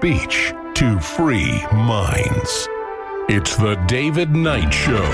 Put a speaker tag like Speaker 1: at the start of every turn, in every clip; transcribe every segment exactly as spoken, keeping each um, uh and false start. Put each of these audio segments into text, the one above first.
Speaker 1: speech to free minds. It's the David Knight Show.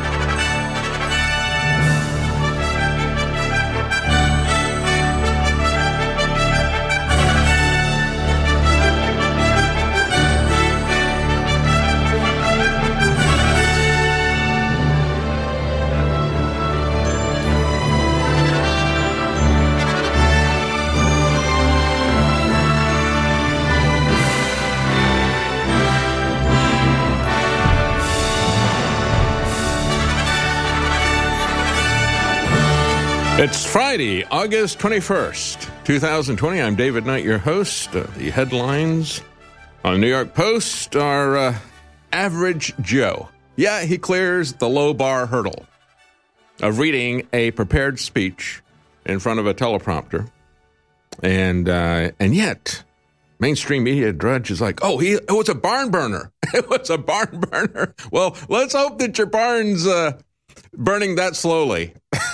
Speaker 2: It's Friday, August twenty-first, twenty twenty. I'm David Knight, your host. Uh, the headlines on the New York Post are uh, Average Joe. Yeah, he clears the low bar hurdle of reading a prepared speech in front of a teleprompter. And uh, and yet, mainstream media drudge is like, oh, he, it was a barn burner. It was a barn burner. Well, let's hope that your barn's uh, burning that slowly.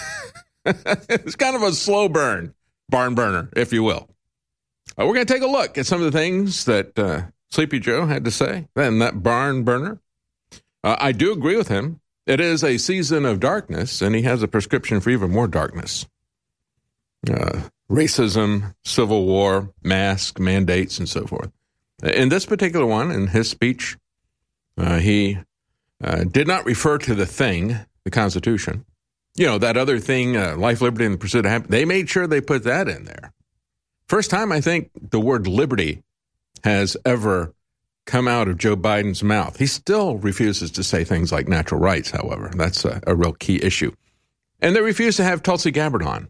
Speaker 2: It's kind of a slow burn, barn burner, if you will. Uh, we're going to take a look at some of the things that uh, Sleepy Joe had to say, and that barn burner. Uh, I do agree with him. It is a season of darkness, and he has a prescription for even more darkness. Uh, racism, civil war, mask, mandates, and so forth. In this particular one, in his speech, uh, he uh, did not refer to the thing, the Constitution. You know, that other thing, uh, life, liberty, and the pursuit of happiness, they made sure they put that in there. First time I think the word liberty has ever come out of Joe Biden's mouth. He still refuses to say things like natural rights, however. That's a, a real key issue. And they refuse to have Tulsi Gabbard on.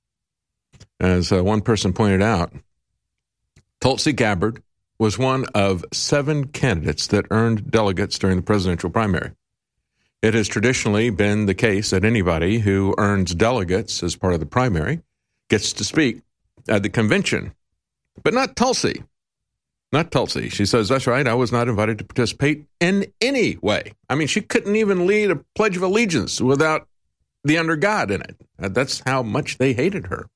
Speaker 2: As uh, one person pointed out, Tulsi Gabbard was one of seven candidates that earned delegates during the presidential primary. It has traditionally been the case that anybody who earns delegates as part of the primary gets to speak at the convention. But not Tulsi. Not Tulsi. She says, that's right, I was not invited to participate in any way. I mean, she couldn't even lead a Pledge of Allegiance without the under God in it. That's how much they hated her.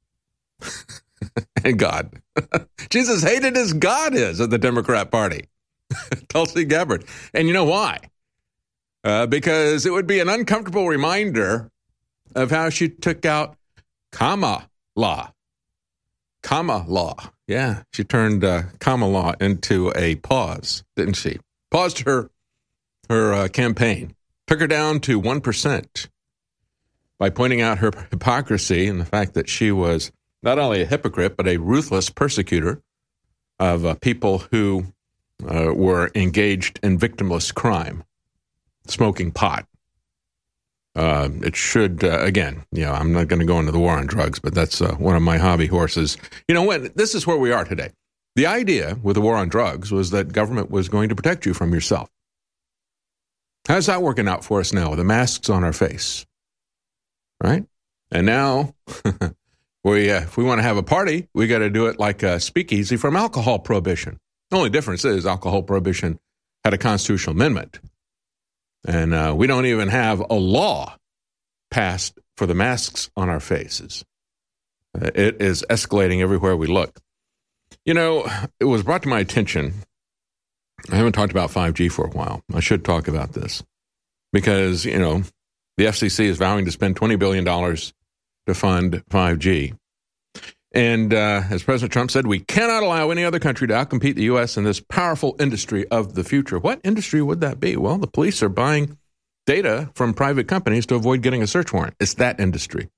Speaker 2: And God. She's as hated as God is at the Democrat Party. Tulsi Gabbard. And you know why? Uh, because it would be an uncomfortable reminder of how she took out Kamala. Kamala. Yeah, she turned uh, Kamala into a pause, didn't she? Paused her her uh, campaign. Took her down to one percent by pointing out her hypocrisy and the fact that she was not only a hypocrite, but a ruthless persecutor of uh, people who uh, were engaged in victimless crime. Smoking pot. Uh, it should, uh, again, you know, I'm not going to go into the war on drugs, but that's uh, one of my hobby horses. You know, when this is where we are today. The idea with the war on drugs was that government was going to protect you from yourself. How's that working out for us now with the masks on our face? Right? And now, we, uh, if we want to have a party, we got to do it like a speakeasy from alcohol prohibition. The only difference is alcohol prohibition had a constitutional amendment. And uh, we don't even have a law passed for the masks on our faces. Uh, it is escalating everywhere we look. You know, it was brought to my attention. I haven't talked about five G for a while. I should talk about this because, you know, the F C C is vowing to spend twenty billion dollars to fund five G. And uh, as President Trump said, we cannot allow any other country to outcompete the U S in this powerful industry of the future. What industry would that be? Well, the police are buying data from private companies to avoid getting a search warrant. It's that industry.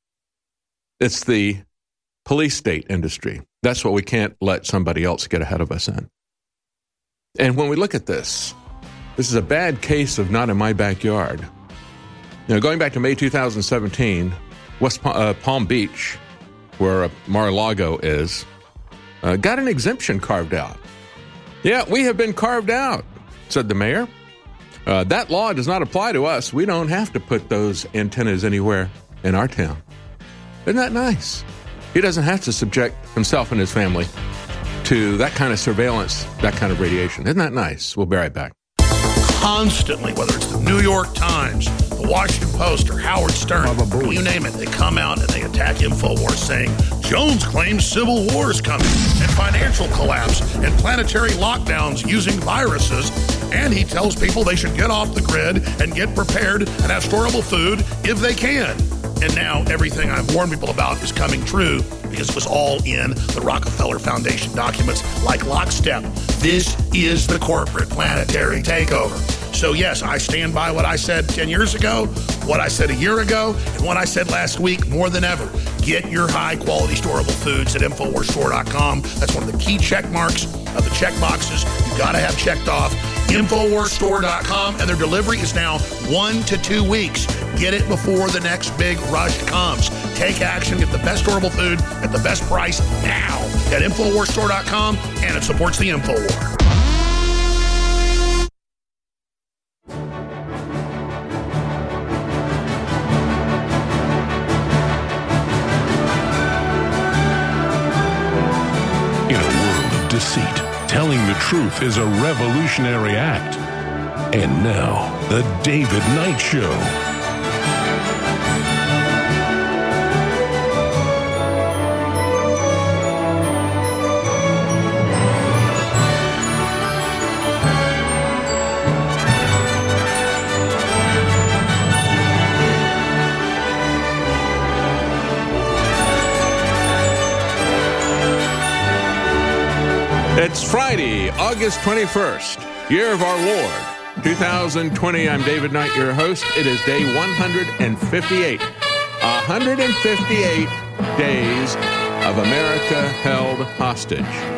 Speaker 2: It's the police state industry. That's what we can't let somebody else get ahead of us in. And when we look at this, this is a bad case of not in my backyard. You know, going back to May two thousand seventeen, West uh, Palm Beach, where Mar-a-Lago is, uh, got an exemption carved out. Yeah, we have been carved out, said the mayor. Uh, that law does not apply to us. We don't have to put those antennas anywhere in our town. Isn't that nice? He doesn't have to subject himself and his family to that kind of surveillance, that kind of radiation. Isn't that nice? We'll be right back.
Speaker 3: constantly, whether it's the New York Times, the Washington Post, or Howard Stern, you name it, they come out and they attack InfoWars saying Jones claims civil war is coming and financial collapse and planetary lockdowns using viruses. And he tells people they should get off the grid and get prepared and have storable food if they can. And now everything I've warned people about is coming true because it was all in the Rockefeller Foundation documents like lockstep. This is the corporate planetary takeover. So yes, I stand by what I said ten years ago, what I said a year ago, and what I said last week more than ever. Get your high-quality storable foods at Infowars Store dot com. That's one of the key check marks of the check boxes you've got to have checked off. Infowars Store dot com, and their delivery is now one to two weeks. Get it before the next big rush comes. Take action. Get the best storable food at the best price now at Infowars Store dot com, and it supports the InfoWar.
Speaker 1: In a world of deceit, telling the truth is a revolutionary act. And now, The David Knight Show.
Speaker 2: It's Friday, August twenty-first, year of our Lord, two thousand twenty. I'm David Knight, your host. It is day one hundred fifty-eight. one hundred fifty-eight days of America held hostage.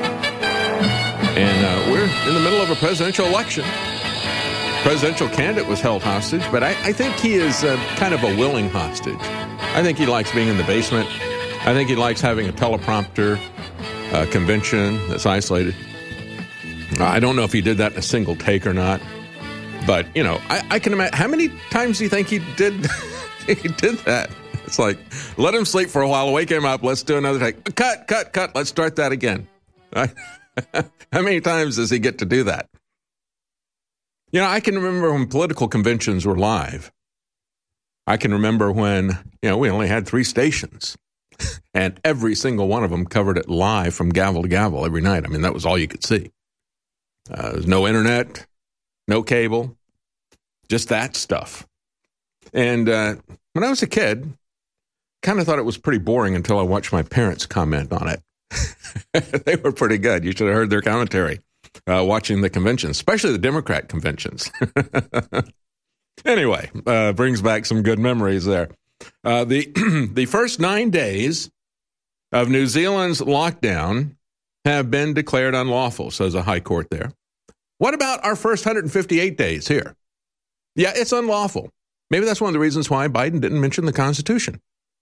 Speaker 2: And uh, we're in the middle of a presidential election. Presidential candidate was held hostage, but I, I think he is uh, kind of a willing hostage. I think he likes being in the basement. I think he likes having a teleprompter uh, convention that's isolated. I don't know if he did that in a single take or not, but, you know, I, I can imagine. How many times do you think he did he did that? It's like, let him sleep for a while, wake him up, let's do another take. Cut, cut, cut, let's start that again. Right? How many times does he get to do that? You know, I can remember when political conventions were live. I can remember when, you know, we only had three stations, and every single one of them covered it live from gavel to gavel every night. I mean, that was all you could see. Uh, there's no internet, no cable, just that stuff. And uh, when I was a kid, kind of thought it was pretty boring until I watched my parents comment on it. They were pretty good. You should have heard their commentary uh, watching the conventions, especially the Democrat conventions. Anyway, uh, brings back some good memories there. Uh, the the first nine days of New Zealand's lockdown have been declared unlawful, says a high court there. What about our first one hundred fifty-eight days here? Yeah, it's unlawful. Maybe that's one of the reasons why Biden didn't mention the Constitution.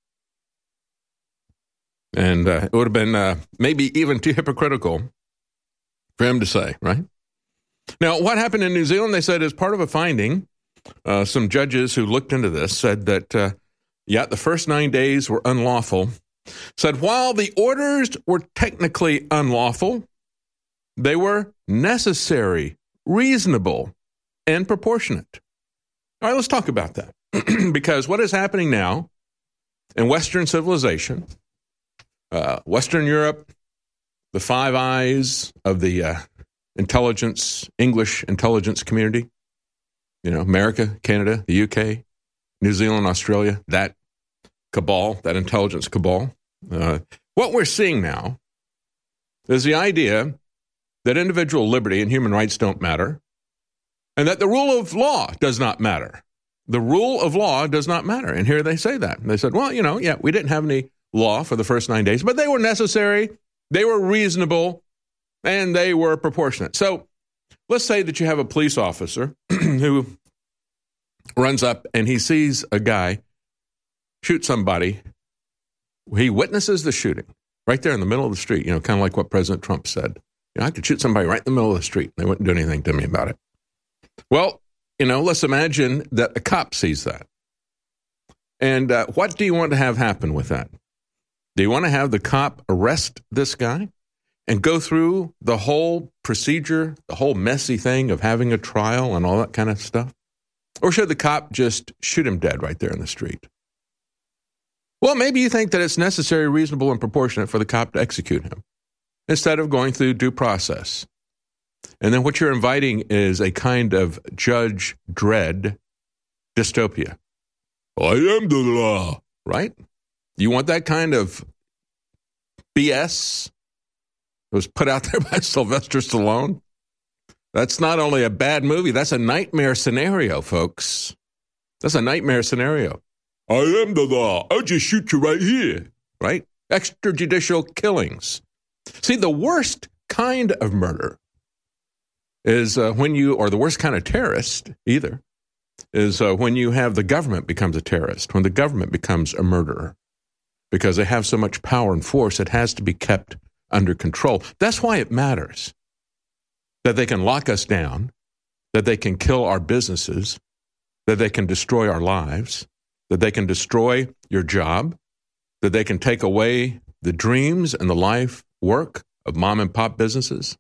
Speaker 2: And uh, it would have been uh, maybe even too hypocritical for him to say, right? Now, what happened in New Zealand, they said, as part of a finding, uh, some judges who looked into this said that, uh, yeah, the first nine days were unlawful. Said while the orders were technically unlawful, they were necessary, reasonable, and proportionate. All right, let's talk about that. Because what is happening now in Western civilization, uh, Western Europe, the Five Eyes of the uh, intelligence, English intelligence community, you know, America, Canada, the U K, New Zealand, Australia, that cabal, that intelligence cabal. Uh, what we're seeing now is the idea that individual liberty and human rights don't matter, and that the rule of law does not matter. The rule of law does not matter. And here they say that. They said, well, you know, yeah, we didn't have any law for the first nine days, but they were necessary, they were reasonable, and they were proportionate. So let's say that you have a police officer who runs up and he sees a guy shoot somebody. He witnesses the shooting right there in the middle of the street, you know, kind of like what President Trump said. You know, I could shoot somebody right in the middle of the street. They wouldn't do anything to me about it. Well, you know, let's imagine that a cop sees that. And uh, what do you want to have happen with that? Do you want to have the cop arrest this guy? and go through the whole procedure, the whole messy thing of having a trial and all that kind of stuff? Or should the cop just shoot him dead right there in the street? Well, maybe you think that it's necessary, reasonable, and proportionate for the cop to execute him instead of going through due process. And then what you're inviting is a kind of Judge Dredd dystopia. I am the law. Right? You want that kind of B S that was put out there by Sylvester Stallone? That's not only a bad movie, that's a nightmare scenario, folks. That's a nightmare scenario. I am the law. I'll just shoot you right here. Right? Extrajudicial killings. See, the worst kind of murder is uh, when you, or the worst kind of terrorist either, is uh, when you have the government becomes a terrorist, when the government becomes a murderer, because they have so much power and force, it has to be kept under control. That's why it matters that they can lock us down, that they can kill our businesses, that they can destroy our lives, that they can destroy your job, that they can take away the dreams and the life work of mom and pop businesses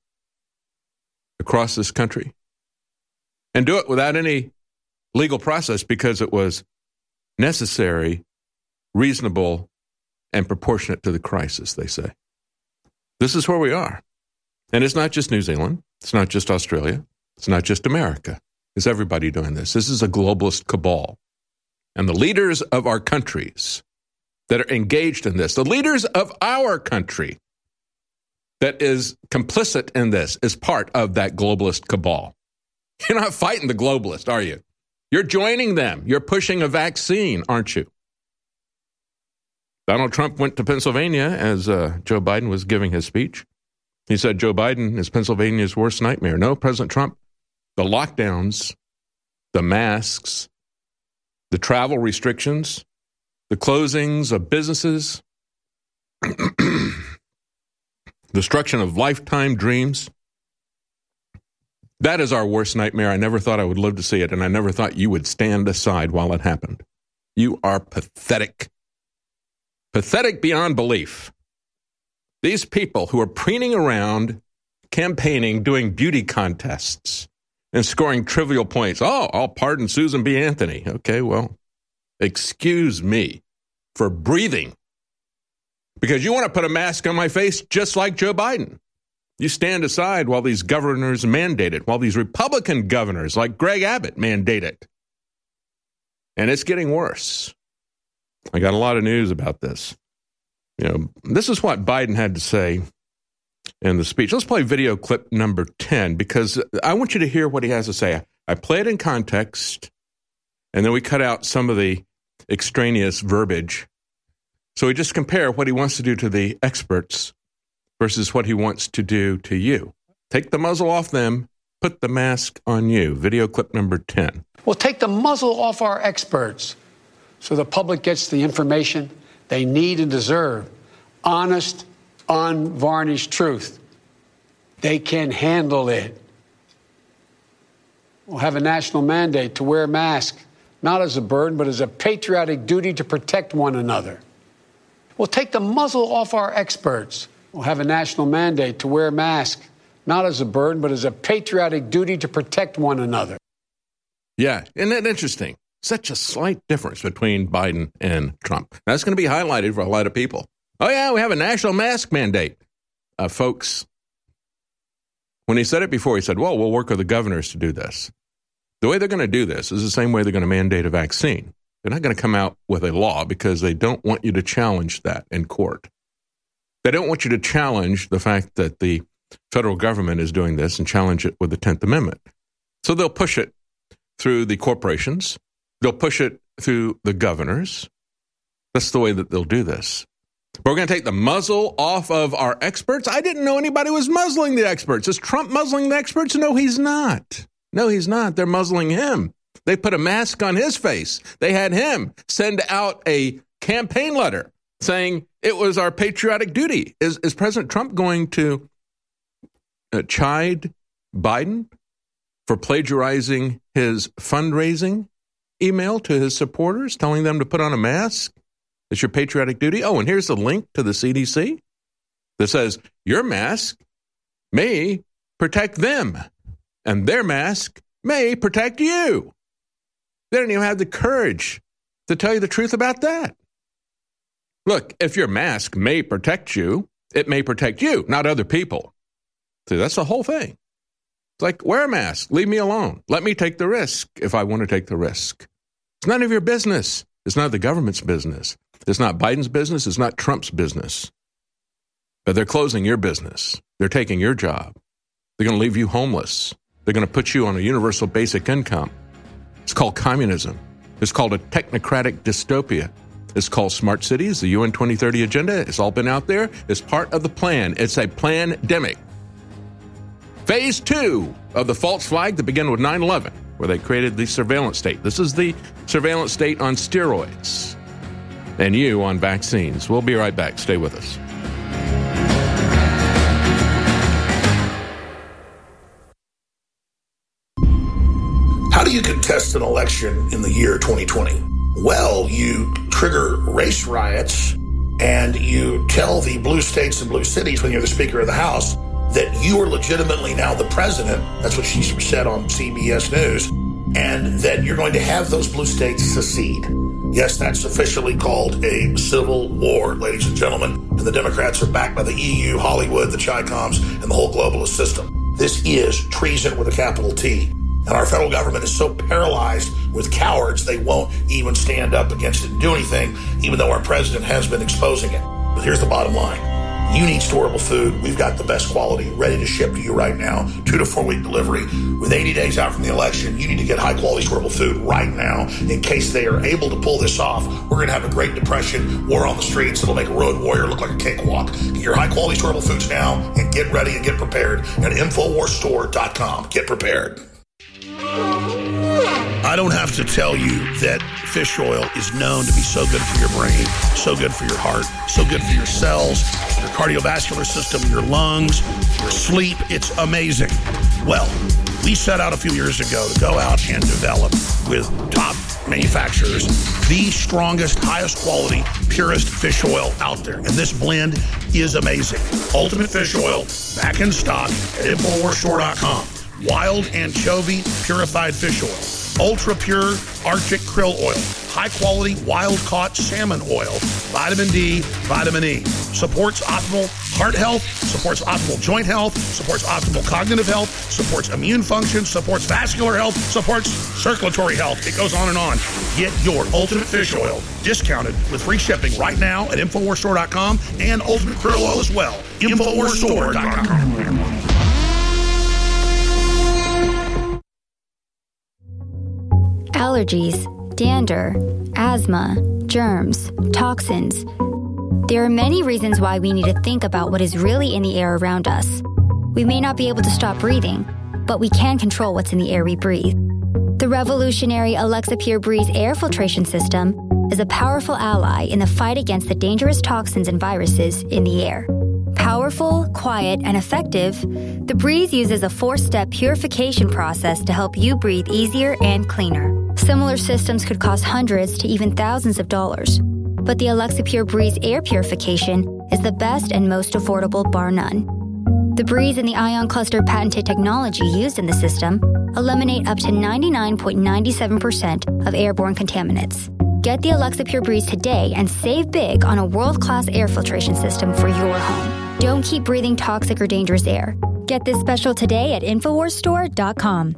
Speaker 2: across this country, and do it without any legal process because it was necessary, reasonable, and proportionate to the crisis, they say. This is where we are. And it's not just New Zealand. It's not just Australia. It's not just America. It's everybody doing this. This is a globalist cabal. And the leaders of our countries that are engaged in this, the leaders of our country that is complicit in this, is part of that globalist cabal. You're not fighting the globalist, are you? You're joining them. You're pushing a vaccine, aren't you? Donald Trump went to Pennsylvania as uh, Joe Biden was giving his speech. He said Joe Biden is Pennsylvania's worst nightmare. No, President Trump, the lockdowns, the masks, the travel restrictions, the closings of businesses, the destruction of lifetime dreams, that is our worst nightmare. I never thought I would live to see it, and I never thought you would stand aside while it happened. You are pathetic. Pathetic beyond belief. These people who are preening around, campaigning, doing beauty contests, and scoring trivial points. Oh, I'll pardon Susan B. Anthony. Okay, well, excuse me for breathing. Because you want to put a mask on my face just like Joe Biden. You stand aside while these governors mandate it, while these Republican governors like Greg Abbott mandate it. And it's getting worse. I got a lot of news about this. You know, this is what Biden had to say in the speech. Let's play video clip number ten, because I want you to hear what he has to say. I play it in context, and then we cut out some of the extraneous verbiage. So we just compare what he wants to do to the experts versus what he wants to do to you. Take the muzzle off them, put the mask on you. Video clip number ten.
Speaker 4: Well, take the muzzle off our experts so the public gets the information they need and deserve. Honest, unvarnished truth. They can handle it. We'll have a national mandate to wear masks, not as a burden, but as a patriotic duty to protect one another. We'll take the muzzle off our experts. We'll have a national mandate to wear masks, not as a burden, but as a patriotic duty to protect one another.
Speaker 2: Yeah, isn't that interesting? Such a slight difference between Biden and Trump. That's going to be highlighted for a lot of people. Oh, yeah, we have a national mask mandate. Uh, folks, when he said it before, he said, well, we'll work with the governors to do this. The way they're going to do this is the same way they're going to mandate a vaccine. They're not going to come out with a law because they don't want you to challenge that in court. They don't want you to challenge the fact that the federal government is doing this and challenge it with the tenth Amendment. So they'll push it through the corporations. They'll push it through the governors. That's the way that they'll do this. But we're going to take the muzzle off of our experts. I didn't know anybody was muzzling the experts. Is Trump muzzling the experts? No, he's not. No, he's not. They're muzzling him. They put a mask on his face. They had him send out a campaign letter saying it was our patriotic duty. Is, is President Trump going to uh, chide Biden for plagiarizing his fundraising email to his supporters, telling them to put on a mask? It's your patriotic duty. Oh, and here's the link to the C D C. that says your mask may protect them and their mask may protect you. They don't even have the courage to tell you the truth about that. Look, if your mask may protect you, it may protect you, not other people. See, that's the whole thing. It's like, wear a mask. Leave me alone. Let me take the risk if I want to take the risk. It's none of your business. It's not the government's business. It's not Biden's business. It's not Trump's business. But they're closing your business. They're taking your job. They're going to leave you homeless. They're going to put you on a universal basic income. It's called communism. It's called a technocratic dystopia. It's called smart cities, the U N twenty thirty agenda. It's all been out there. It's part of the plan. It's a plandemic. Phase two of the false flag that began with nine eleven, where they created the surveillance state. This is the surveillance state on steroids. And you on vaccines. We'll be right back. Stay with us.
Speaker 3: How do you contest an election in the year twenty twenty? Well, you trigger race riots and you tell the blue states and blue cities when you're the Speaker of the House that you are legitimately now the president. That's what she said on C B S News. And that you're going to have those blue states secede. Yes, that's officially called a civil war, ladies and gentlemen. And the Democrats are backed by the E U, Hollywood, the Chi-Coms, and the whole globalist system. This is treason with a capital T. And our federal government is so paralyzed with cowards, they won't even stand up against it and do anything, even though our president has been exposing it. But here's the bottom line. You need storable food. We've got the best quality ready to ship to you right now. Two to four week delivery. With eighty days out from the election, you need to get high quality storable food right now in case they are able to pull this off. We're going to have a Great Depression, war on the streets. It'll make a road warrior look like a cakewalk. Get your high quality storable foods now and get ready and get prepared at infowars store dot com. Get prepared. I don't have to tell you that fish oil is known to be so good for your brain, so good for your heart, so good for your cells, your cardiovascular system, your lungs, your sleep. It's amazing. Well, we set out a few years ago to go out and develop with top manufacturers the strongest, highest quality, purest fish oil out there. And this blend is amazing. Ultimate Fish Oil, back in stock at infowars store dot com. Wild anchovy purified fish oil, ultra pure Arctic krill oil, high quality wild caught salmon oil, vitamin D, vitamin E, supports optimal heart health, supports optimal joint health, supports optimal cognitive health, supports immune function, supports vascular health, supports circulatory health. It goes on and on. Get your Ultimate Fish Oil discounted with free shipping right now at infowars store dot com and Ultimate Krill Oil as well. infowars store dot com.
Speaker 5: Allergies, dander, asthma, germs, toxins. There are many reasons why we need to think about what is really in the air around us. We may not be able to stop breathing, but we can control what's in the air we breathe. The revolutionary Alexa Pure Breeze air filtration system is a powerful ally in the fight against the dangerous toxins and viruses in the air. Powerful, quiet, and effective, the Breeze uses a four-step purification process to help you breathe easier and cleaner. Similar systems could cost hundreds to even thousands of dollars, but the Alexa Pure Breeze air purification is the best and most affordable, bar none. The Breeze and the Ion Cluster patented technology used in the system eliminate up to ninety-nine point nine seven percent of airborne contaminants. Get the Alexa Pure Breeze today and save big on a world-class air filtration system for your home. Don't keep breathing toxic or dangerous air. Get this special today at infowars store dot com.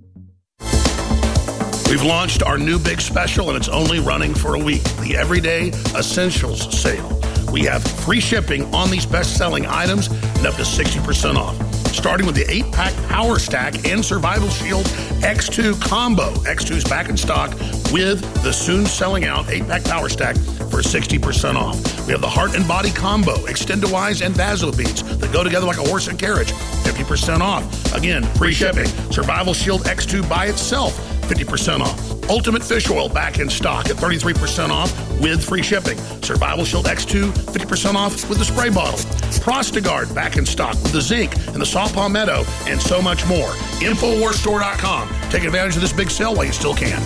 Speaker 3: We've launched our new big special, and it's only running for a week, the Everyday Essentials Sale. We have free shipping on these best-selling items and up to sixty percent off. Starting with the eight-pack Power Stack and Survival Shield X two Combo. X two's back in stock with the soon-selling-out eight-pack Power Stack for sixty percent off. We have the Heart and Body Combo, Extend-A-Wise and Vaso Beads that go together like a horse and carriage, fifty percent off. Again, free shipping. Survival Shield X two by itself, fifty percent off. Ultimate Fish Oil back in stock at thirty-three percent off with free shipping. Survival Shield X two, fifty percent off with the spray bottle. Prostagard back in stock with the zinc and the saw palmetto and so much more. infowars store dot com. Take advantage of this big sale while you still can.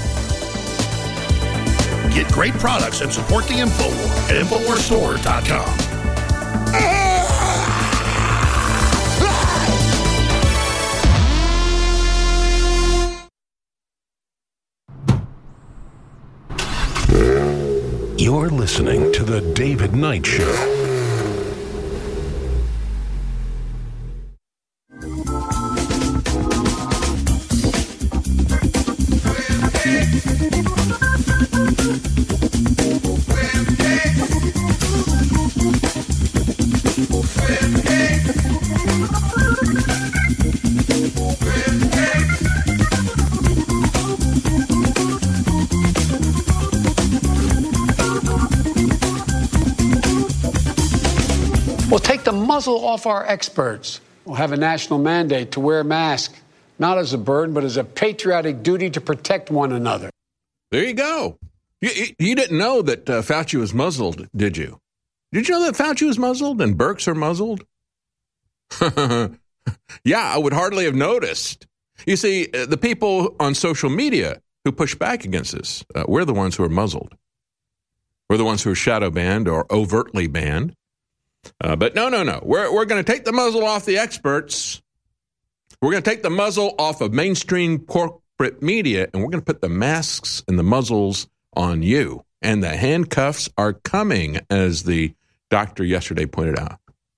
Speaker 3: Get great products and support the InfoWar at infowars store dot com.
Speaker 1: You're listening to The David Knight Show.
Speaker 4: We'll take the muzzle off our experts. We'll have a national mandate to wear a mask, not as a burden, but as a patriotic duty to protect one another.
Speaker 2: There you go. You, you didn't know that uh, Fauci was muzzled, did you? Did you know that Fauci was muzzled and Birx are muzzled? Yeah, I would hardly have noticed. You see, uh, the people on social media who push back against this, uh, we're the ones who are muzzled. We're the ones who are shadow banned or overtly banned. Uh, but no, no, no. We're we're going to take the muzzle off the experts. We're going to take the muzzle off of mainstream corporate media, and we're going to put the masks and the muzzles on you. And the handcuffs are coming, as the doctor yesterday pointed out.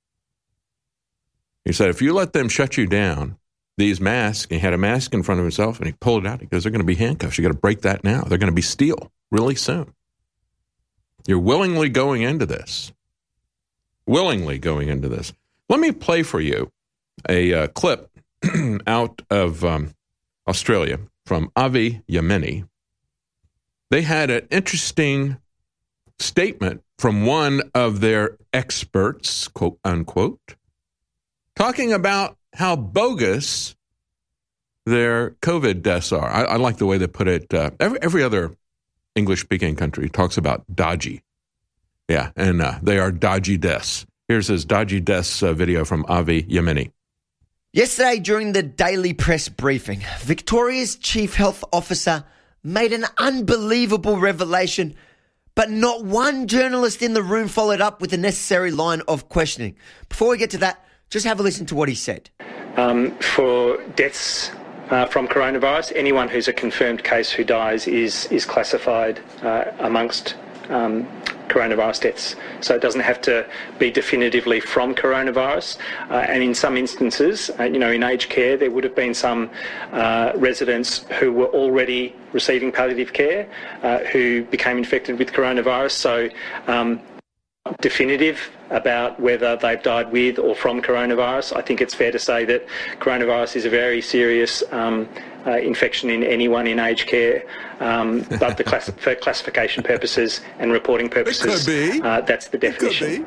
Speaker 2: He said, if you let them shut you down, these masks, and he had a mask in front of himself, and he pulled it out. He goes, they're going to be handcuffs. You got to break that now. They're going to be steel really soon. You're willingly going into this. Willingly going into this. Let me play for you a uh, clip out of um, Australia from Avi Yemeni. They had an interesting statement from one of their experts, quote unquote, talking about how bogus their COVID deaths are. I, I like the way they put it. Uh, every, every other English-speaking country talks about dodgy. Yeah, and uh, they are dodgy deaths. Here's his dodgy deaths uh, video from Avi Yemeni.
Speaker 6: Yesterday, during the daily press briefing, Victoria's Chief Health Officer made an unbelievable revelation, but not one journalist in the room followed up with the necessary line of questioning. Before we get to that, just have a listen to what he said.
Speaker 7: Um, for deaths uh, from coronavirus, anyone who's a confirmed case who dies is, is classified uh, amongst um coronavirus deaths. So it doesn't have to be definitively from coronavirus. Uh, and in some instances, uh, you know, in aged care, there would have been some uh, residents who were already receiving palliative care uh, who became infected with coronavirus. So um, definitive about whether they've died with or from coronavirus. I think it's fair to say that coronavirus is a very serious um, uh, infection in anyone in aged care, um, but the class- for classification purposes and reporting purposes, uh, that's the definition.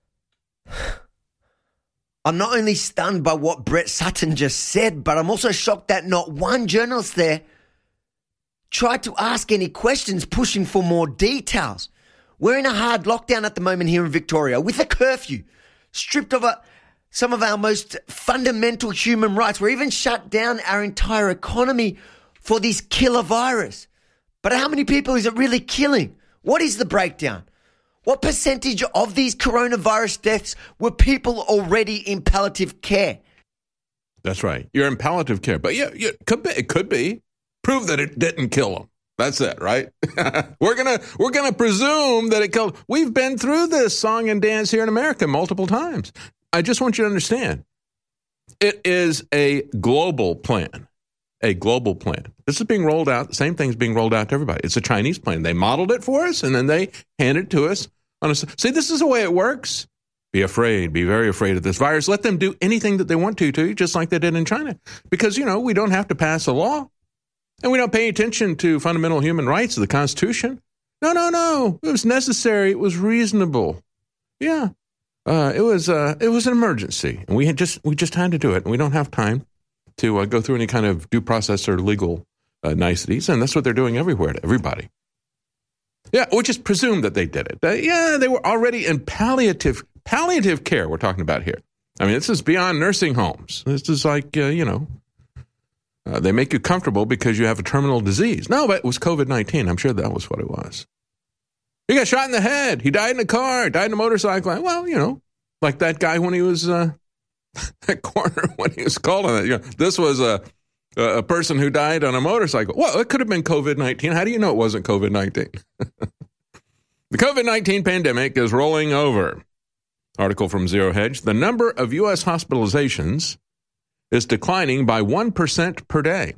Speaker 6: I'm not only stunned by what Brett Sutton just said, but I'm also shocked that not one journalist there tried to ask any questions, pushing for more details. We're in a hard lockdown at the moment here in Victoria with a curfew, stripped of a, some of our most fundamental human rights. We're even shut down our entire economy for this killer virus. But how many people is it really killing? What is the breakdown? What percentage of these coronavirus deaths were people already in palliative care?
Speaker 2: That's right. You're in palliative care. But yeah, yeah, could be, it could be. Prove that it didn't kill them. That's it, right? we're gonna we're gonna presume that it killed. We've been through this song and dance here in America multiple times. I just want you to understand, it is a global plan, a global plan. This is being rolled out. The same thing's being rolled out to everybody. It's a Chinese plan. They modeled it for us, and then they handed it to us. On a, see, this is the way it works. Be afraid. Be very afraid of this virus. Let them do anything that they want to to you, just like they did in China, because you know we don't have to pass a law. And we don't pay attention to fundamental human rights of the Constitution. No, no, no. It was necessary. It was reasonable. Yeah, uh, it was. Uh, it was an emergency, and we had just we just had to do it. And we don't have time to uh, go through any kind of due process or legal uh, niceties. And that's what they're doing everywhere to everybody. Yeah, we just presume that they did it. Uh, yeah, they were already in palliative palliative care. We're talking about here. I mean, this is beyond nursing homes. This is like uh, you know. Uh, they make you comfortable because you have a terminal disease. No, but it was covid nineteen. I'm sure that was what it was. He got shot in the head. He died in a car, died in a motorcycle. Well, you know, like that guy when he was, uh, that corner when he was called on that. You know, this was a, a person who died on a motorcycle. Well, it could have been covid nineteen. How do you know it wasn't covid nineteen? The COVID nineteen pandemic is rolling over. Article from Zero Hedge. The number of U S hospitalizations is declining by one percent per day.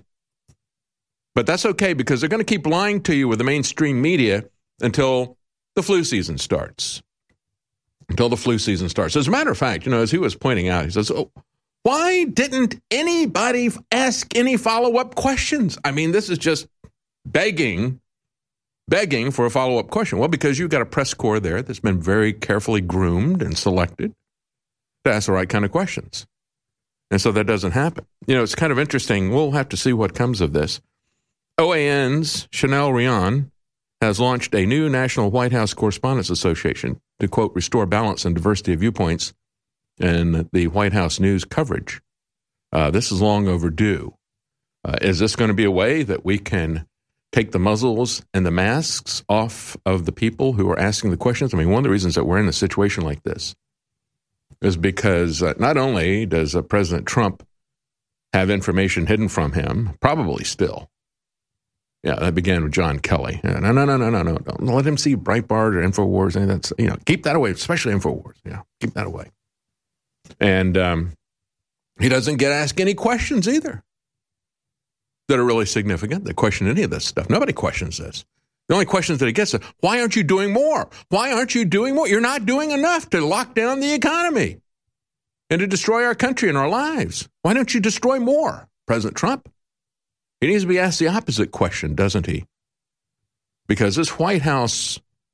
Speaker 2: But that's okay because they're going to keep lying to you with the mainstream media until the flu season starts. Until the flu season starts. As a matter of fact, you know, as he was pointing out, he says, oh, why didn't anybody ask any follow-up questions? I mean, this is just begging, begging for a follow-up question. Well, because you've got a press corps there that's been very carefully groomed and selected to ask the right kind of questions. And so that doesn't happen. You know, it's kind of interesting. We'll have to see what comes of this. O A N's Chanel Rion has launched a new National White House Correspondents Association to, quote, restore balance and diversity of viewpoints in the White House news coverage. Uh, this is long overdue. Uh, is this going to be a way that we can take the muzzles and the masks off of the people who are asking the questions? I mean, one of the reasons that we're in a situation like this is because uh, not only does uh, President Trump have information hidden from him, probably still. Yeah, that began with John Kelly. Yeah, no, no, no, no, no, no. Don't let him see Breitbart or InfoWars. And that's, you know, keep that away, especially InfoWars. Yeah, keep that away. And um, he doesn't get asked any questions either that are really significant, that question any of this stuff. Nobody questions this. The only questions that he gets are, why aren't you doing more? Why aren't you doing more? You're not doing enough to lock down the economy and to destroy our country and our lives. Why don't you destroy more, President Trump? He needs to be asked the opposite question, doesn't he? Because this White House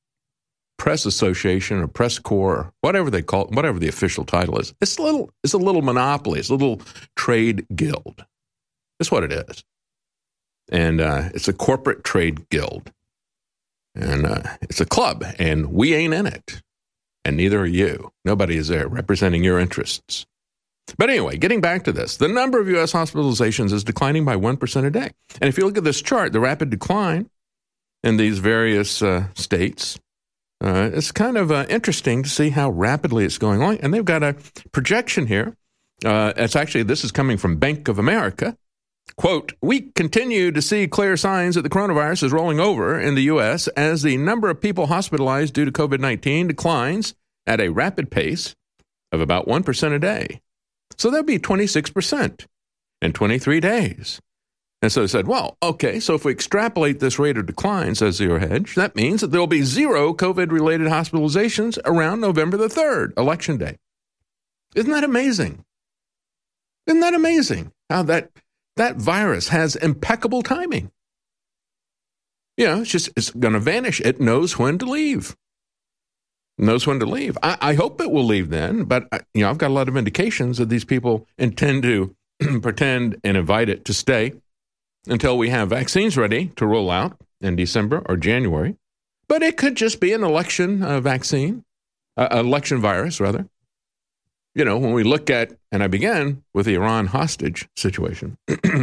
Speaker 2: Press Association or Press Corps, whatever they call it, whatever the official title is, it's a little, it's a little monopoly. It's a little trade guild. That's what it is. And uh, it's a corporate trade guild. And uh, it's a club, and we ain't in it. And neither are you. Nobody is there representing your interests. But anyway, getting back to this, the number of U S hospitalizations is declining by one percent a day. And if you look at this chart, the rapid decline in these various uh, states, uh, it's kind of uh, interesting to see how rapidly it's going on. And they've got a projection here. Uh, it's actually, this is coming from Bank of America. Quote, we continue to see clear signs that the coronavirus is rolling over in the U S as the number of people hospitalized due to COVID nineteen declines at a rapid pace of about one percent a day. So that'd be twenty-six percent in twenty-three days. And so they said, well, okay, so if we extrapolate this rate of decline, says Zero Hedge, that means that there'll be zero COVID-related hospitalizations around November the third, Election Day. Isn't that amazing? Isn't that amazing how that that virus has impeccable timing? You know, it's just, it's going to vanish. It knows when to leave. Knows when to leave. I, I hope it will leave then, but you know, I've got a lot of indications that these people intend to pretend and invite it to stay until we have vaccines ready to roll out in December or January. But it could just be an election uh, vaccine, uh, election virus rather. You know, when we look at, and I began with the Iran hostage situation,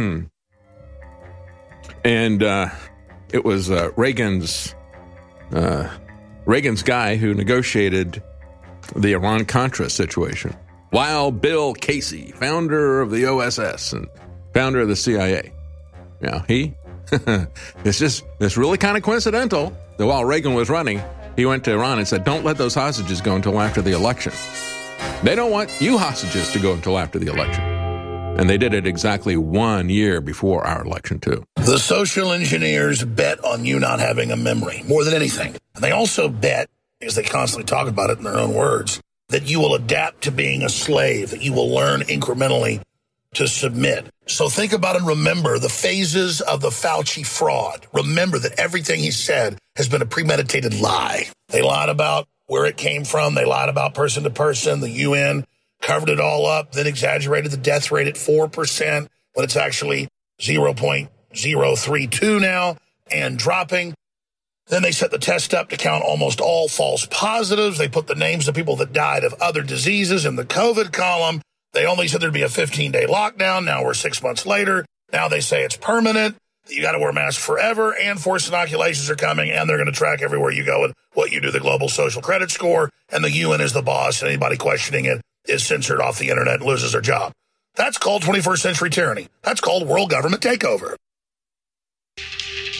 Speaker 2: and uh, it was uh, Reagan's. Uh, Reagan's guy who negotiated the Iran-Contra situation, while Bill Casey, founder of the O S S and founder of the C I A. Yeah, he, it's just, it's really kind of coincidental that while Reagan was running, he went to Iran and said, don't let those hostages go until after the election. They don't want you hostages to go until after the election. And they did it exactly one year before our election, too.
Speaker 3: The social engineers bet on you not having a memory more than anything. And they also bet, because they constantly talk about it in their own words, that you will adapt to being a slave, that you will learn incrementally to submit. So think about and remember the phases of the Fauci fraud. Remember that everything he said has been a premeditated lie. They lied about where it came from. They lied about person to person. The U N covered it all up, then exaggerated the death rate at four percent when it's actually zero point zero three two now and dropping. Then they set the test up to count almost all false positives. They put the names of people that died of other diseases in the COVID column. They only said there'd be a fifteen-day lockdown. Now we're six months later. Now they say it's permanent. You got to wear masks forever, and forced inoculations are coming, and they're going to track everywhere you go and what you do, the global social credit score, and the U N is the boss, and anybody questioning it is censored off the internet and loses their job. That's called twenty-first century tyranny. That's called world government takeover.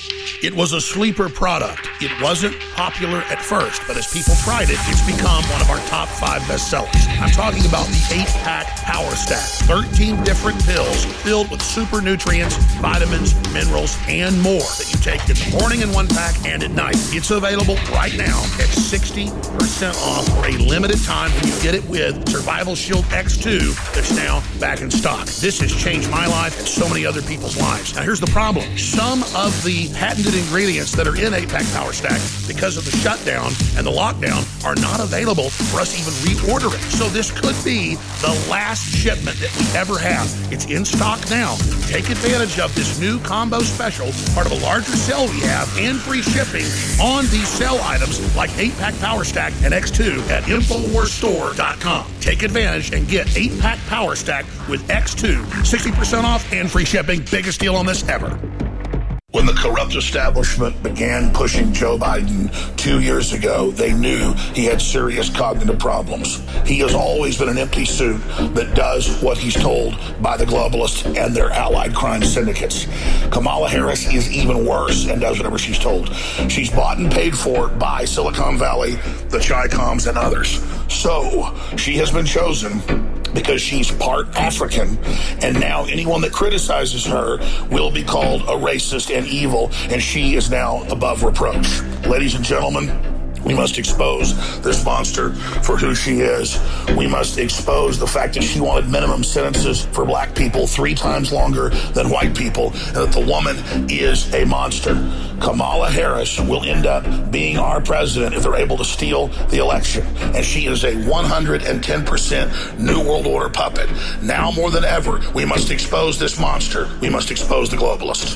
Speaker 3: It was a sleeper product. It wasn't popular at first, but as people tried it, it's become one of our top five bestsellers. I'm talking about the eight-pack Power Stack. thirteen different pills filled with super nutrients, vitamins, minerals, and more that you take in the morning in one pack and at night. It's available right now at sixty percent off for a limited time when you get it with Survival Shield X two that's now back in stock. This has changed my life and so many other people's lives. Now here's the problem. Some of the patented ingredients that are in eight-pack Power Stack, because of the shutdown and the lockdown, are not available for us to even reorder it. So this could be the last shipment that we ever have. It's in stock now. Take advantage of this new combo special, part of a larger sale we have, and free shipping on these sale items like eight-pack Power Stack and X two at Infowars Store dot com. Take advantage and get eight-pack Power Stack with X two, sixty percent off and free shipping. Biggest deal on this ever.
Speaker 8: When the corrupt establishment began pushing Joe Biden two years ago, they knew he had serious cognitive problems. He has always been an empty suit that does what he's told by the globalists and their allied crime syndicates. Kamala Harris is even worse and does whatever she's told. She's bought and paid for by Silicon Valley, the Chi-Coms, and others. So she has been chosen because she's part African, and now anyone that criticizes her will be called a racist and evil, and she is now above reproach. Ladies and gentlemen, we must expose this monster for who she is. We must expose the fact that she wanted minimum sentences for black people three times longer than white people, and that the woman is a monster. Kamala Harris will end up being our president if they're able to steal the election. And she is a one hundred ten percent New World Order puppet. Now more than ever, we must expose this monster. We must expose the globalists.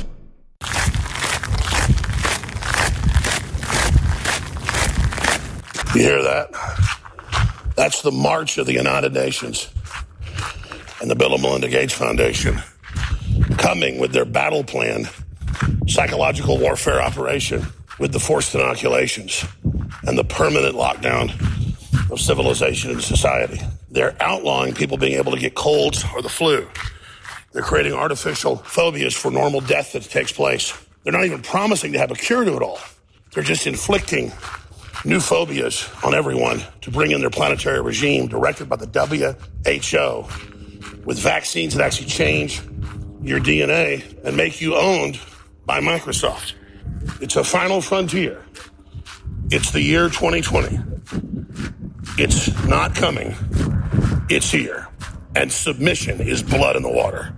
Speaker 8: You hear that? That's the march of the United Nations and the Bill and Melinda Gates Foundation coming with their battle plan, psychological warfare operation, with the forced inoculations and the permanent lockdown of civilization and society. They're outlawing people being able to get colds or the flu. They're creating artificial phobias for normal death that takes place. They're not even promising to have a cure to it all. They're just inflicting new phobias on everyone to bring in their planetary regime directed by the W H O with vaccines that actually change your D N A and make you owned by Microsoft. It's a final frontier. It's the year twenty twenty. It's not coming. It's here. And submission is blood in the water.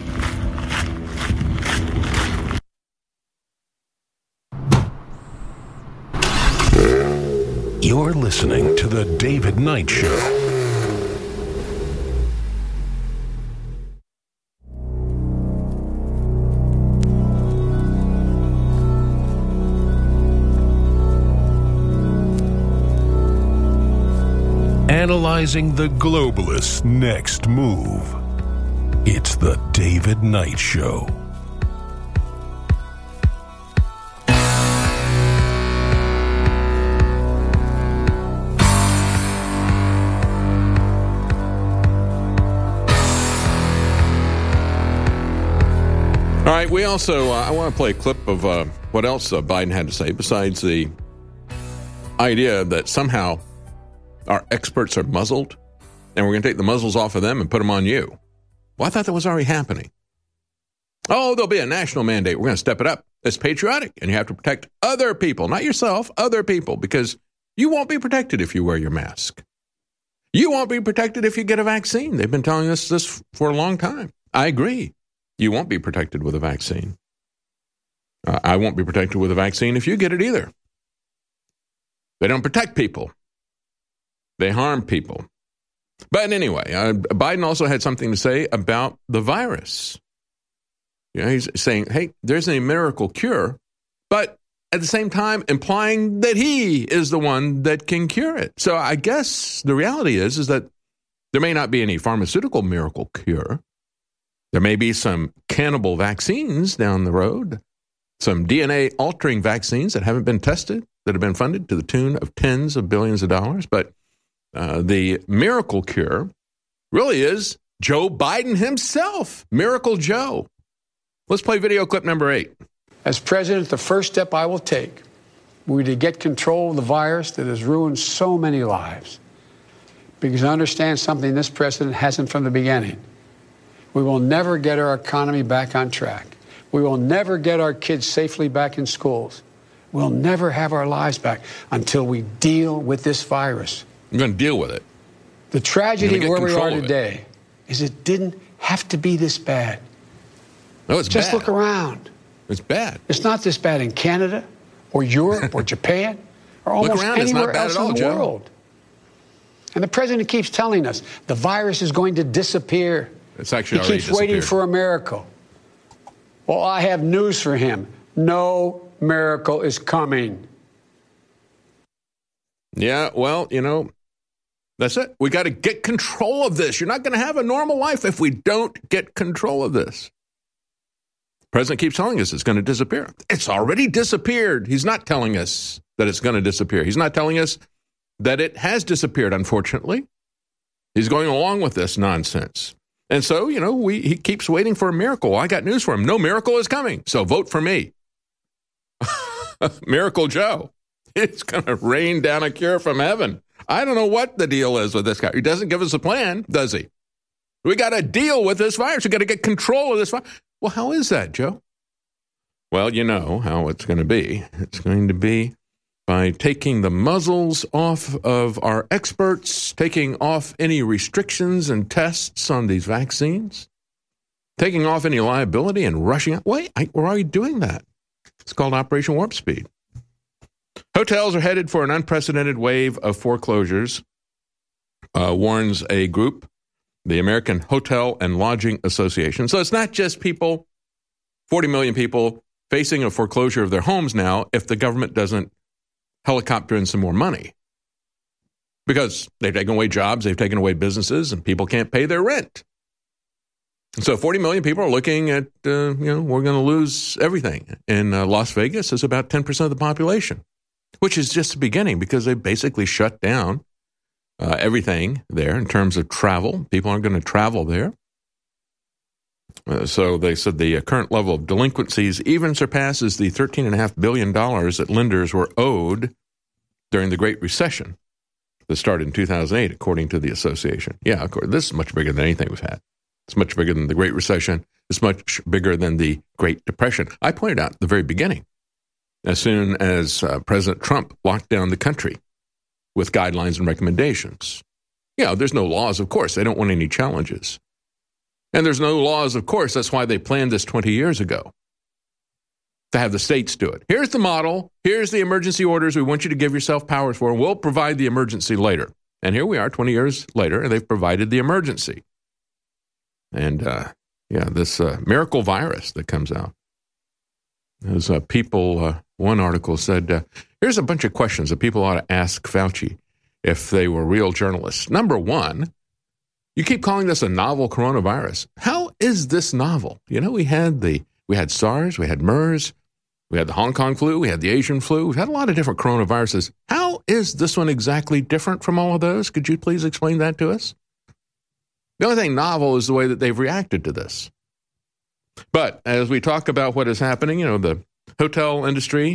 Speaker 1: You're listening to The David Knight Show. Analyzing the globalists' next move. It's The David Knight Show.
Speaker 2: All right, we also, uh, I want to play a clip of uh, what else uh, Biden had to say besides the idea that somehow our experts are muzzled and we're going to take the muzzles off of them and put them on you. Well, I thought that was already happening. Oh, there'll be a national mandate. We're going to step it up. It's patriotic, and you have to protect other people, not yourself, other people, because you won't be protected if you wear your mask. You won't be protected if you get a vaccine. They've been telling us this for a long time. I agree. You won't be protected with a vaccine. Uh, I won't be protected with a vaccine if you get it either. They don't protect people. They harm people. But anyway, uh, Biden also had something to say about the virus. You know, he's saying, hey, there's a miracle cure, but at the same time implying that he is the one that can cure it. So I guess the reality is, is that there may not be any pharmaceutical miracle cure. There may be some cannibal vaccines down the road, some D N A-altering vaccines that haven't been tested, that have been funded to the tune of tens of billions of dollars. But uh, the miracle cure really is Joe Biden himself, Miracle Joe. Let's play video clip number eight.
Speaker 4: As president, the first step I will take will be to get control of the virus that has ruined so many lives. Because I understand something this president hasn't from the beginning. We will never get our economy back on track. We will never get our kids safely back in schools. We'll never have our lives back until we deal with this virus.
Speaker 2: You're going to deal with it.
Speaker 4: The tragedy where we are
Speaker 2: it.
Speaker 4: today is it didn't have to be this bad.
Speaker 2: No, it's
Speaker 4: Just
Speaker 2: bad.
Speaker 4: look around.
Speaker 2: It's bad.
Speaker 4: It's not this bad in Canada or Europe or Japan or almost
Speaker 2: Look around, it's
Speaker 4: anywhere
Speaker 2: not bad
Speaker 4: else
Speaker 2: at all,
Speaker 4: in the
Speaker 2: Joe.
Speaker 4: world. And the president keeps telling us the virus is going to disappear.
Speaker 2: It's actually
Speaker 4: he
Speaker 2: already
Speaker 4: keeps waiting
Speaker 2: disappeared.
Speaker 4: for a miracle. Well, I have news for him. No miracle is coming.
Speaker 2: Yeah, well, you know, that's it. We got to get control of this. You're not going to have a normal life if we don't get control of this. The president keeps telling us it's going to disappear. It's already disappeared. He's not telling us that it's going to disappear. He's not telling us that it has disappeared, unfortunately. He's going along with this nonsense. And so, you know, we, he keeps waiting for a miracle. I got news for him. No miracle is coming. So vote for me. Miracle Joe. It's going to rain down a cure from heaven. I don't know what the deal is with this guy. He doesn't give us a plan, does he? We got to deal with this virus. We got to get control of this virus. Well, how is that, Joe? Well, you know how it's going to be. It's going to be by taking the muzzles off of our experts, taking off any restrictions and tests on these vaccines, taking off any liability and rushing out. Wait, I, we're already doing that. It's called Operation Warp Speed. Hotels are headed for an unprecedented wave of foreclosures, uh, warns a group, the American Hotel and Lodging Association. So it's not just people, forty million people, facing a foreclosure of their homes now if the government doesn't helicopter in some more money. Because they've taken away jobs, they've taken away businesses, and people can't pay their rent. So forty million people are looking at, uh, you know, we're going to lose everything. In uh, Las Vegas, it's about ten percent of the population, which is just the beginning because they basically shut down uh, everything there in terms of travel. People aren't going to travel there. Uh, so they said the uh, current level of delinquencies even surpasses the thirteen point five billion dollars that lenders were owed during the Great Recession that started in two thousand eight, according to the association. Yeah, of course, this is much bigger than anything we've had. It's much bigger than the Great Recession. It's much bigger than the Great Depression. I pointed out at the very beginning, as soon as uh, President Trump locked down the country with guidelines and recommendations. Yeah, there's no laws, of course. They don't want any challenges. And there's no laws, of course. That's why they planned this twenty years ago, to have the states do it. Here's the model. Here's the emergency orders we want you to give yourself powers for, and we'll provide the emergency later. And here we are twenty years later, and they've provided the emergency. And, uh, yeah, this uh, miracle virus that comes out. There's uh, people, uh, one article said, uh, here's a bunch of questions that people ought to ask Fauci if they were real journalists. Number one, you keep calling this a novel coronavirus. How is this novel? You know, we had the we had SARS, we had MERS, we had the Hong Kong flu, we had the Asian flu. We've had a lot of different coronaviruses. How is this one exactly different from all of those? Could you please explain that to us? The only thing novel is the way that they've reacted to this. But as we talk about what is happening, you know, the hotel industry,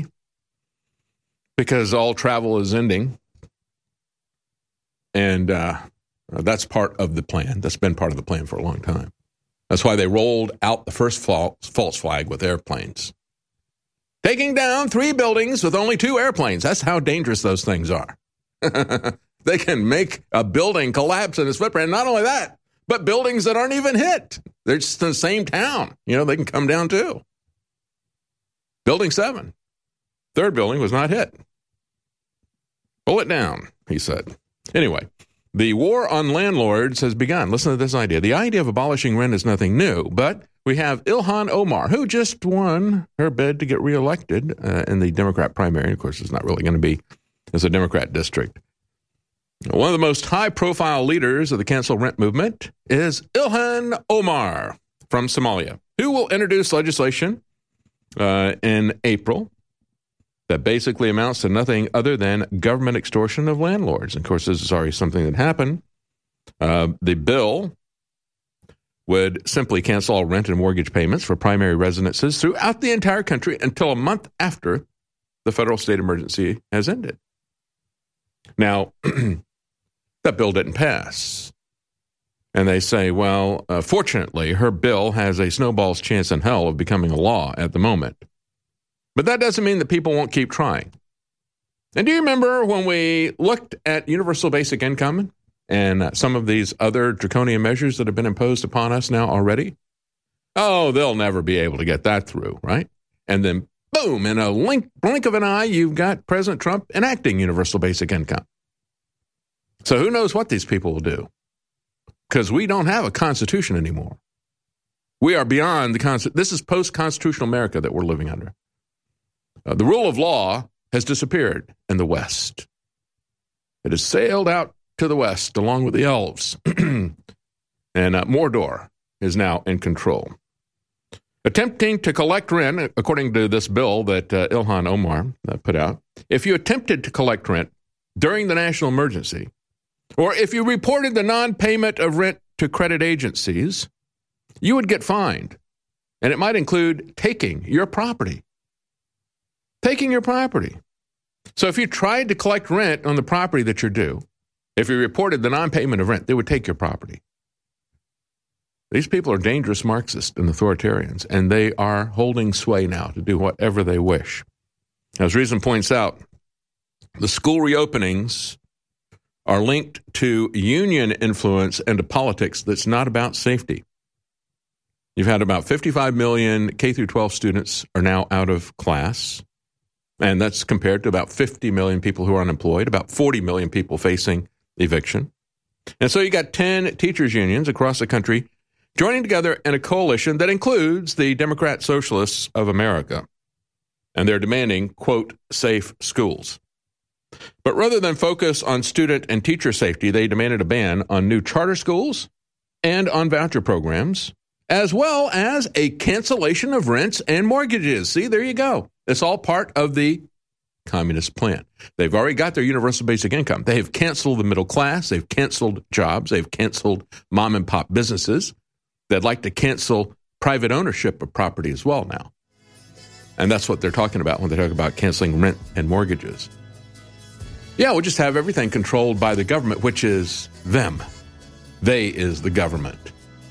Speaker 2: because all travel is ending, and uh, that's part of the plan. That's been part of the plan for a long time. That's why they rolled out the first false flag with airplanes. Taking down three buildings with only two airplanes. That's how dangerous those things are. They can make a building collapse in its footprint. Not only that, but buildings that aren't even hit. They're just in the same town. You know, they can come down too. Building seven. Third building was not hit. Pull it down, he said. Anyway, the war on landlords has begun. Listen to this idea. The idea of abolishing rent is nothing new, but we have Ilhan Omar, who just won her bid to get reelected uh, in the Democrat primary. Of course, it's not really going to be as a Democrat district. One of the most high-profile leaders of the cancel rent movement is Ilhan Omar from Somalia, who will introduce legislation uh, in April that basically amounts to nothing other than government extortion of landlords. Of course, this is already something that happened. Uh, the bill would simply cancel all rent and mortgage payments for primary residences throughout the entire country until a month after the federal state emergency has ended. Now, that bill didn't pass. And they say, well, uh, fortunately, her bill has a snowball's chance in hell of becoming a law at the moment. But that doesn't mean that people won't keep trying. And do you remember when we looked at universal basic income and uh, some of these other draconian measures that have been imposed upon us now already? Oh, they'll never be able to get that through, right? And then, boom, in a blink, blink of an eye, you've got President Trump enacting universal basic income. So who knows what these people will do? Because we don't have a constitution anymore. We are beyond the Constitution. This is post-constitutional America that we're living under. Uh, the rule of law has disappeared in the West. It has sailed out to the West along with the elves. and uh, Mordor is now in control. Attempting to collect rent, according to this bill that uh, Ilhan Omar uh, put out, if you attempted to collect rent during the national emergency, or if you reported the non-payment of rent to credit agencies, you would get fined. And it might include taking your property. Taking your property. So if you tried to collect rent on the property that you're due, if you reported the non-payment of rent, they would take your property. These people are dangerous Marxists and authoritarians, and they are holding sway now to do whatever they wish. As Reason points out, the school reopenings are linked to union influence and to politics that's not about safety. You've had about fifty-five million K through twelve students are now out of class, and that's compared to about fifty million people who are unemployed, about forty million people facing eviction. And so you got ten teachers unions across the country joining together in a coalition that includes the Democrat Socialists of America. And they're demanding, quote, safe schools. But rather than focus on student and teacher safety, they demanded a ban on new charter schools and on voucher programs, as well as a cancellation of rents and mortgages. See, there you go. It's all part of the communist plan. They've already got their universal basic income. They have canceled the middle class. They've canceled jobs. They've canceled mom and pop businesses. They'd like to cancel private ownership of property as well now. And that's what they're talking about when they talk about canceling rent and mortgages. Yeah, we'll just have everything controlled by the government, which is them. They is the government.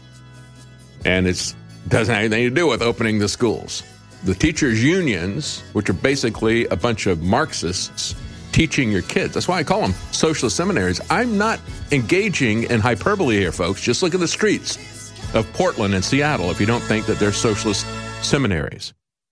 Speaker 2: And it doesn't have anything to do with opening the schools. The teachers' unions, which are basically a bunch of Marxists teaching your kids. That's why I call them socialist seminaries. I'm not engaging in hyperbole here, folks. Just look at the streets of Portland and Seattle if you don't think that they're socialist seminaries.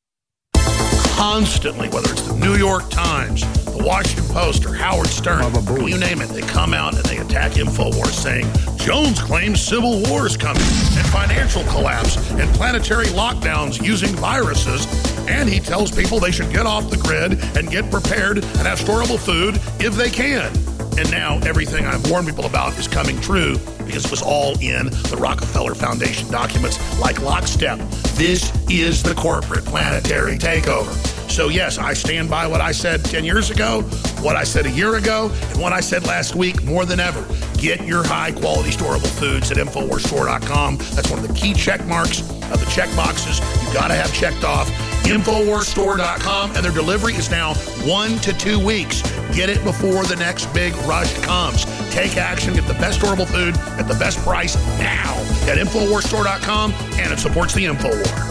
Speaker 3: Constantly, whether it's the New York Times, the Washington Post, or Howard Stern, you name it, they come out and they attack InfoWars saying Jones claims civil war is coming and financial collapse and planetary lockdowns using viruses, and he tells people they should get off the grid and get prepared and have storable food if they can. And now everything I've warned people about is coming true because it was all in the Rockefeller Foundation documents like lockstep. This is the corporate planetary takeover. So yes, I stand by what I said ten years ago, what I said a year ago, and what I said last week more than ever. Get your high-quality storable foods at Infowars Store dot com. That's one of the key check marks of the check boxes you've got to have checked off. Infowars Store dot com, and their delivery is now one to two weeks. Get it before the next big rush comes. Take action, get the best storable food at the best price now at Infowars Store dot com, and it supports the InfoWar.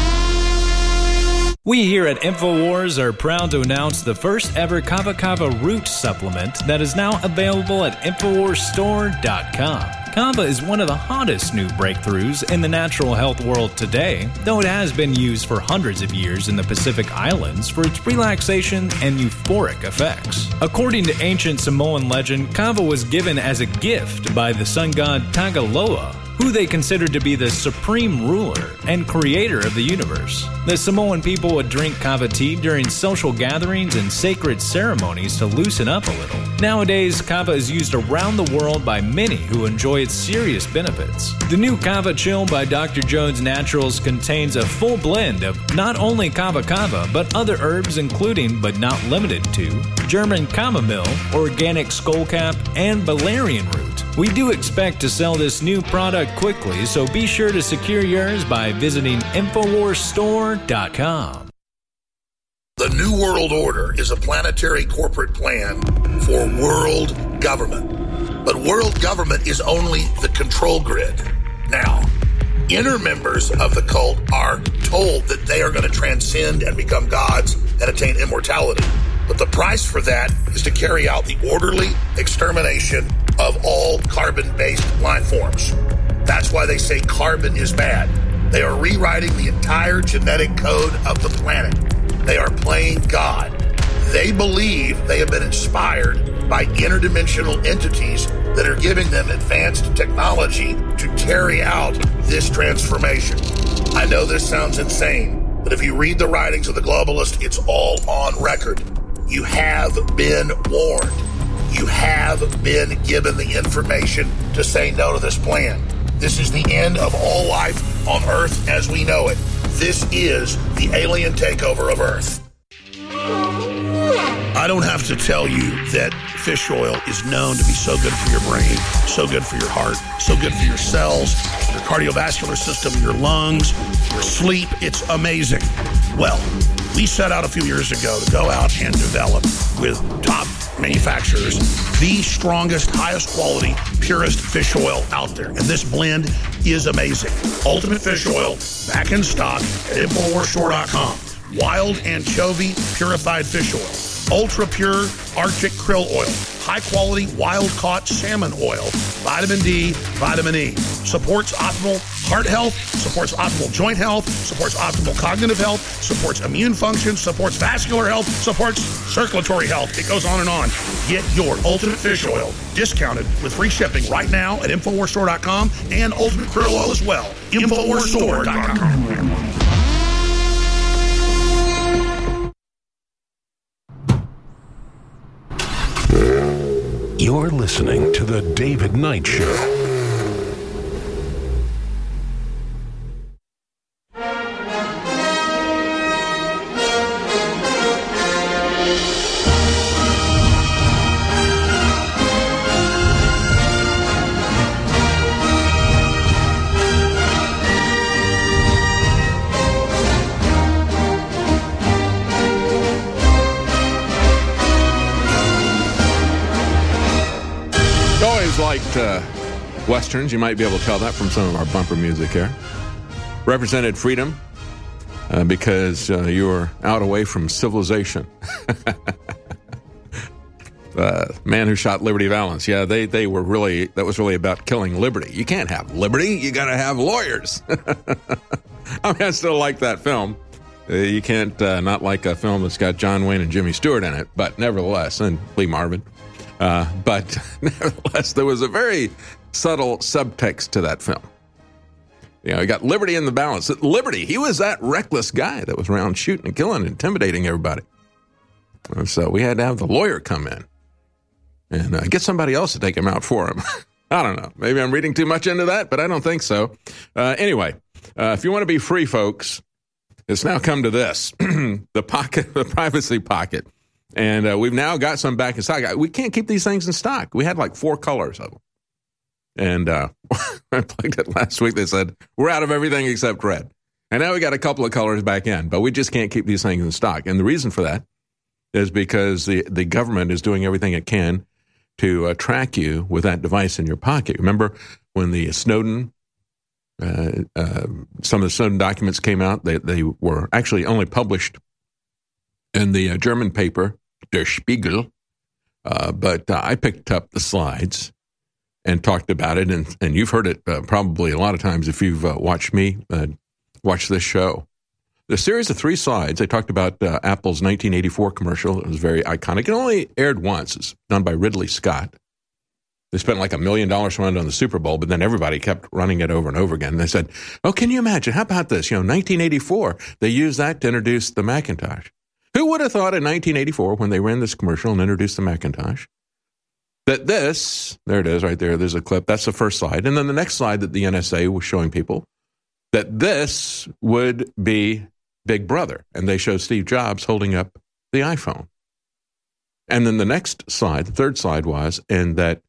Speaker 9: We here at InfoWars are proud to announce the first ever Kava Kava root supplement that is now available at Infowars Store dot com. Kava is one of the hottest new breakthroughs in the natural health world today, though it has been used for hundreds of years in the Pacific Islands for its relaxation and euphoric effects. According to ancient Samoan legend, Kava was given as a gift by the sun god Tagaloa, who they considered to be the supreme ruler and creator of the universe. The Samoan people would drink kava tea during social gatherings and sacred ceremonies to loosen up a little. Nowadays, kava is used around the world by many who enjoy its serious benefits. The new Kava Chill by Doctor Jones Naturals contains a full blend of not only kava kava, but other herbs including, but not limited to, German chamomile, organic skullcap, and valerian root. We do expect to sell this new product quickly, so be sure to secure yours by visiting Infowars Store dot com.
Speaker 8: The New World Order is a planetary corporate plan for world government. But world government is only the control grid. Now, inner members of the cult are told that they are going to transcend and become gods and attain immortality. But the price for that is to carry out the orderly extermination of all carbon-based life forms. That's why they say carbon is bad. They are rewriting the entire genetic code of the planet. They are playing God. They believe they have been inspired by interdimensional entities that are giving them advanced technology to carry out this transformation. I know this sounds insane, but if you read the writings of the globalist, it's all on record. You have been warned. You have been given the information to say no to this plan. This is the end of all life on Earth as we know it. This is the alien takeover of Earth. I don't have to tell you that fish oil is known to be so good for your brain, so good for your heart, so good for your cells, your cardiovascular system, your lungs, your sleep. It's amazing. Well, we set out a few years ago to go out and develop with top manufacturers the strongest, highest quality, purest fish oil out there. And this blend is amazing. Ultimate Fish Oil, back in stock at Infowars Store dot com. Wild anchovy purified fish oil. Ultra pure Arctic krill oil. High quality wild caught salmon oil. Vitamin D, vitamin E. Supports optimal heart health, supports optimal joint health, supports optimal cognitive health, supports immune function, supports vascular health, supports circulatory health. It goes on and on. Get your Ultimate Fish Oil discounted with free shipping right now at Infowars Store dot com and Ultimate Krill Oil as well. Infowars Store dot com.
Speaker 1: You're listening to The David Knight Show.
Speaker 2: Liked uh, Westerns, you might be able to tell that from some of our bumper music here. Represented freedom uh, because uh, you were out away from civilization. uh, Man Who Shot Liberty Valance, yeah, they they were really, that was really about killing liberty. You can't have liberty, you got to have lawyers. I mean, I still like that film. Uh, you can't uh, not like a film that's got John Wayne and Jimmy Stewart in it, but nevertheless, and Lee Marvin. Uh, but nevertheless, there was a very subtle subtext to that film. You know, you got liberty in the balance. Liberty, he was that reckless guy that was around shooting and killing and intimidating everybody. And so we had to have the lawyer come in and uh, get somebody else to take him out for him. I don't know. Maybe I'm reading too much into that, but I don't think so. Uh, anyway, uh, if you want to be free, folks, it's now come to this, the pocket, the privacy pocket. And uh, we've now got some back in stock. We can't keep these things in stock. We had like four colors of them. And uh, I plugged it last week. They said, we're out of everything except red. And now we got a couple of colors back in, but we just can't keep these things in stock. And the reason for that is because the, the government is doing everything it can to uh, track you with that device in your pocket. Remember when the Snowden, uh, uh, some of the Snowden documents came out, they, they were actually only published in the uh, German paper, Der Spiegel, uh, but uh, I picked up the slides and talked about it, and, and you've heard it uh, probably a lot of times if you've uh, watched me uh, watch this show. The series of three slides, I talked about uh, Apple's nineteen eighty-four commercial. It was very iconic. It only aired once. It's done by Ridley Scott. They spent like a million dollars on it on the Super Bowl, but then everybody kept running it over and over again. And they said, oh, can you imagine? How about this? You know, nineteen eighty-four, they used that to introduce the Macintosh. Who would have thought in nineteen eighty-four, when they ran this commercial and introduced the Macintosh, that this, there it is right there, there's a clip, that's the first slide. And then the next slide that the N S A was showing people, that this would be Big Brother. And they showed Steve Jobs holding up the iPhone. And then the next slide, the third slide was, and that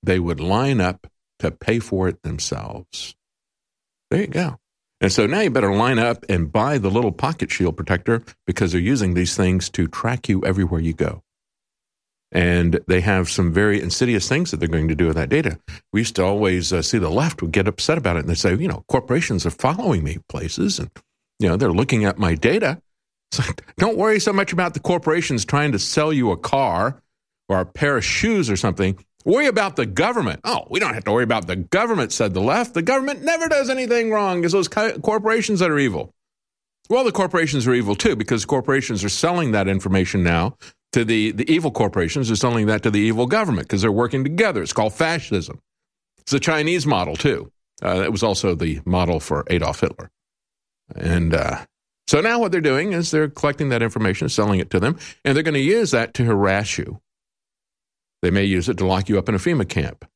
Speaker 2: they would line up to pay for it themselves. There you go. And so now you better line up and buy the little pocket shield protector because they're using these things to track you everywhere you go. And they have some very insidious things that they're going to do with that data. We used to always uh, see the left would get upset about it, and they say, you know, corporations are following me places, and, you know, they're looking at my data. So don't worry so much about the corporations trying to sell you a car or a pair of shoes or something. Worry about the government. Oh, we don't have to worry about the government, said the left. The government never does anything wrong. It's those co- corporations that are evil. Well, the corporations are evil, too, because corporations are selling that information now to the, the evil corporations. Are selling that to the evil government because they're working together. It's called fascism. It's a Chinese model, too. Uh, it was also the model for Adolf Hitler. And uh, so now what they're doing is they're collecting that information, selling it to them, and they're going to use that to harass you. They may use it to lock you up in a FEMA camp.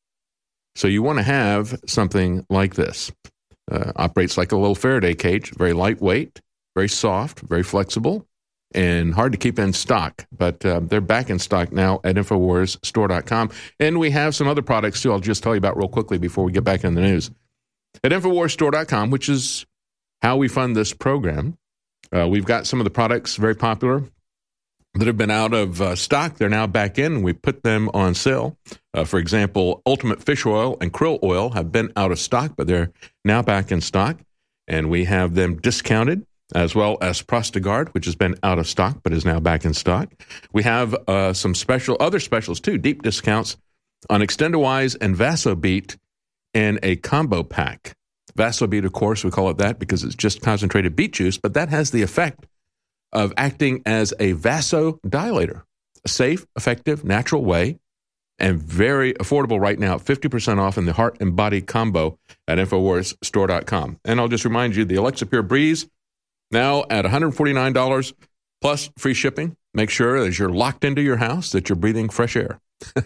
Speaker 2: So you want to have something like this. Uh, operates like a little Faraday cage, very lightweight, very soft, very flexible, and hard to keep in stock. But uh, they're back in stock now at Infowars Store dot com. And we have some other products, too, I'll just tell you about real quickly before we get back in the news. At Infowars Store dot com, which is how we fund this program, uh, we've got some of the products very popular that have been out of uh, stock. They're now back in. We put them on sale. Uh, for example, Ultimate Fish Oil and Krill Oil have been out of stock, but they're now back in stock, and we have them discounted, as well as Prostagard, which has been out of stock, but is now back in stock. We have uh, some special other specials, too, deep discounts on Extendawise and Vasobeat in a combo pack. Vasobeat, of course, we call it that because it's just concentrated beet juice, but that has the effect of acting as a vasodilator, a safe, effective, natural way, and very affordable right now, fifty percent off in the Heart and Body combo at Infowars Store dot com. And I'll just remind you, the Alexa Pure Breeze, now at one hundred forty-nine dollars plus free shipping. Make sure as you're locked into your house that you're breathing fresh air.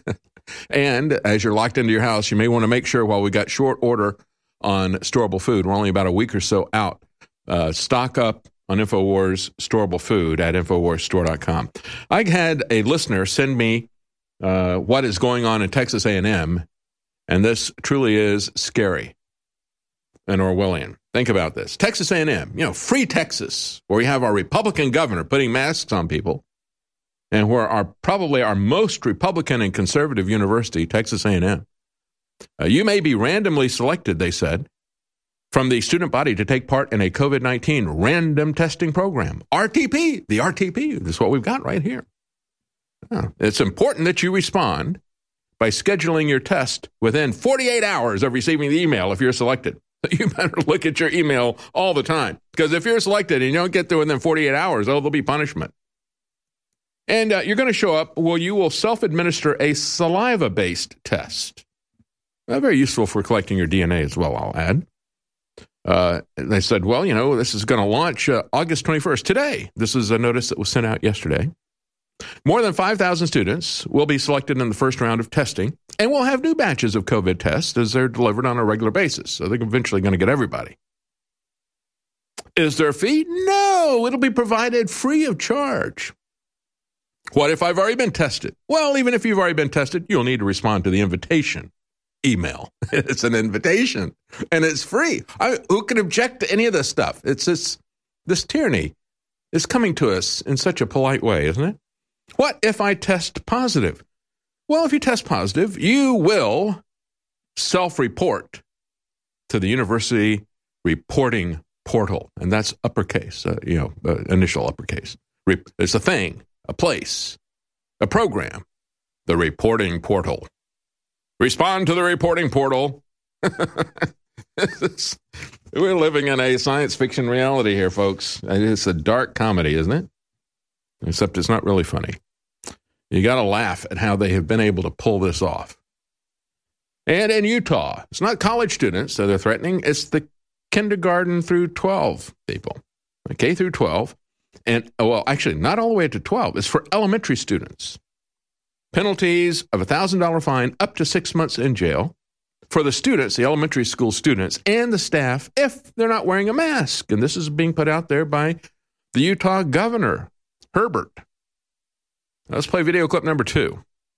Speaker 2: And as you're locked into your house, you may want to make sure while we got short order on storable food, we're only about a week or so out, uh, stock up on InfoWars storable food at Infowars Store dot com. I had a listener send me uh, what is going on in Texas A and M, and this truly is scary and Orwellian. Think about this. Texas A and M, you know, free Texas, where we have our Republican governor putting masks on people, and where our probably our most Republican and conservative university, Texas A and M. Uh, you may be randomly selected, they said, from the student body to take part in a COVID nineteen random testing program. R T P, the R T P, this is what we've got right here. Uh, it's important that you respond by scheduling your test within forty-eight hours of receiving the email if you're selected. You better look at your email all the time, because if you're selected and you don't get there within forty-eight hours, oh, there'll be punishment. And uh, you're going to show up, well, you will self-administer a saliva-based test. Uh, very useful for collecting your D N A as well, I'll add. Uh, they said, well, you know, this is going to launch uh, August twenty-first, today. This is a notice that was sent out yesterday. More than five thousand students will be selected in the first round of testing, and we'll have new batches of COVID tests as they're delivered on a regular basis. So they're eventually going to get everybody. Is there a fee? No, it'll be provided free of charge. What if I've already been tested? Well, even if you've already been tested, you'll need to respond to the invitation email. It's an invitation, and it's free. I, who can object to any of this stuff? It's this, this tyranny is coming to us in such a polite way, isn't it? What if I test positive? Well, if you test positive, you will self-report to the university reporting portal, and that's uppercase, uh, you know, uh, initial uppercase. Re- it's a thing, a place, a program, the reporting portal. Respond to the reporting portal. We're living in a science fiction reality here, folks. It's a dark comedy, isn't it? Except it's not really funny. You got to laugh at how they have been able to pull this off. And in Utah, it's not college students that they're threatening. It's the kindergarten through twelve people, K through twelve. And, well, actually, not all the way to twelve. It's for elementary students. Penalties of a one thousand dollars fine up to six months in jail for the students, the elementary school students, and the staff if they're not wearing a mask. And this is being put out there by the Utah governor, Herbert. Let's play video clip number two.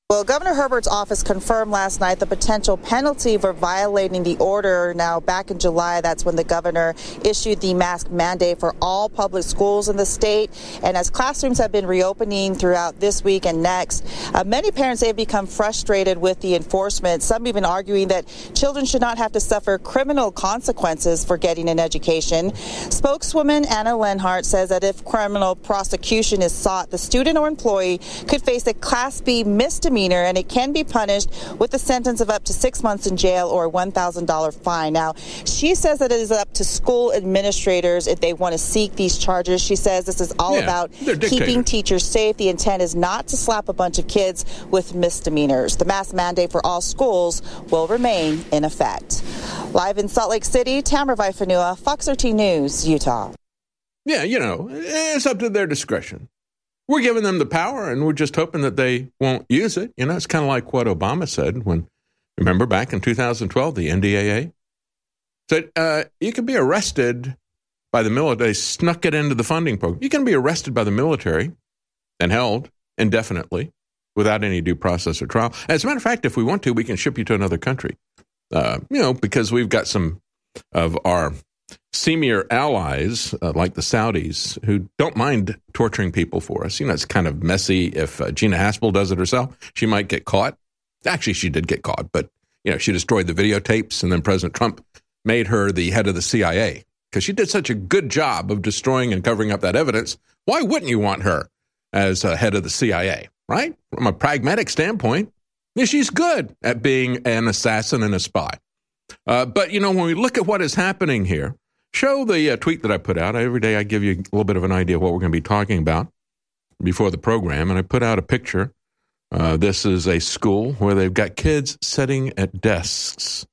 Speaker 10: Well, Governor Herbert's office confirmed last night the potential penalty for violating the order. Now, back in July, that's when the governor issued the mask mandate for all public schools in the state. And as classrooms have been reopening throughout this week and next, uh, many parents have become frustrated with the enforcement. Some even arguing that children should not have to suffer criminal consequences for getting an education. Spokeswoman Anna Lenhart says that if criminal prosecution is sought, the student or employee could face a Class B misdemeanor, and it can be punished with a sentence of up to six months in jail or a one thousand dollars fine. Now, she says that it is up to school administrators if they want to seek these charges. She says this is all
Speaker 2: yeah,
Speaker 10: about keeping teachers safe. The intent is not to slap a bunch of kids with misdemeanors. The mask mandate for all schools will remain in effect. Live in Salt Lake City, Tamara Vaifanua, Fox thirteen News, Utah.
Speaker 2: Yeah, you know, it's up to their discretion. We're giving them the power, and we're just hoping that they won't use it. You know, it's kind of like what Obama said when, remember, back in two thousand twelve, the N D A A said uh, you can be arrested by the military. They snuck it into the funding program. You can be arrested by the military and held indefinitely without any due process or trial. As a matter of fact, if we want to, we can ship you to another country, uh, you know, because we've got some of our senior allies, uh, like the Saudis, who don't mind torturing people for us. You know, it's kind of messy. If uh, Gina Haspel does it herself, she might get caught. Actually, she did get caught, but, you know, she destroyed the videotapes, and then President Trump made her the head of the C I A because she did such a good job of destroying and covering up that evidence. Why wouldn't you want her as uh, head of the C I A, right? From a pragmatic standpoint, yeah, she's good at being an assassin and a spy. Uh, but, you know, when we look at what is happening here, show the uh, tweet that I put out. Every day I give you a little bit of an idea of what we're going to be talking about before the program, and I put out a picture. Uh, this is a school where they've got kids sitting at desks,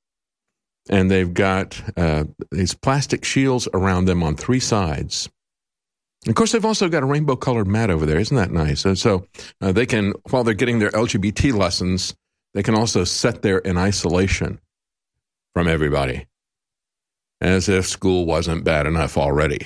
Speaker 2: and they've got uh, these plastic shields around them on three sides. Of course, they've also got a rainbow-colored mat over there. Isn't that nice? And so uh, they can, while they're getting their L G B T lessons, they can also sit there in isolation from everybody, as if school wasn't bad enough already.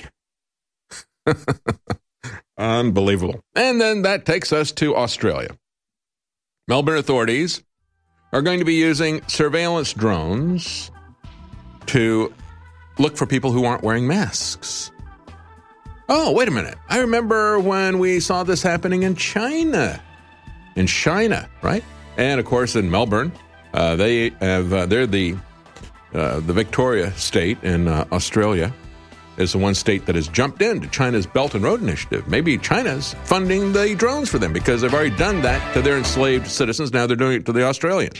Speaker 2: Unbelievable. And then that takes us to Australia. Melbourne authorities are going to be using surveillance drones to look for people who aren't wearing masks. Oh, wait a minute. I remember when we saw this happening in China. In China, right? And, of course, in Melbourne, uh, they have, uh, they're the Uh, the Victoria state in uh, Australia is the one state that has jumped into China's Belt and Road Initiative. Maybe China's funding the drones for them because they've already done that to their enslaved citizens. Now they're doing it to the Australians.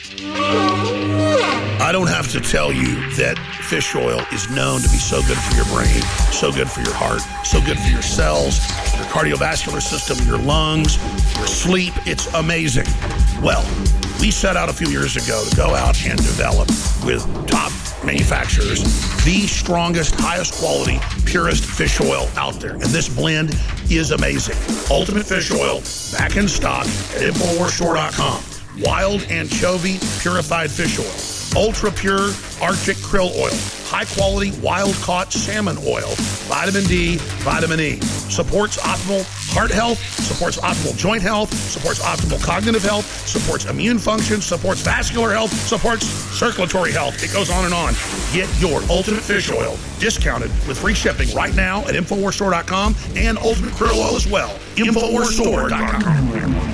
Speaker 3: I don't have to tell you that fish oil is known to be so good for your brain, so good for your heart, so good for your cells, your cardiovascular system, your lungs, your sleep. It's amazing. Well, we set out a few years ago to go out and develop with top manufacturers the strongest, highest quality, purest fish oil out there. And this blend is amazing. Ultimate Fish Oil, back in stock at Infowars Store dot com. Wild anchovy purified fish oil. Ultra pure Arctic krill oil. High quality wild caught salmon oil. Vitamin D, vitamin E. Supports optimal heart health, supports optimal joint health, supports optimal cognitive health, supports immune function, supports vascular health, supports circulatory health. It goes on and on. Get your Ultimate Fish Oil discounted with free shipping right now at Infowars Store dot com and Ultimate Krill Oil as well. Infowars Store dot com.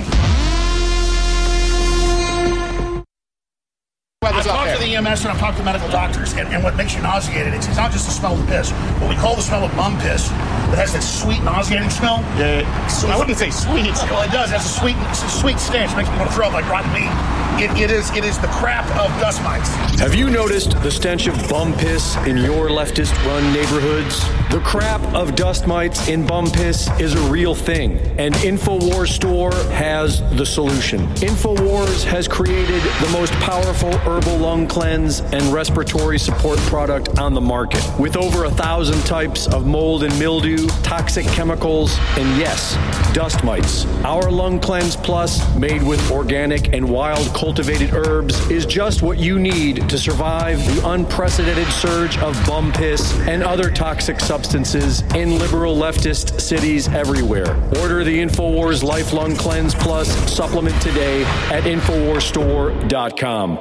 Speaker 3: I've talked to the E M S and I've talked to medical doctors, and, and what makes you nauseated, it's, it's not just the smell of the piss. What we call the smell of bum piss, that has that sweet, nauseating smell. Yeah, so I wouldn't say sweet. Well, it does. It has a sweet, it's a sweet stench. It makes me want to throw up like rotten meat. It, it is it is the crap of dust mites.
Speaker 11: Have you noticed the stench of bum piss in your leftist-run neighborhoods? The crap of dust mites in bum piss is a real thing, and Infowars Store has the solution. Infowars has created the most powerful herbal lung cleanser cleanse and respiratory support product on the market. With over a thousand types of mold and mildew, toxic chemicals, and yes, dust mites. Our Lung Cleanse Plus, made with organic and wild cultivated herbs, is just what you need to survive the unprecedented surge of bum piss and other toxic substances in liberal leftist cities everywhere. Order the InfoWars Life Lung Cleanse Plus supplement today at infowars store dot com.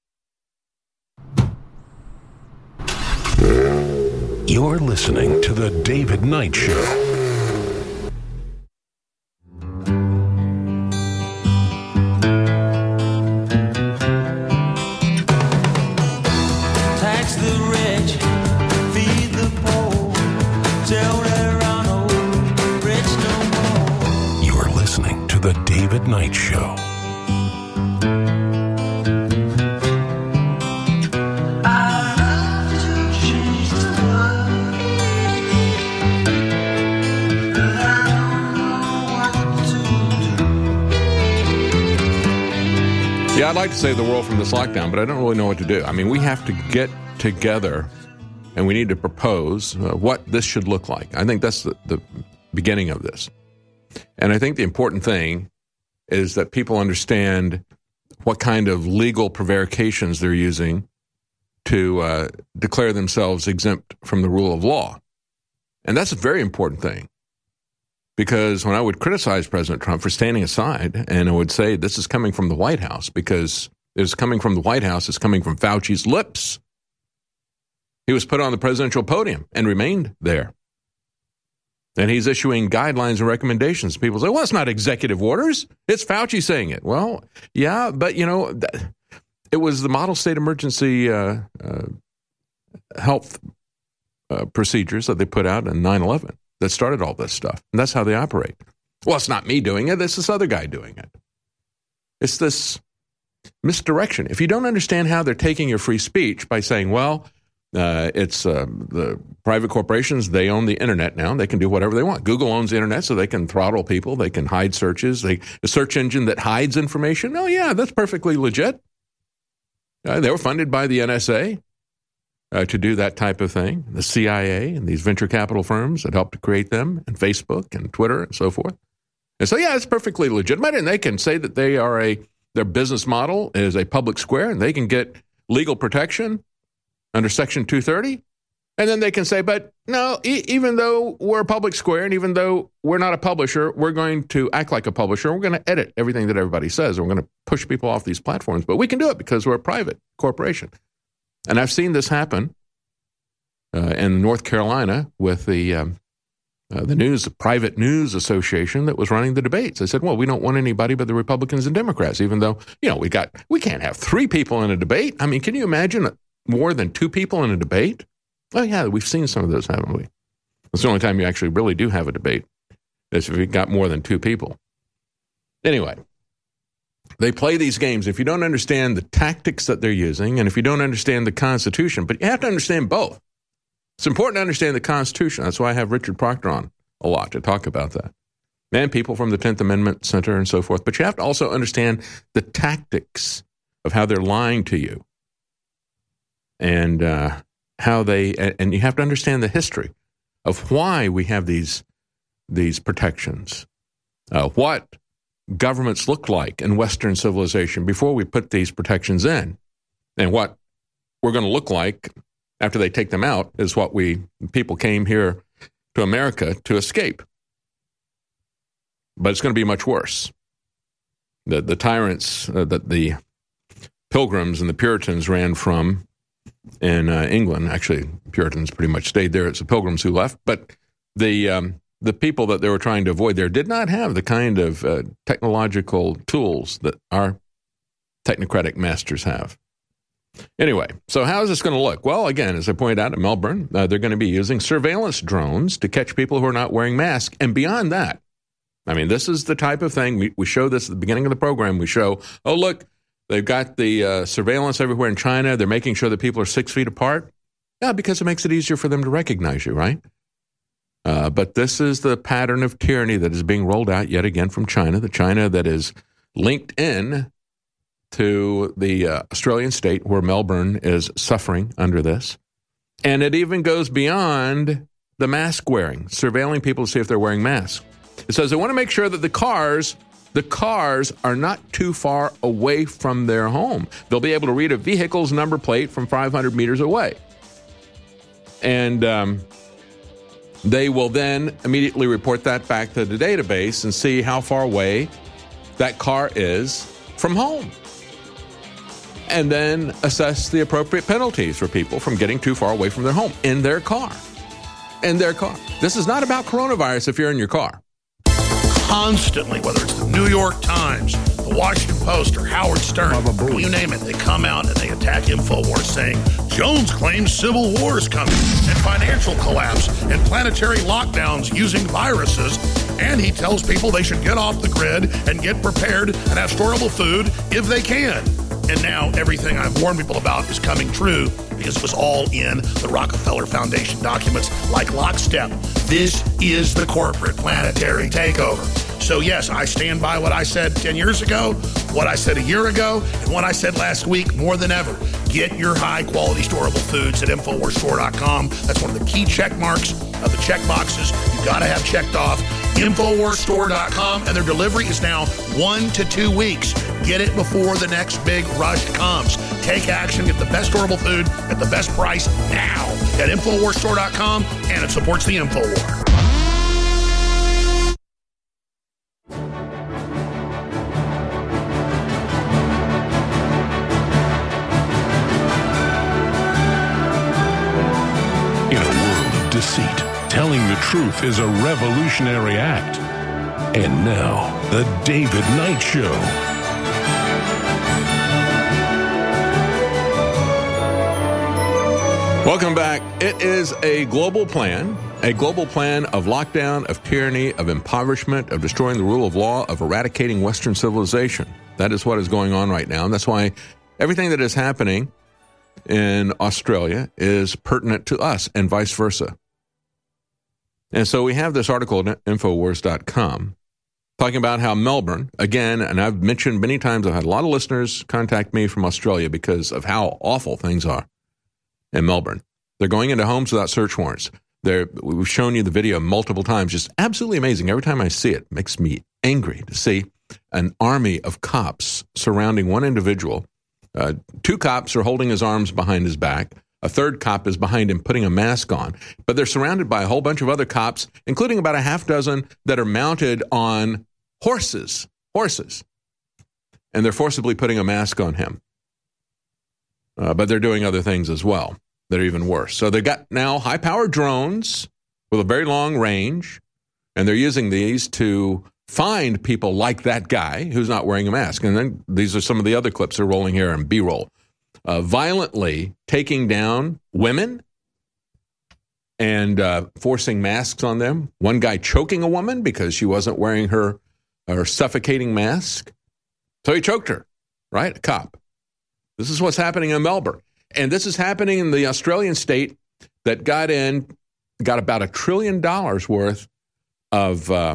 Speaker 1: You're listening to The David Knight Show. The David Knight Show.
Speaker 2: Yeah, I'd like to save the world from this lockdown, but I don't really know what to do. I mean, we have to get together and we need to propose uh, what this should look like. I think that's the, the beginning of this. And I think the important thing is that people understand what kind of legal prevarications they're using to uh, declare themselves exempt from the rule of law. And that's a very important thing. Because when I would criticize President Trump for standing aside, and I would say this is coming from the White House, because it's coming from the White House, it's coming from Fauci's lips. He was put on the presidential podium and remained there. And he's issuing guidelines and recommendations. People say, well, it's not executive orders. It's Fauci saying it. Well, yeah, but, you know, it was the model state emergency uh, uh, health uh, procedures that they put out in nine eleven that started all this stuff. And that's how they operate. Well, it's not me doing it. It's this other guy doing it. It's this misdirection. If you don't understand how they're taking your free speech by saying, well, Uh, it's uh, the private corporations, they own the internet now. They can do whatever they want. Google owns the internet, so they can throttle people. They can hide searches. They, the search engine that hides information, oh, yeah, that's perfectly legit. Uh, they were funded by the N S A uh, to do that type of thing. The C I A and these venture capital firms that helped to create them, and Facebook and Twitter and so forth. And so, yeah, it's perfectly legitimate, and they can say that they are a their business model is a public square, and they can get legal protection under Section two thirty, and then they can say, but no, e- even though we're a public square and even though we're not a publisher, we're going to act like a publisher. We're going to edit everything that everybody says. We're going to push people off these platforms, but we can do it because we're a private corporation. And I've seen this happen uh, in North Carolina with the um, uh, the news, the Private News Association that was running the debates. They said, well, we don't want anybody but the Republicans and Democrats, even though, you know, we got we can't have three people in a debate. I mean, can you imagine more than two people in a debate? Oh, yeah, we've seen some of those, haven't we? It's the only time you actually really do have a debate, is if you've got more than two people. Anyway, they play these games. If you don't understand the tactics that they're using, and if you don't understand the Constitution, but you have to understand both. It's important to understand the Constitution. That's why I have Richard Proctor on a lot to talk about that. And people from the tenth Amendment Center and so forth. But you have to also understand the tactics of how they're lying to you. And uh, how they, and you have to understand the history of why we have these these protections, uh, what governments look like in Western civilization before we put these protections in, and what we're going to look like after they take them out is what we people came here to America to escape. But it's going to be much worse. The the tyrants uh, that the Pilgrims and the Puritans ran from in uh, England. Actually, Puritans pretty much stayed there. It's the Pilgrims who left. But the um, the people that they were trying to avoid there did not have the kind of uh, technological tools that our technocratic masters have. Anyway, so how is this going to look? Well, again, as I pointed out in Melbourne, uh, they're going to be using surveillance drones to catch people who are not wearing masks. And beyond that, I mean, this is the type of thing, we, we show this at the beginning of the program. We show, oh, look, they've got the uh, surveillance everywhere in China. They're making sure that people are six feet apart. Yeah, because it makes it easier for them to recognize you, right? Uh, but this is the pattern of tyranny that is being rolled out yet again from China, the China that is linked in to the uh, Australian state where Melbourne is suffering under this. And it even goes beyond the mask wearing, surveilling people to see if they're wearing masks. It says they want to make sure that the cars, the cars are not too far away from their home. They'll be able to read a vehicle's number plate from five hundred meters away. And um, they will then immediately report that back to the database and see how far away that car is from home. And then assess the appropriate penalties for people from getting too far away from their home in their car. In their car. This is not about coronavirus if you're in your car.
Speaker 3: Constantly, whether it's the New York Times, the Washington Post, or Howard Stern, you name it, they come out and they attack InfoWars saying Jones claims civil war is coming and financial collapse and planetary lockdowns using viruses. And he tells people they should get off the grid and get prepared and have storable food if they can. And now everything I've warned people about is coming true because it was all in the Rockefeller Foundation documents like lockstep. This is the corporate planetary takeover. So yes, I stand by what I said ten years ago, what I said a year ago, and what I said last week more than ever. Get your high-quality storable foods at Infowars Store dot com. That's one of the key check marks of the check boxes you've got to have checked off. Infowars Store dot com, and their delivery is now one to two weeks. Get it before the next big rush comes. Take action, get the best storable food at the best price now at Infowars Store dot com, and it supports the InfoWar.
Speaker 1: In a world of deceit, telling the truth is a revolutionary act. And now, The David Knight Show.
Speaker 2: Welcome back. It is a global plan, a global plan of lockdown, of tyranny, of impoverishment, of destroying the rule of law, of eradicating Western civilization. That is what is going on right now. And that's why everything that is happening in Australia is pertinent to us and vice versa. And so we have this article at Infowars dot com talking about how Melbourne, again, and I've mentioned many times, I've had a lot of listeners contact me from Australia because of how awful things are in Melbourne. They're going into homes without search warrants. They're, we've shown you the video multiple times, just absolutely amazing. Every time I see it, it makes me angry to see an army of cops surrounding one individual. Uh, two cops are holding his arms behind his back. A third cop is behind him putting a mask on. But they're surrounded by a whole bunch of other cops, including about a half dozen that are mounted on horses. Horses. And they're forcibly putting a mask on him. Uh, but they're doing other things as well that are even worse. So they've got now high-powered drones with a very long range, and they're using these to find people like that guy who's not wearing a mask. And then these are some of the other clips they're rolling here in B-roll. Uh, violently taking down women and uh, forcing masks on them. One guy choking a woman because she wasn't wearing her, her suffocating mask. So he choked her, right? A cop. This is what's happening in Melbourne. And this is happening in the Australian state that got in, got about a trillion dollars worth of uh,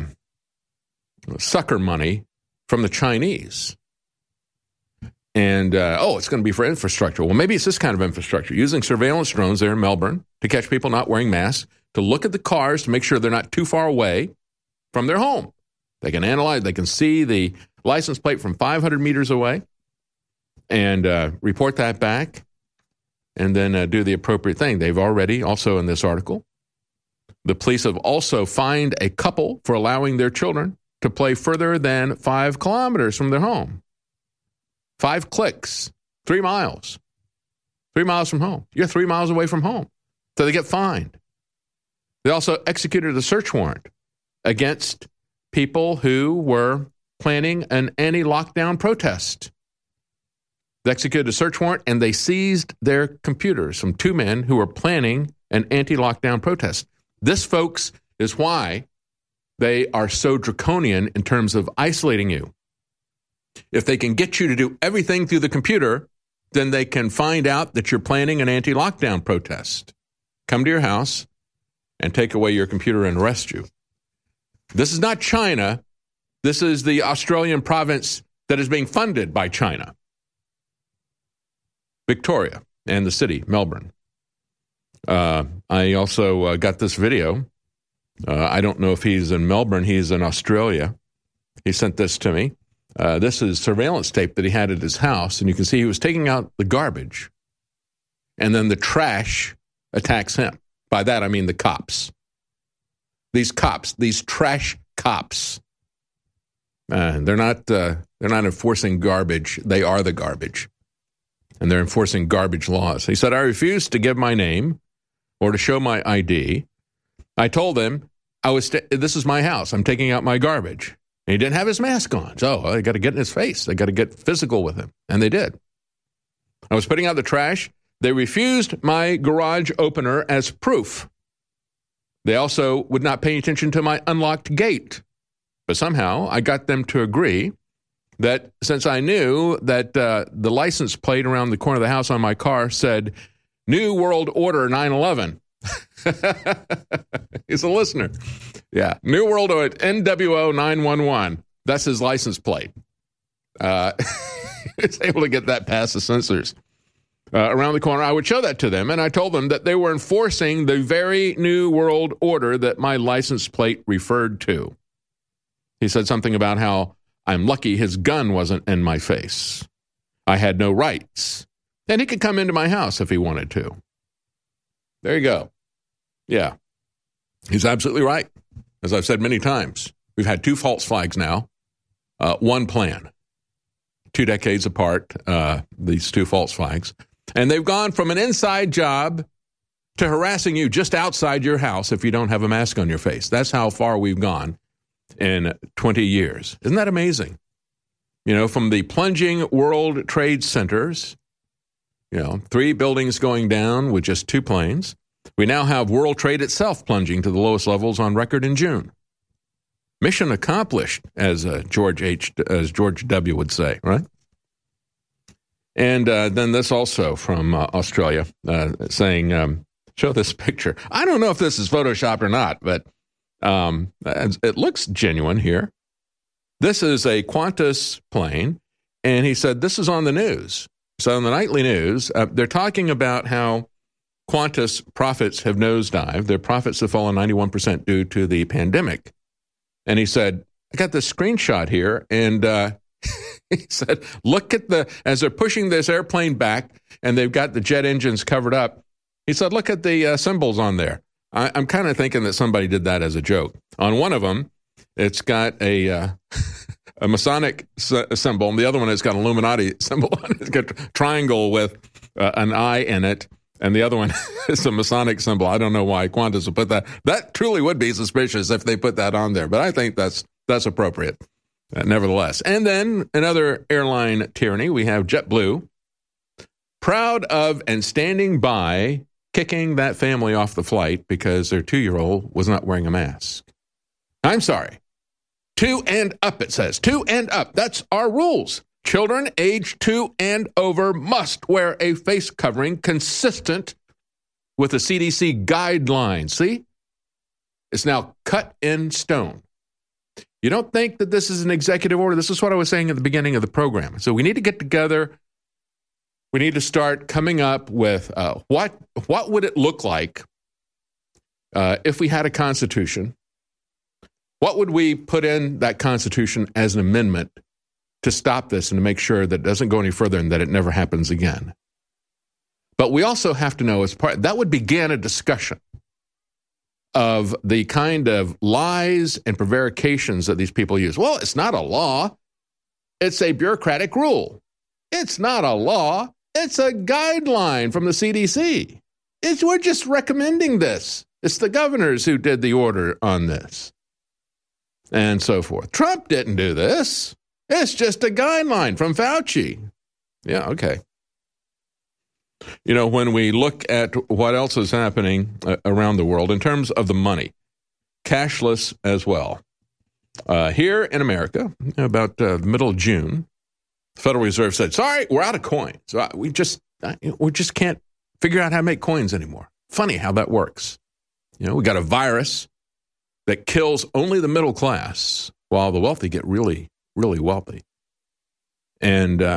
Speaker 2: sucker money from the Chinese. And, uh, oh, it's going to be for infrastructure. Well, maybe it's this kind of infrastructure, using surveillance drones there in Melbourne to catch people not wearing masks, to look at the cars to make sure they're not too far away from their home. They can analyze, they can see the license plate from five hundred meters away and uh, report that back and then uh, do the appropriate thing. They've already, also in this article, the police have also fined a couple for allowing their children to play further than five kilometers from their home. Five clicks, three miles, three miles from home. You're three miles away from home. So they get fined. They also executed a search warrant against people who were planning an anti-lockdown protest. They executed a search warrant and they seized their computers from two men who were planning an anti-lockdown protest. This, folks, is why they are so draconian in terms of isolating you. If they can get you to do everything through the computer, then they can find out that you're planning an anti-lockdown protest. Come to your house and take away your computer and arrest you. This is not China. This is the Australian province that is being funded by China. Victoria and the city, Melbourne. Uh, I also uh, got this video. Uh, I don't know if he's in Melbourne. He's in Australia. He sent this to me. Uh, this is surveillance tape that he had at his house, and you can see he was taking out the garbage, and then the trash attacks him. By that, I mean the cops. These cops, these trash cops, uh, they're not uh, they're not enforcing garbage. They are the garbage, and they're enforcing garbage laws. He said, I refused to give my name or to show my I D. I told him, I was st- this is my house. I'm taking out my garbage. And he didn't have his mask on. So well, they got to get in his face. They got to get physical with him. And they did. I was putting out the trash. They refused my garage opener as proof. They also would not pay attention to my unlocked gate. But somehow I got them to agree that since I knew that uh, the license plate around the corner of the house on my car said New World Order nine eleven. He's a listener. Yeah. New World Order, N W O nine one one. That's his license plate. Uh, he's able to get that past the sensors. Uh, around the corner, I would show that to them, and I told them that they were enforcing the very New World Order that my license plate referred to. He said something about how I'm lucky his gun wasn't in my face. I had no rights. And he could come into my house if he wanted to. There you go. Yeah. He's absolutely right. As I've said many times, we've had two false flags now, uh, one plan. Two decades apart, uh, these two false flags. And they've gone from an inside job to harassing you just outside your house if you don't have a mask on your face. That's how far we've gone in twenty years. Isn't that amazing? You know, from the plunging World Trade Centers, you know, three buildings going down with just two planes. We now have World Trade itself plunging to the lowest levels on record in June. Mission accomplished, as uh, George H. as George W. would say, right? And uh, then this also from uh, Australia, uh, saying, um, show this picture. I don't know if this is Photoshopped or not, but um, it looks genuine here. This is a Qantas plane, and he said this is on the news. So in the nightly news, uh, they're talking about how Qantas profits have nosedived. Their profits have fallen ninety-one percent due to the pandemic. And he said, I got this screenshot here, and uh, he said, look at the, as they're pushing this airplane back, and they've got the jet engines covered up, he said, look at the uh, symbols on there. I, I'm kind of thinking that somebody did that as a joke. On one of them, it's got a uh, a Masonic s- symbol, and the other one has got an Illuminati symbol on it. It's got a triangle with uh, an eye in it. And the other one is a Masonic symbol. I don't know why Qantas would put that. That truly would be suspicious if they put that on there. But I think that's that's appropriate, uh, nevertheless. And then another airline tyranny. We have JetBlue, proud of and standing by kicking that family off the flight because their two-year-old was not wearing a mask. I'm sorry. Two and up, it says. Two and up. That's our rules. Children aged two and over must wear a face covering consistent with the C D C guidelines. See? It's now cut in stone. You don't think that this is an executive order? This is what I was saying at the beginning of the program. So we need to get together. We need to start coming up with uh, what, what would it look like uh, if we had a constitution? What would we put in that constitution as an amendment to stop this and to make sure that it doesn't go any further and that it never happens again? But we also have to know, as part that would begin a discussion of the kind of lies and prevarications that these people use. Well, it's not a law. It's a bureaucratic rule. It's not a law. It's a guideline from the C D C. It's, we're just recommending this. It's the governors who did the order on this, and so forth. Trump didn't do this. It's just a guideline from Fauci. Yeah, okay. You know, when we look at what else is happening uh, around the world in terms of the money, cashless as well. Uh, here in America, about uh, the middle of June, the Federal Reserve said, sorry, we're out of coins. So we just, we just can't figure out how to make coins anymore. Funny how that works. You know, we got a virus that kills only the middle class while the wealthy get really really wealthy. And uh,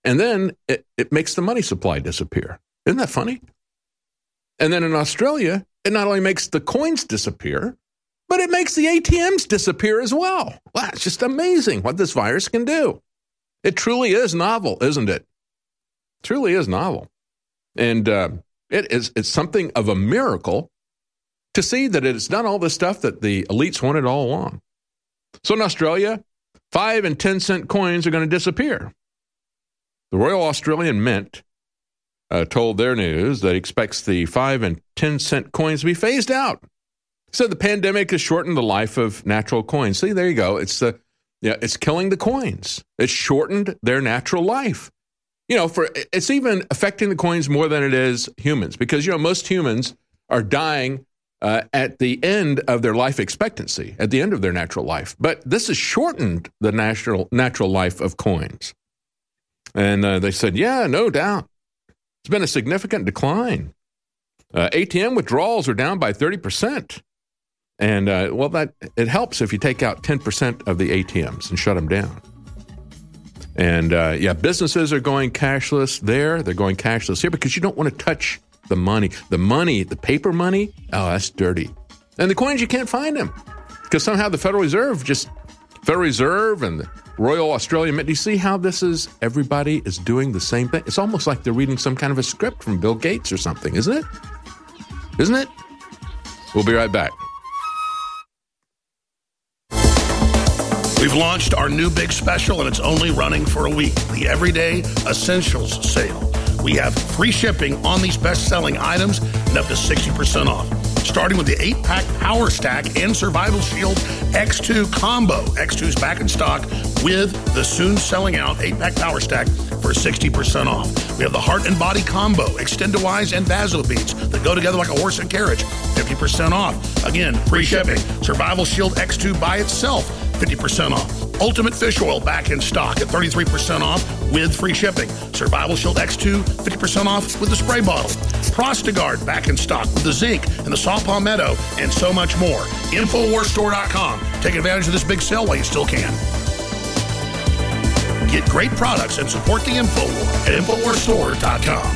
Speaker 2: And then it, it makes the money supply disappear. Isn't that funny? And then in Australia, it not only makes the coins disappear, but it makes the A T Ms disappear as well. Wow, it's just amazing what this virus can do. It truly is novel, isn't it? Truly is novel. And uh, it is it's something of a miracle to see that it's done all the stuff that the elites wanted all along. So in Australia, five and ten cent coins are going to disappear. The Royal Australian Mint uh, told their news that it expects the five and ten cent coins to be phased out. So the pandemic has shortened the life of natural coins. See, there you go. It's the yeah, it's killing the coins. It's shortened their natural life. You know, for it's even affecting the coins more than it is humans, because you know most humans are dying uh, at the end of their life expectancy, at the end of their natural life. But this has shortened the natural natural life of coins. And uh, they said, yeah, no doubt. It's been a significant decline. Uh, A T M withdrawals are down by thirty percent. And, uh, well, that it helps if you take out ten percent of the A T Ms and shut them down. And, uh, yeah, businesses are going cashless there. They're going cashless here because you don't want to touch the money. The money, the paper money, oh, that's dirty. And the coins, you can't find them because somehow the Federal Reserve just, Federal Reserve and the Royal Australian Mint, do you see how this is, everybody is doing the same thing? It's almost like they're reading some kind of a script from Bill Gates or something, isn't it? Isn't it? We'll be right back.
Speaker 3: We've launched our new big special, and it's only running for a week, the Everyday Essentials Sale. We have free shipping on these best-selling items and up to sixty percent off. Starting with the eight-pack Power Stack and Survival Shield X two Combo. X two's back in stock with the soon-selling-out eight-pack Power Stack for sixty percent off. We have the Heart and Body Combo, Extend-A-Wise and Vaso Beads that go together like a horse and carriage, fifty percent off. Again, free shipping. Survival Shield X two by itself, fifty percent off. Ultimate Fish Oil back in stock at thirty-three percent off with free shipping. Survival Shield X two, fifty percent off with the spray bottle. Prostagard back in stock with the zinc and the saw palmetto and so much more. Infowars Store dot com. Take advantage of this big sale while you still can. Get great products and support the InfoWar at Infowars Store dot com.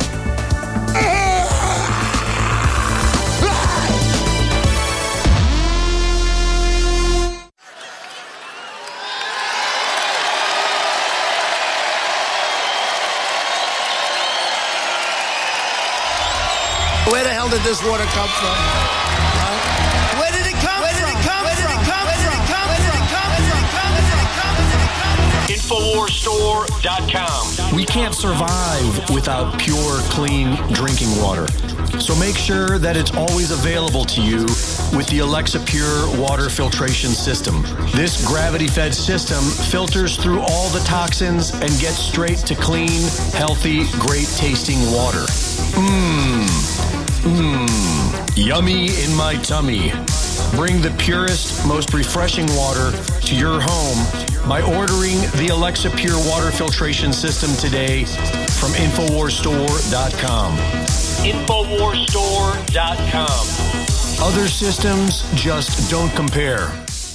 Speaker 12: Where the hell did this water come from? Huh? Where did it come Where from? Did it come Where did it come Where did it come Where did it come Where did it come Where did it come Where did it come Where did it come
Speaker 11: Infowars Store dot com. We can't survive without pure, clean drinking water. So make sure that it's always available to you with the Alexa Pure water filtration system. This gravity-fed system filters through all the toxins and gets straight to clean, healthy, great-tasting water. Mmm. Mmm. Yummy in my tummy. Bring the purest, most refreshing water to your home by ordering the Alexa Pure water filtration system today from Infowars Store dot com. Infowars Store dot com. Other systems just don't compare.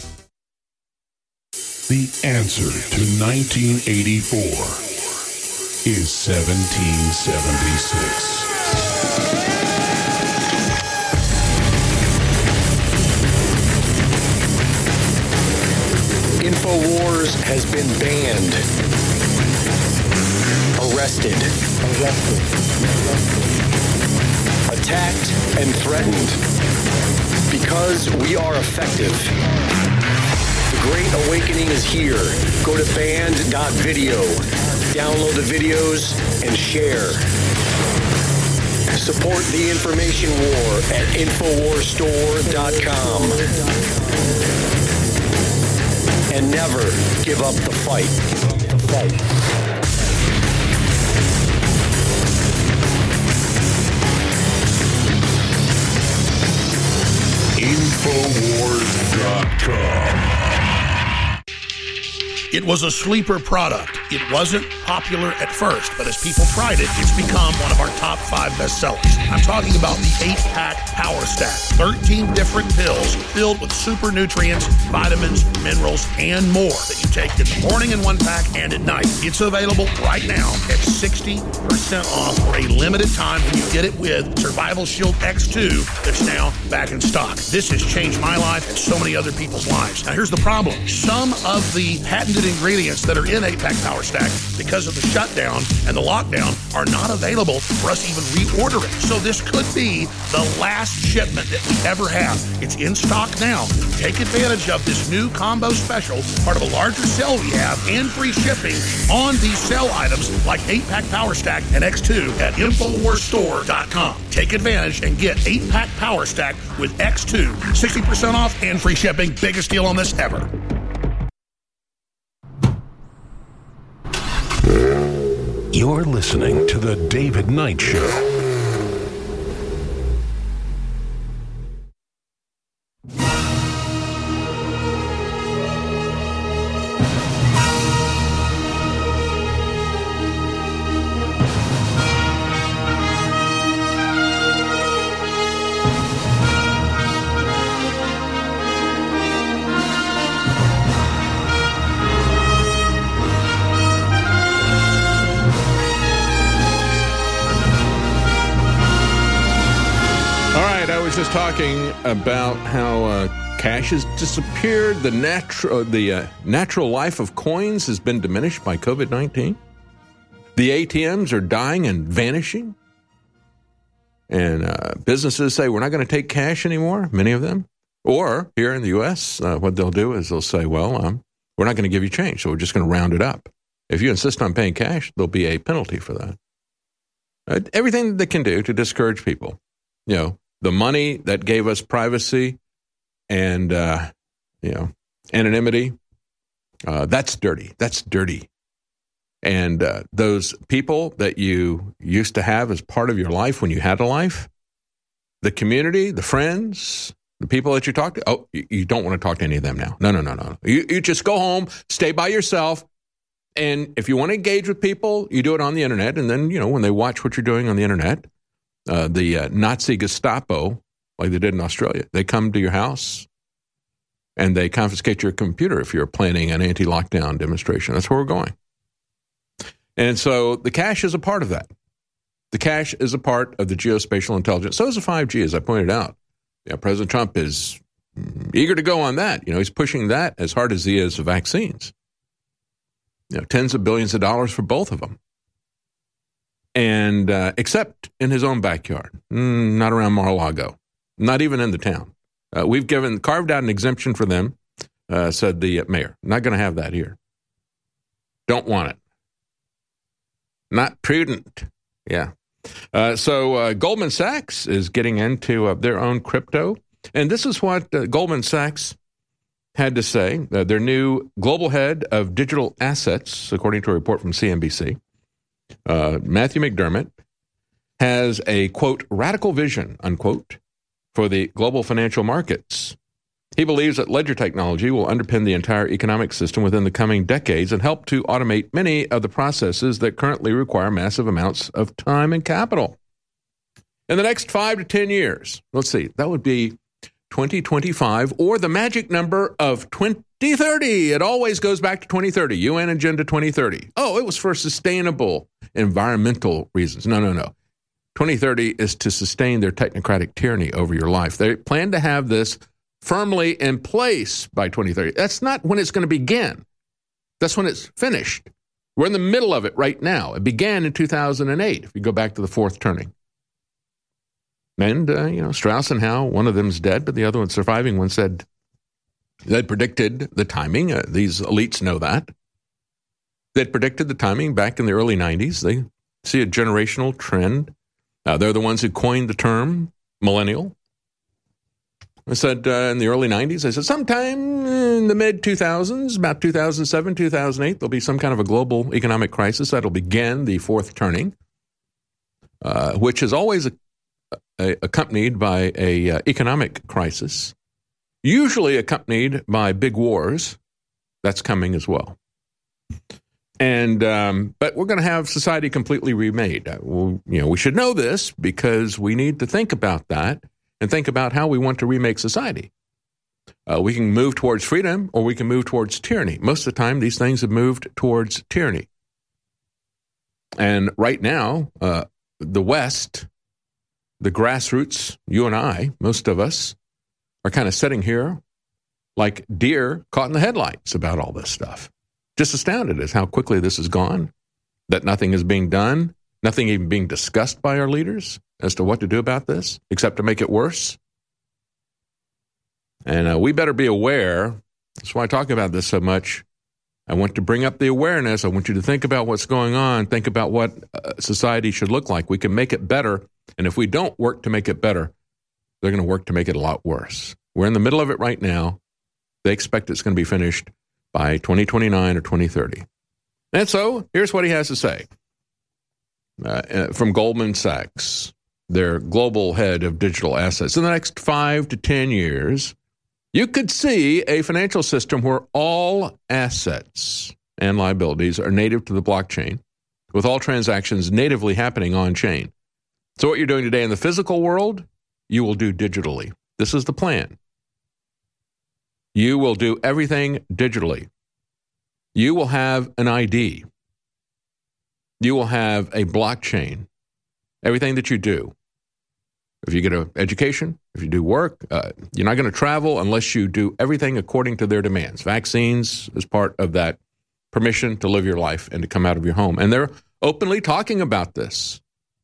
Speaker 1: The answer to nineteen eighty-four is seventeen seventy-six.
Speaker 11: InfoWars has been banned, arrested, arrested, attacked, and threatened because we are effective. The Great Awakening is here. Go to banned dot video, download the videos, and share. Support the information war at Infowars Store dot com. And never give up the fight. The fight.
Speaker 1: Infowars dot com.
Speaker 3: It was a sleeper product. It wasn't popular at first, but as people tried it, it's become one of our top five bestsellers. I'm talking about the eight-pack Power Stack. thirteen different pills filled with super nutrients, vitamins, minerals, and more that you take in the morning in one pack and at night. It's available right now at sixty percent off for a limited time when you get it with Survival Shield X two that's now back in stock. This has changed my life and so many other people's lives. Now, here's the problem. Some of the patented ingredients that are in eight-pack Power Stack, because of the shutdown and the lockdown, are not available for us to even reorder it. So this could be the last shipment that we ever have. It's in stock now. Take advantage of this new combo special, part of a larger sale we have, and free shipping on these sale items like eight-pack Power Stack and X two at Infowars Store dot com. Take advantage and get eight-pack Power Stack with X two. sixty percent off and free shipping. Biggest deal on this ever.
Speaker 1: You're listening to The David Knight Show. Just talking about how uh, cash has disappeared. The natural the uh, natural life of coins has been diminished by COVID nineteen. The A T Ms are dying and vanishing. And uh, businesses say, we're not going to take cash anymore, many of them. Or here in the U S, uh, what they'll do is they'll say, well, um, we're not going to give you change, so we're just going to round it up. If you insist on paying cash, there'll be a penalty for that. Uh, everything they can do to discourage people, you know, the money that gave us privacy and, uh, you know, anonymity, uh, that's dirty. That's dirty. And uh, those people that you used to have as part of your life when you had a life, the community, the friends, the people that you talk to, oh, you, you don't want to talk to any of them now. No, no, no, no. You, you just go home, stay by yourself. And if you want to engage with people, you do it on the internet. And then, you know, when they watch what you're doing on the internet, Uh, the uh, Nazi Gestapo, like they did in Australia, they come to your house and they confiscate your computer if you're planning an anti-lockdown demonstration. That's where we're going. And so the cash is a part of that. The cash is a part of the geospatial intelligence. So is the five G, as I pointed out. You know, President Trump is eager to go on that. You know, he's pushing that as hard as he is the vaccines. You know, tens of billions of dollars for both of them. And uh, except in his own backyard, mm, not around Mar-a-Lago, not even in the town. Uh, we've given, carved out an exemption for them, uh, said the mayor. Not going to have that here. Don't want it. Not prudent. Yeah. Uh, so uh, Goldman Sachs is getting into uh, their own crypto. And this is what uh, Goldman Sachs had to say. Uh, their new global head of digital assets, according to a report from C N B C. Uh, Matthew McDermott has a, quote, radical vision, unquote, for the global financial markets. He believes that ledger technology will underpin the entire economic system within the coming decades and help to automate many of the processes that currently require massive amounts of time and capital. In the next five to ten years, let's see, that would be twenty twenty-five or the magic number of twenty thirty. It always goes back to twenty thirty, U N Agenda twenty thirty. Oh, it was for sustainable environmental reasons. No, no, no. twenty thirty is to sustain their technocratic tyranny over your life. They plan to have this firmly in place by twenty thirty. That's not when it's going to begin. That's when it's finished. We're in the middle of it right now. It began in two thousand eight, if you go back to the fourth turning. And, uh, you know, Strauss and Howe, one of them's dead, but the other one, surviving one, said they predicted the timing. Uh, these elites know that. They predicted the timing back in the early nineties. They see a generational trend. Uh, they're the ones who coined the term millennial. I said uh, in the early nineties, I said sometime in the mid two thousands, about two thousand seven, two thousand eight, there'll be some kind of a global economic crisis that'll begin the fourth turning, uh, which is always a, a, accompanied by a uh, economic crisis, usually accompanied by big wars. That's coming as well. And um, but we're going to have society completely remade. Uh, well, you know, we should know this because we need to think about that and think about how we want to remake society. Uh, we can move towards freedom or we can move towards tyranny. Most of the time, these things have moved towards tyranny. And right now, uh, the West, the grassroots, you and I, most of us, are kind of sitting here like deer caught in the headlights about all this stuff. Just astounded at how quickly this has gone, that nothing is being done, nothing even being discussed by our leaders as to what to do about this, except to make it worse. And uh, we better be aware. That's why I talk about this so much. I want to bring up the awareness. I want you to think about what's going on, think about what uh, society should look like. We can make it better, and if we don't work to make it better, they're going to work to make it a lot worse. We're in the middle of it right now. They expect it's going to be finished by twenty twenty-nine or twenty thirty. And so here's what he has to say uh, from Goldman Sachs, their global head of digital assets. In the next five to ten years, you could see a financial system where all assets and liabilities are native to the blockchain, with all transactions natively happening on-chain. So what you're doing today in the physical world, you will do digitally. This is the plan. You will do everything digitally. You will have an I D. You will have a blockchain. Everything that you do. If you get an education, if you do work, uh, you're not going to travel unless you do everything according to their demands. Vaccines is part of that permission to live your life and to come out of your home. And they're openly talking about this.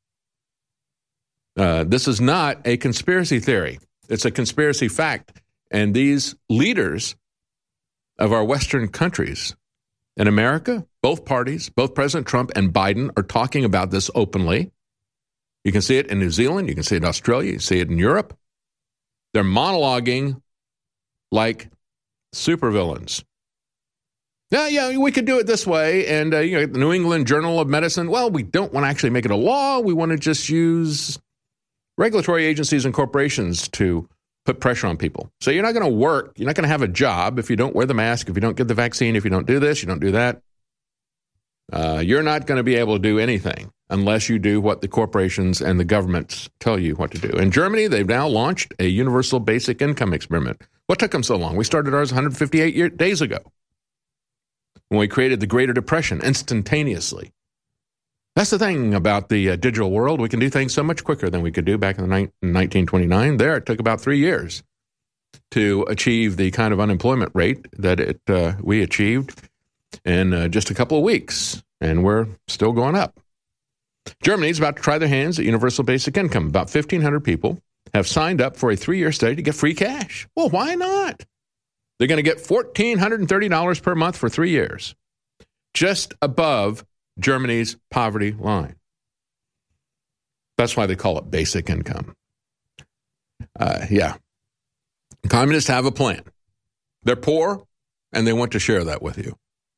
Speaker 1: Uh, this is not a conspiracy theory. It's a conspiracy fact. And these leaders of our Western countries in America, both parties, both President Trump and Biden are talking about this openly. You can see it in New Zealand. You can see it in Australia. You can see it in Europe. They're monologuing like supervillains. Yeah, yeah, we could do it this way. And, uh, you know, the New England Journal of Medicine, well, we don't want to actually make it a law. We want to just use regulatory agencies and corporations to put pressure on people. So you're not going to work. You're not going to have a job if you don't wear the mask, if you don't get the vaccine, if you don't do this, you don't do that. Uh, you're not going to be able to do anything unless you do what the corporations and the governments tell you what to do. In Germany, they've now launched a universal basic income experiment. What took them so long? We started ours one hundred fifty-eight year, days ago when we created the Greater Depression instantaneously. That's the thing about the uh, digital world. We can do things so much quicker than we could do back in, the ni- in nineteen twenty-nine. There, it took about three years to achieve the kind of unemployment rate that it uh, we achieved in uh, just a couple of weeks, and we're still going up. Germany's about to try their hands at universal basic income. About fifteen hundred people have signed up for a three-year study to get free cash. Well, why not? They're going to get one thousand four hundred thirty dollars per month for three years, just above Germany's poverty line. That's why they call it basic income. Uh, yeah. Communists have a plan. They're poor, and they want to share that with you.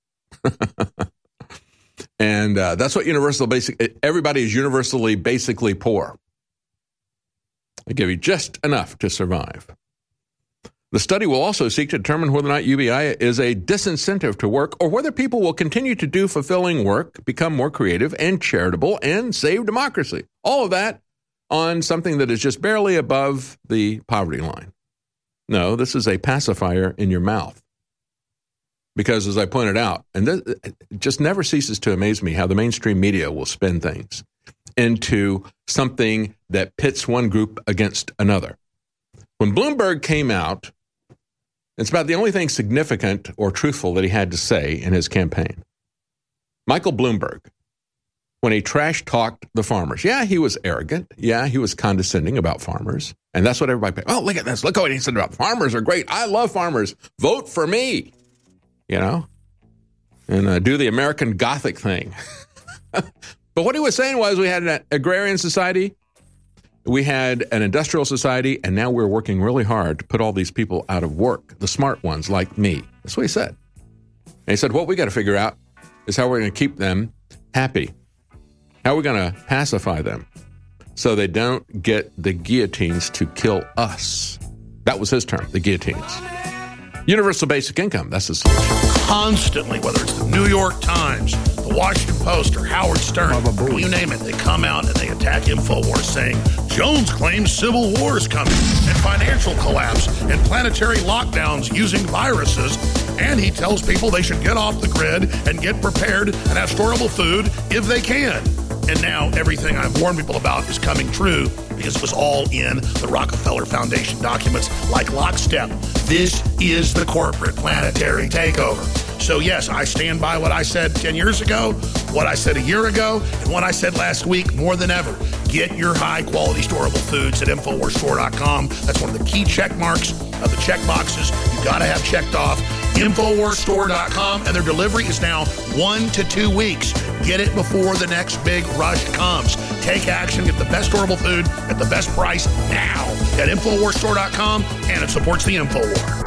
Speaker 1: And uh, that's what universal basic, everybody is universally basically poor. They give you just enough to survive. The study will also seek to determine whether or not U B I is a disincentive to work or whether people will continue to do fulfilling work, become more creative and charitable, and save democracy. All of that on something that is just barely above the poverty line. No, this is a pacifier in your mouth. Because as I pointed out, and this, it just never ceases to amaze me how the mainstream media will spin things into something that pits one group against another. When Bloomberg came out, it's about the only thing significant or truthful that he had to say in his campaign. Michael Bloomberg, when he trash talked the farmers, yeah, he was arrogant. Yeah, he was condescending about farmers. And that's what everybody, oh, look at this. Look what he said about farmers are great. I love farmers. Vote for me. You know, and uh, do the American Gothic thing. But what he was saying was we had an agrarian society, we had an industrial society, and now we're working really hard to put all these people out of work, the smart ones like me. That's what he said. And he said, what we got to figure out is how we're going to keep them happy. How are we going to pacify them so they don't get the guillotines to kill us? That was his term, the guillotines. Universal basic income, that's the solution.
Speaker 3: Constantly, whether it's the New York Times, the Washington Post, or Howard Stern, you name it, they come out and they attack InfoWars saying Jones claims civil war is coming and financial collapse and planetary lockdowns using viruses. And he tells people they should get off the grid and get prepared and have storable food if they can. And now everything I've warned people about is coming true because it was all in the Rockefeller Foundation documents like lockstep. This is the corporate planetary takeover. So yes, I stand by what I said ten years ago, what I said a year ago, and what I said last week more than ever. Get your high-quality storable foods at Infowars Store dot com. That's one of the key check marks of the check boxes you got to have checked off. Infowars Store dot com, and their delivery is now one to two weeks. Get it before the next big rush comes. Take action, get the best storable food at the best price now at Infowars Store dot com, and it supports the InfoWar.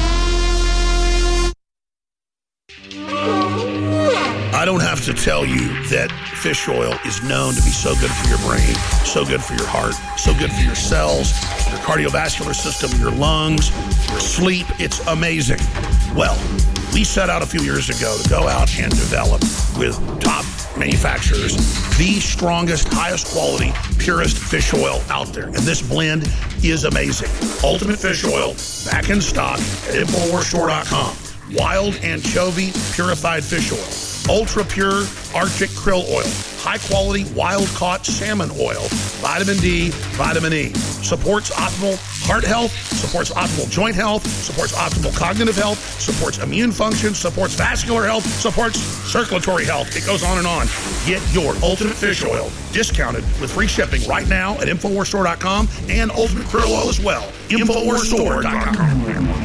Speaker 3: I don't have to tell you that fish oil is known to be so good for your brain, so good for your heart, so good for your cells, your cardiovascular system, your lungs, your sleep. It's amazing. Well, we set out a few years ago to go out and develop with top manufacturers the strongest, highest quality, purest fish oil out there. And this blend is amazing. Ultimate Fish Oil, back in stock at Infowars Store dot com. Wild anchovy purified fish oil. Ultra pure Arctic krill oil, high quality wild caught salmon oil, vitamin D, vitamin E. Supports optimal heart health, supports optimal joint health, supports optimal cognitive health, supports immune function, supports vascular health, supports circulatory health. It goes on and on. Get your Ultimate Fish Oil discounted with free shipping right now at Infowars Store dot com and Ultimate Krill Oil as well. Infowars Store dot com.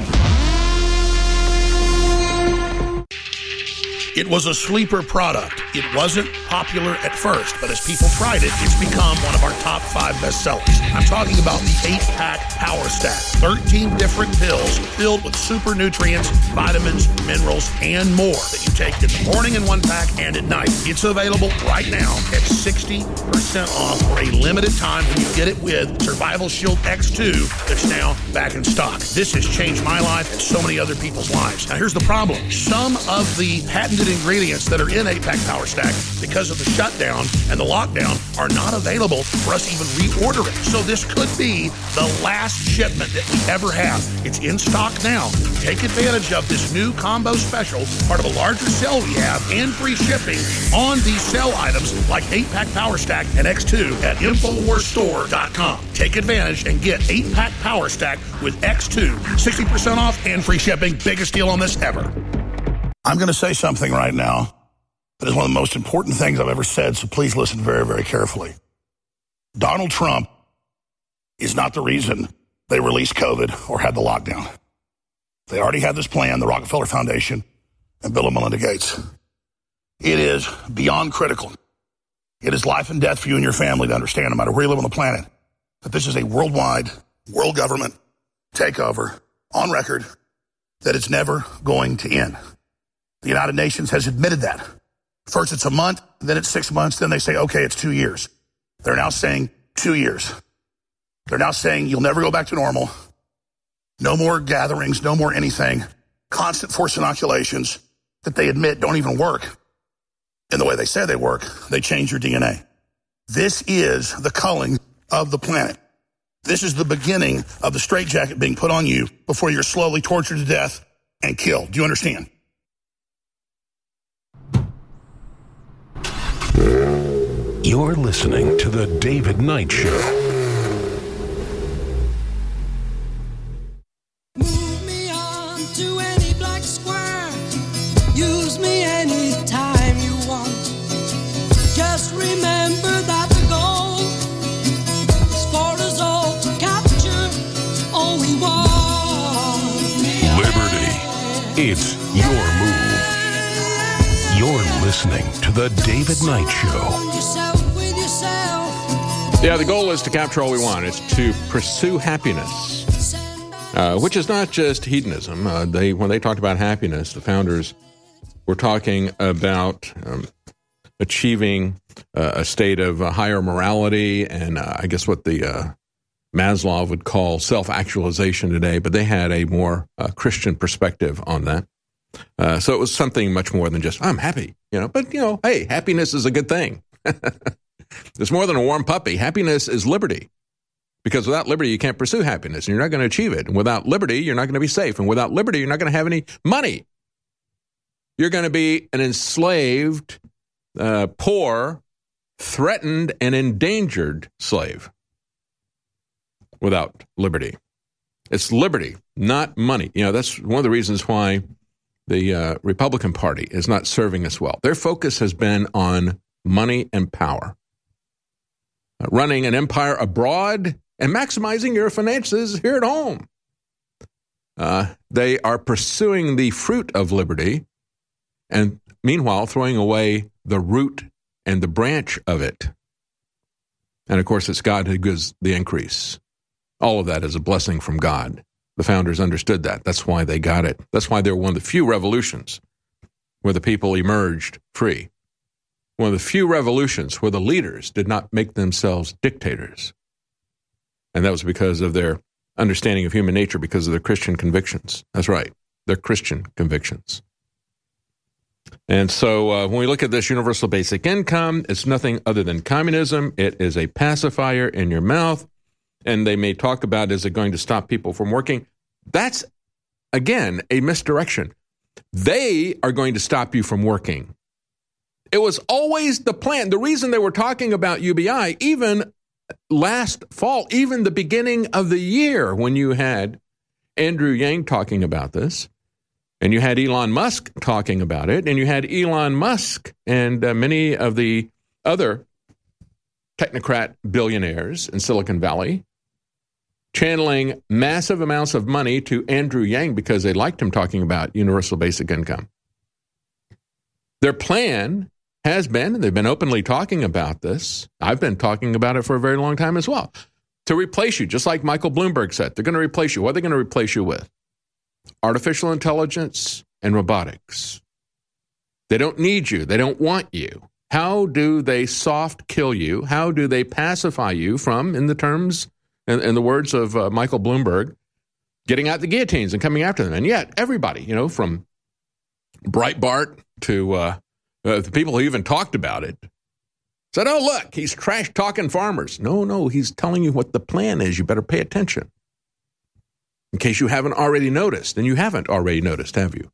Speaker 3: It was a sleeper product. It wasn't popular at first, but as people tried it, it's become one of our top five bestsellers. I'm talking about the eight-pack Power Stack. thirteen different pills filled with super nutrients, vitamins, minerals, and more that you take in the morning in one pack and at night. It's available right now at sixty percent off for a limited time when you get it with Survival Shield X two that's now back in stock. This has changed my life and so many other people's lives. Now, here's the problem. Some of the patented ingredients that are in eight-pack Power Stack, because of the shutdown and the lockdown, are not available for us to even reorder it. So this could be the last shipment that we ever have. It's in stock now. Take advantage of this new combo special, part of a larger sale we have, and free shipping on these sale items like eight-pack Power Stack and X two at Infowars Store dot com. Take advantage and get eight-pack Power Stack with X two, sixty percent off and free shipping. Biggest deal on this ever. I'm going to say something right now that is one of the most important things I've ever said, so please listen very, very carefully. Donald Trump is not the reason they released COVID or had the lockdown. They already had this plan, the Rockefeller Foundation and Bill and Melinda Gates. It is beyond critical. It is life and death for you and your family to understand, no matter where you live on the planet, that this is a worldwide, world government takeover on record, that it's never going to end. The United Nations has admitted that. First it's a month, then it's six months, then they say, okay, it's two years. They're now saying two years. They're now saying you'll never go back to normal. No more gatherings, no more anything. Constant forced inoculations that they admit don't even work in the way they say they work. They change your D N A. This is the culling of the planet. This is the beginning of the straitjacket being put on you before you're slowly tortured to death and killed. Do you understand?
Speaker 13: You're listening to The David Knight Show.
Speaker 14: Move me on to any black square. Use me anytime you want. Just remember that the goal is for us all to capture all we want.
Speaker 13: Liberty. It's your move. You're listening to The David Knight Show.
Speaker 1: Yeah, the goal is to capture all we want. It's to pursue happiness, uh, which is not just hedonism. Uh, they when they talked about happiness, the founders were talking about um, achieving uh, a state of uh, higher morality and uh, I guess what the uh, Maslow would call self-actualization today, but they had a more uh, Christian perspective on that. Uh, so it was something much more than just, I'm happy, you know, but, you know, hey, happiness is a good thing. It's more than a warm puppy. Happiness is liberty, because without liberty, you can't pursue happiness, and you're not going to achieve it. And without liberty, you're not going to be safe. And without liberty, you're not going to have any money. You're going to be an enslaved, uh, poor, threatened, and endangered slave without liberty. It's liberty, not money. You know, that's one of the reasons why the uh, Republican Party is not serving us well. Their focus has been on money and power, uh, running an empire abroad and maximizing your finances here at home. Uh, they are pursuing the fruit of liberty and meanwhile throwing away the root and the branch of it. And of course, it's God who gives the increase. All of that is a blessing from God. The founders understood that. That's why they got it. That's why they were one of the few revolutions where the people emerged free. One of the few revolutions where the leaders did not make themselves dictators. And that was because of their understanding of human nature, because of their Christian convictions. That's right, their Christian convictions. And so uh, when we look at this universal basic income, it's nothing other than communism. It is a pacifier in your mouth. And they may talk about, is it going to stop people from working? That's, again, a misdirection. They are going to stop you from working. It was always the plan. The reason they were talking about U B I, even last fall, even the beginning of the year, when you had Andrew Yang talking about this, and you had Elon Musk talking about it, and you had Elon Musk and uh, many of the other technocrat billionaires in Silicon Valley channeling massive amounts of money to Andrew Yang because they liked him talking about universal basic income. Their plan has been, and they've been openly talking about this, I've been talking about it for a very long time as well, to replace you, just like Michael Bloomberg said. They're going to replace you. What are they going to replace you with? Artificial intelligence and robotics. They don't need you. They don't want you. How do they soft kill you? How do they pacify you from, in the terms, in, in the words of uh, Michael Bloomberg, getting out the guillotines and coming after them? And yet, everybody, you know, from Breitbart to uh, uh, the people who even talked about it, said, oh, look, he's trash-talking farmers. No, no, he's telling you what the plan is. You better pay attention. In case you haven't already noticed, and you haven't already noticed, have you?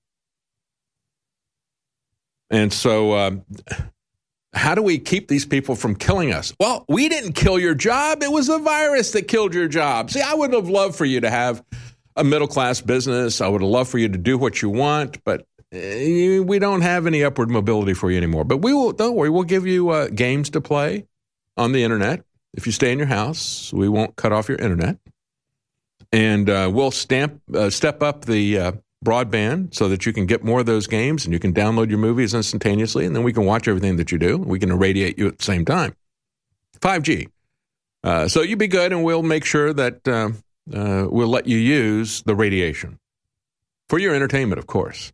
Speaker 1: And so, uh, how do we keep these people from killing us? Well, we didn't kill your job. It was a virus that killed your job. See, I would have loved for you to have a middle-class business. I would have loved for you to do what you want, but uh, we don't have any upward mobility for you anymore. But we will, don't worry, we'll give you uh, games to play on the internet. If you stay in your house, we won't cut off your internet. And uh, we'll stamp, uh, step up the uh, broadband so that you can get more of those games and you can download your movies instantaneously, and then we can watch everything that you do. We can irradiate you at the same time. five G. Uh, so you be good, and we'll make sure that uh, uh, we'll let you use the radiation for your entertainment, of course.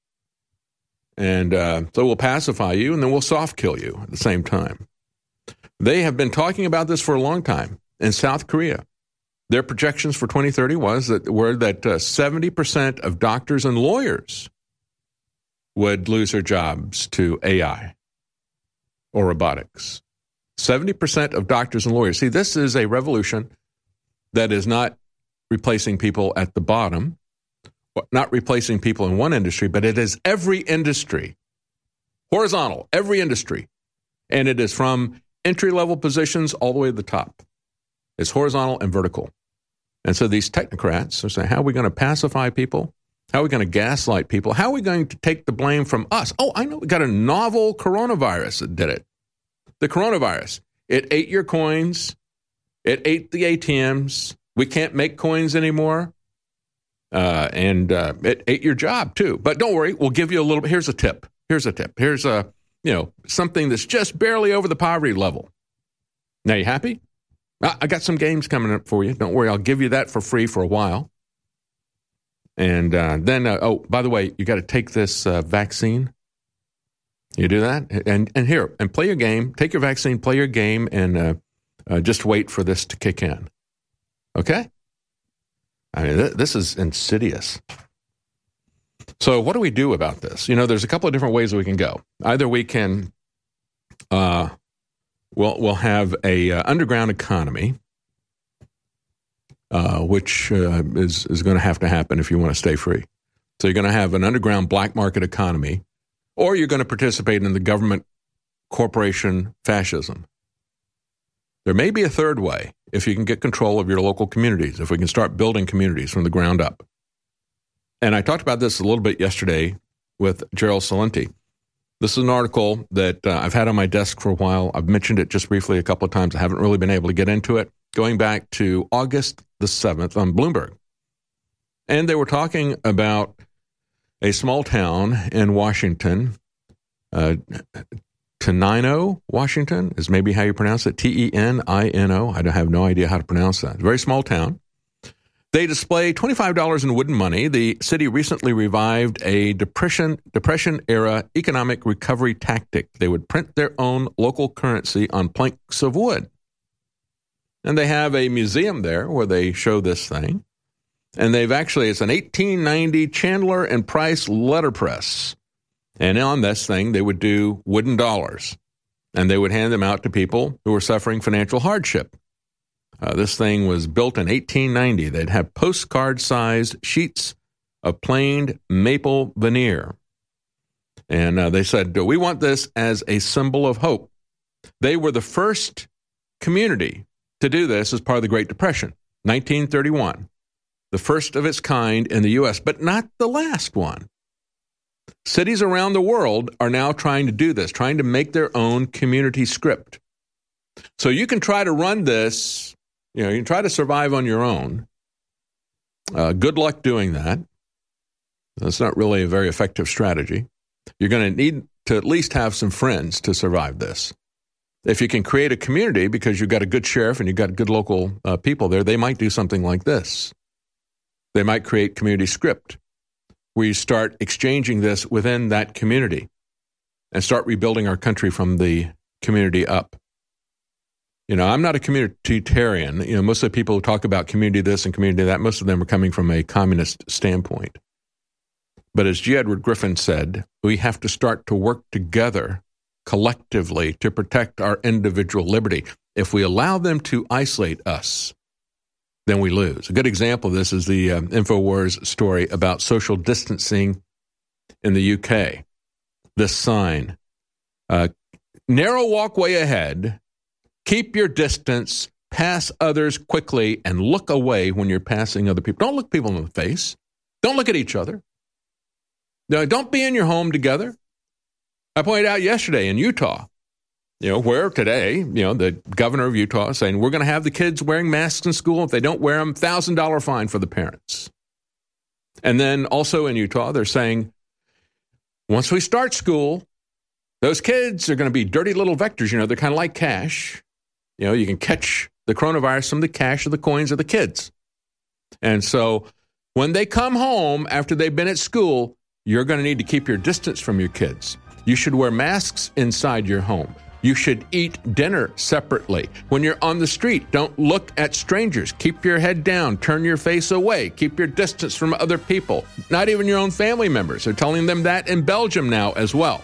Speaker 1: And uh, so we'll pacify you, and then we'll soft kill you at the same time. They have been talking about this for a long time in South Korea. Their projections for twenty thirty was that were that uh, seventy percent of doctors and lawyers would lose their jobs to A I or robotics. seventy percent of doctors and lawyers. See, this is a revolution that is not replacing people at the bottom, not replacing people in one industry, but it is every industry, horizontal, every industry. And it is from entry-level positions all the way to the top. It's horizontal and vertical. And so these technocrats are saying, how are we going to pacify people? How are we going to gaslight people? How are we going to take the blame from us? Oh, I know, we got a novel coronavirus that did it. The coronavirus. It ate your coins. It ate the A T Ms. We can't make coins anymore. Uh, and uh, it ate your job, too. But don't worry, we'll give you a little bit. Here's a tip. Here's a tip. Here's a, you know, something that's just barely over the poverty level. Now, you happy? I got some games coming up for you. Don't worry, I'll give you that for free for a while. And uh, then, uh, oh, by the way, you got to take this uh, vaccine. You do that? And and here, and play your game. Take your vaccine, play your game, and uh, uh, just wait for this to kick in. Okay? I mean, th- this is insidious. So what do we do about this? You know, there's a couple of different ways that we can go. Either we can, uh, we'll, we'll have a uh, underground economy, uh, which uh, is, is going to have to happen if you want to stay free. So you're going to have an underground black market economy, or you're going to participate in the government corporation fascism. There may be a third way if you can get control of your local communities, if we can start building communities from the ground up. And I talked about this a little bit yesterday with Gerald Celente. This is an article that uh, I've had on my desk for a while. I've mentioned it just briefly a couple of times. I haven't really been able to get into it. Going back to August the seventh on Bloomberg. And they were talking about a small town in Washington, uh, Tenino, Washington, is maybe how you pronounce it, T E N I N O. I have no idea how to pronounce that. Very small town. They display twenty-five dollars in wooden money. The city recently revived a depression depression-era economic recovery tactic. They would print their own local currency on planks of wood. And they have a museum there where they show this thing. And they've actually, it's an eighteen ninety Chandler and Price letterpress. And on this thing, they would do wooden dollars. And they would hand them out to people who were suffering financial hardship. Uh, this thing was built in eighteen ninety. They'd have postcard-sized sheets of planed maple veneer. And uh, they said, we want this as a symbol of hope. They were the first community to do this as part of the Great Depression, nineteen thirty-one. The first of its kind in the U S, but not the last one. Cities around the world are now trying to do this, trying to make their own community script. So you can try to run this. You know, you can try to survive on your own. Uh, good luck doing that. That's not really a very effective strategy. You're going to need to at least have some friends to survive this. If you can create a community because you've got a good sheriff and you've got good local uh, people there, they might do something like this. They might create community script where you start exchanging this within that community and start rebuilding our country from the community up. You know, I'm not a communitarian. You know, most of the people who talk about community this and community that, most of them are coming from a communist standpoint. But as G. Edward Griffin said, we have to start to work together collectively to protect our individual liberty. If we allow them to isolate us, then we lose. A good example of this is the um, InfoWars story about social distancing in the U K. This sign, uh, narrow walkway ahead, keep your distance, pass others quickly, and look away when you're passing other people. Don't look people in the face. Don't look at each other. No, don't be in your home together. I pointed out yesterday in Utah, you know, where today, you know, the governor of Utah is saying we're going to have the kids wearing masks in school. If they don't wear them, one thousand dollars fine for the parents. And then also in Utah, they're saying once we start school, those kids are going to be dirty little vectors. You know, they're kind of like cash. You know, you can catch the coronavirus from the cash or the coins of the kids. And so when they come home after they've been at school, you're going to need to keep your distance from your kids. You should wear masks inside your home. You should eat dinner separately. When you're on the street, don't look at strangers. Keep your head down. Turn your face away. Keep your distance from other people, not even your own family members. They're telling them that in Belgium now as well.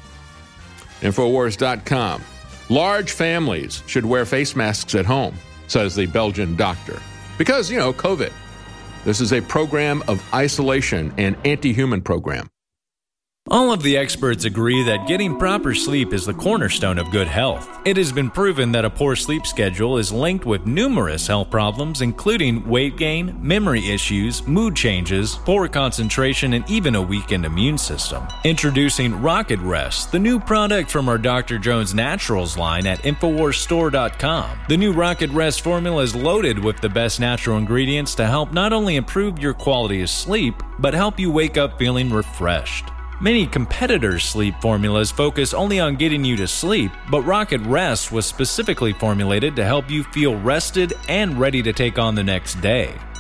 Speaker 1: Infowars dot com. Large families should wear face masks at home, says the Belgian doctor. Because, you know, COVID. This is a program of isolation and anti-human program.
Speaker 9: All of the experts agree that getting proper sleep is the cornerstone of good health. It has been proven that a poor sleep schedule is linked with numerous health problems, including weight gain, memory issues, mood changes, poor concentration, and even a weakened immune system. Introducing Rocket Rest, the new product from our Doctor Jones Naturals line at Infowars Store dot com. The new Rocket Rest formula is loaded with the best natural ingredients to help not only improve your quality of sleep, but help you wake up feeling refreshed. Many competitors' sleep formulas focus only on getting you to sleep, but Rocket Rest was specifically formulated to help you feel rested and ready to take on the next day.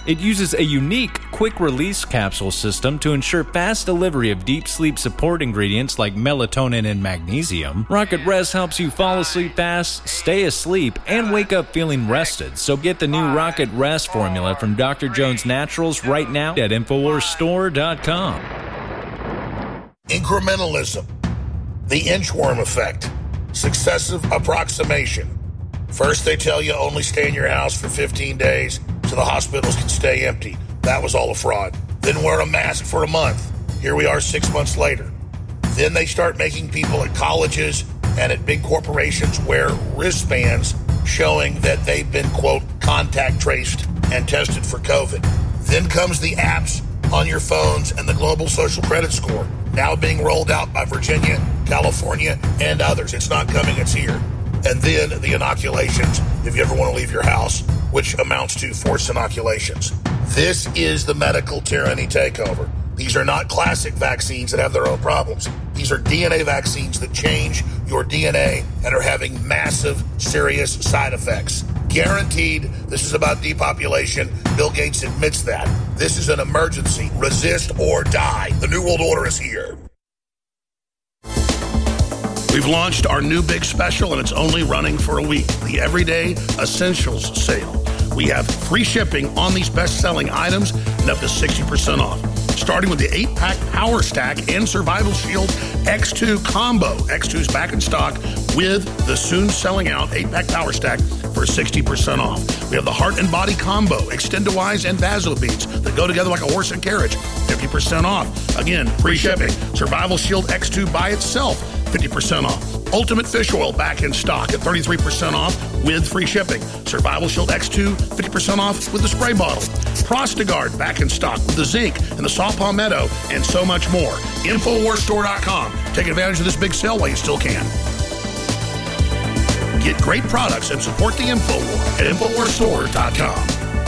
Speaker 9: It uses a unique quick-release capsule system to ensure fast delivery of deep sleep support ingredients like melatonin and magnesium. Rocket Rest helps you fall asleep fast, stay asleep, and wake up feeling rested. So get the new Rocket Rest formula from Doctor Jones Naturals right now at Infowars Store dot com.
Speaker 8: Incrementalism, the inchworm effect, successive approximation. First they tell you only stay in your house for fifteen days so the hospitals can stay empty. That was all a fraud. Then wear a mask for a month. Here we are six months later. Then they start making people at colleges and at big corporations wear wristbands showing that they've been, quote, contact traced and tested for COVID. Then comes the apps on your phones and the global social credit score, now being rolled out by Virginia, California, and others. It's not coming, it's here. And then the inoculations, if you ever want to leave your house, which amounts to forced inoculations. This is the medical tyranny takeover. These are not classic vaccines that have their own problems. These are D N A vaccines that change your D N A and are having massive, serious side effects. Guaranteed, this is about depopulation. Bill Gates admits that. This is an emergency. Resist or die. The New World Order is here.
Speaker 3: We've launched our new big special, and it's only running for a week, the Everyday Essentials Sale. We have free shipping on these best-selling items and up to sixty percent off. Starting with the eight-pack Power Stack and Survival Shield X two combo. X two is back in stock with the soon-selling-out eight-pack Power Stack for sixty percent off. We have the Heart and Body combo, Extendawise and Vasobeats that go together like a horse and carriage, fifty percent off. Again, free shipping. Survival Shield X two by itself, fifty percent off. Ultimate Fish Oil back in stock at thirty-three percent off with free shipping. Survival Shield X two, fifty percent off with the spray bottle. Prostagard back in stock with the zinc and the saw palmetto and so much more. Infowars Store dot com. Take advantage of this big sale while you still can. Get great products and support the InfoWar at Infowars Store dot com.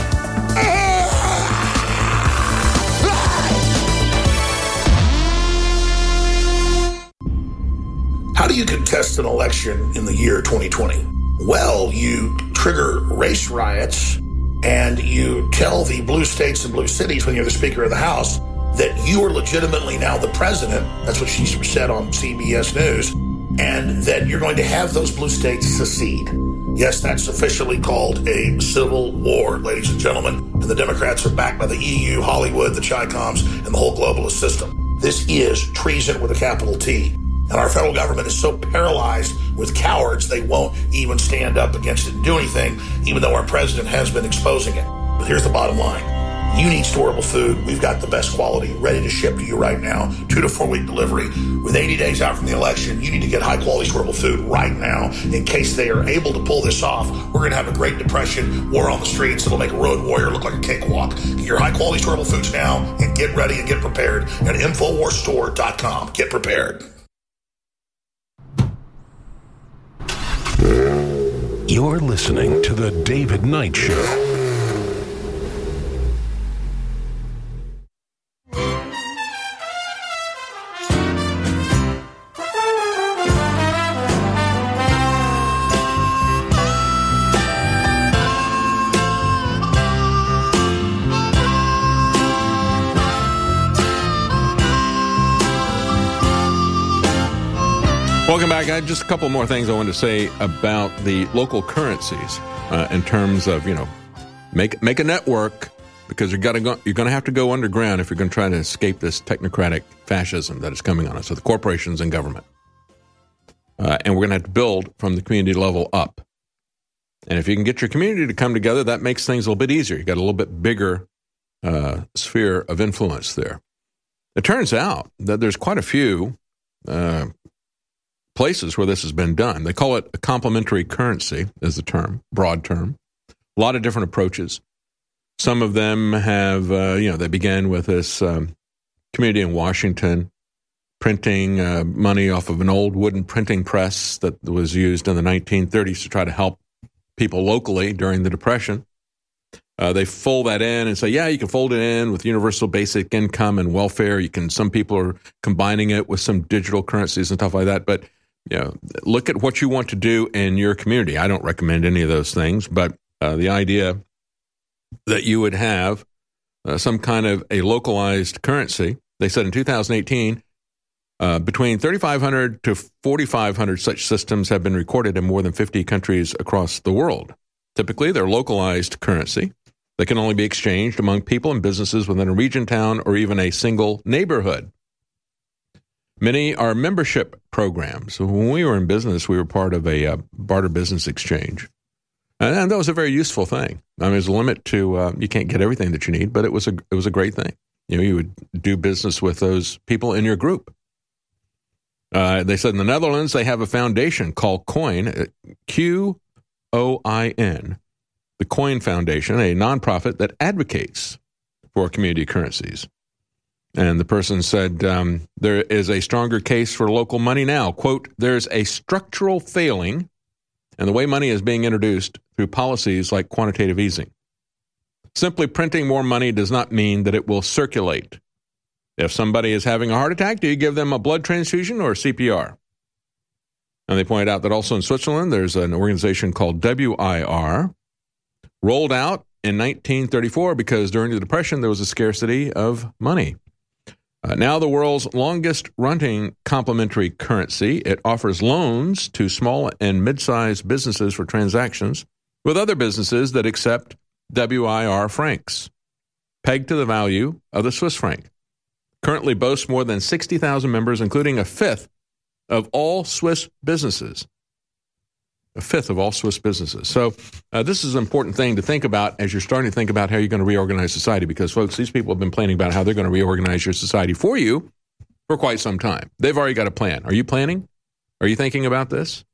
Speaker 8: How do you contest an election in the year twenty twenty? Well, you trigger race riots and you tell the blue states and blue cities when you're the Speaker of the House that you are legitimately now the president. That's what she said on C B S News. And that you're going to have those blue states secede. Yes, that's officially called a civil war, ladies and gentlemen. And the Democrats are backed by the E U, Hollywood, the Chi-Coms, and the whole globalist system. This is treason with a capital T. And our federal government is so paralyzed with cowards, they won't even stand up against it and do anything, even though our president has been exposing it. But here's the bottom line. You need storable food. We've got the best quality ready to ship to you right now. Two to four week delivery. With eighty days out from the election, you need to get high quality storable food right now in case they are able to pull this off. We're going to have a Great Depression, war on the streets. It'll make a road warrior look like a cakewalk. Get your high quality storable foods now and get ready and get prepared at Infowars Store dot com. Get prepared.
Speaker 13: You're listening to The David Knight Show.
Speaker 1: Welcome back. I just a couple more things I wanted to say about the local currencies uh, in terms of, you know, make make a network because you're got to go, you're going to have to go underground if you're going to try to escape this technocratic fascism that is coming on us. So the corporations and government, uh, and we're going to have to build from the community level up. And if you can get your community to come together, that makes things a little bit easier. You got a little bit bigger uh, sphere of influence there. It turns out that there's quite a few Uh, places where this has been done. They call it a complementary currency is the term, broad term. A lot of different approaches. Some of them have, uh, you know, they began with this um, community in Washington printing uh, money off of an old wooden printing press that was used in the nineteen thirties to try to help people locally during the Depression. Uh, they fold that in and say, yeah, you can fold it in with universal basic income and welfare. You can. Some people are combining it with some digital currencies and stuff like that. But you know, look at what you want to do in your community. I don't recommend any of those things, but uh, the idea that you would have uh, some kind of a localized currency. They said in two thousand eighteen, uh, between thirty-five hundred to forty-five hundred such systems have been recorded in more than fifty countries across the world. Typically, they're localized currency. They can only be exchanged among people and businesses within a region, town, or even a single neighborhood. Many are membership programs. So when we were in business, we were part of a uh, barter business exchange. And, and that was a very useful thing. I mean, there's a limit to, uh, you can't get everything that you need, but it was a it was a great thing. You know, you would do business with those people in your group. Uh, they said in the Netherlands, they have a foundation called Coin, Q O I N, the Coin Foundation, a nonprofit that advocates for community currencies. And the person said, um, there is a stronger case for local money now. Quote, there's a structural failing in the way money is being introduced through policies like quantitative easing. Simply printing more money does not mean that it will circulate. If somebody is having a heart attack, do you give them a blood transfusion or C P R? And they point out that also in Switzerland, there's an organization called W I R, rolled out in nineteen thirty-four because during the Depression, there was a scarcity of money. Uh, now the world's longest-running complementary currency, it offers loans to small and mid-sized businesses for transactions with other businesses that accept W I R francs, pegged to the value of the Swiss franc. Currently boasts more than sixty thousand members, including a fifth of all Swiss businesses. A fifth of all Swiss businesses. So uh, this is an important thing to think about as you're starting to think about how you're going to reorganize society, because, folks, these people have been planning about how they're going to reorganize your society for you for quite some time. They've already got a plan. Are you planning? Are you thinking about this?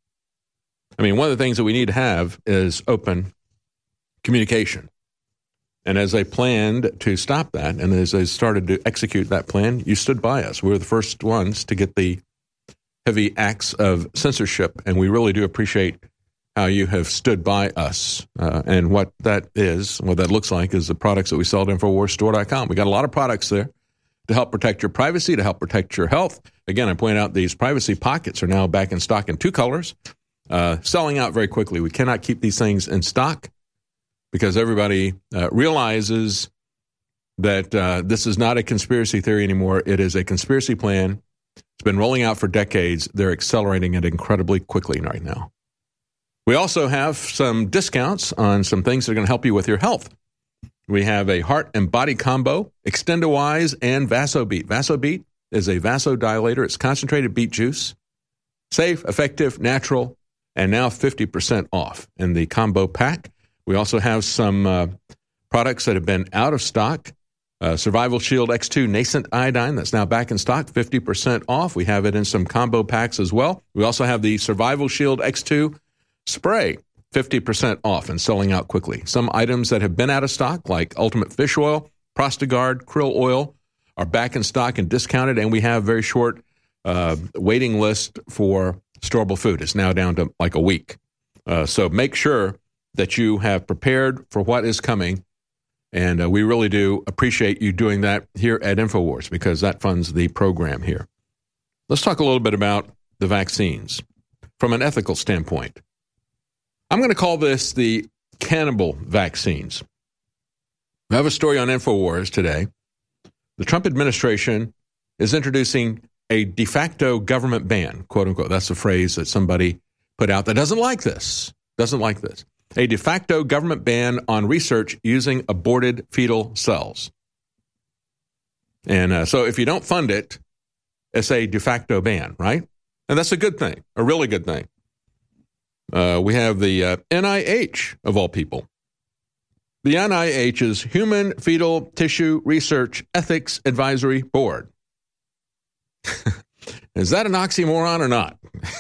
Speaker 1: I mean, one of the things that we need to have is open communication. And as they planned to stop that, and as they started to execute that plan, you stood by us. We were the first ones to get the heavy acts of censorship, and we really do appreciate how you have stood by us. Uh, and what that is, what that looks like, is the products that we sell at Infowars Store dot com. We got a lot of products there to help protect your privacy, to help protect your health. Again, I point out these privacy pockets are now back in stock in two colors, uh, selling out very quickly. We cannot keep these things in stock because everybody uh, realizes that uh, this is not a conspiracy theory anymore. It is a conspiracy plan. It's been rolling out for decades. They're accelerating it incredibly quickly right now. We also have some discounts on some things that are going to help you with your health. We have a heart and body combo, Extendawise and Vasobeat. Vasobeat is a vasodilator. It's concentrated beet juice, safe, effective, natural, and now fifty percent off in the combo pack. We also have some uh, products that have been out of stock. Uh, Survival Shield X two Nascent Iodine, that's now back in stock, fifty percent off. We have it in some combo packs as well. We also have the Survival Shield X two Spray, fifty percent off and selling out quickly. Some items that have been out of stock, like Ultimate Fish Oil, Prostagard, Krill Oil, are back in stock and discounted, and we have very short uh, waiting list for storable food. It's now down to like a week. Uh, so make sure that you have prepared for what is coming. And uh, we really do appreciate you doing that here at InfoWars because that funds the program here. Let's talk a little bit about the vaccines from an ethical standpoint. I'm going to call this the cannibal vaccines. I have a story on InfoWars today. The Trump administration is introducing a de facto government ban, quote unquote. That's a phrase that somebody put out that doesn't like this, doesn't like this. A de facto government ban on research using aborted fetal cells. And uh, so if you don't fund it, it's a de facto ban, right? And that's a good thing, a really good thing. Uh, we have the uh, N I H, of all people. The N I H's Human Fetal Tissue Research Ethics Advisory Board. Is that an oxymoron or not?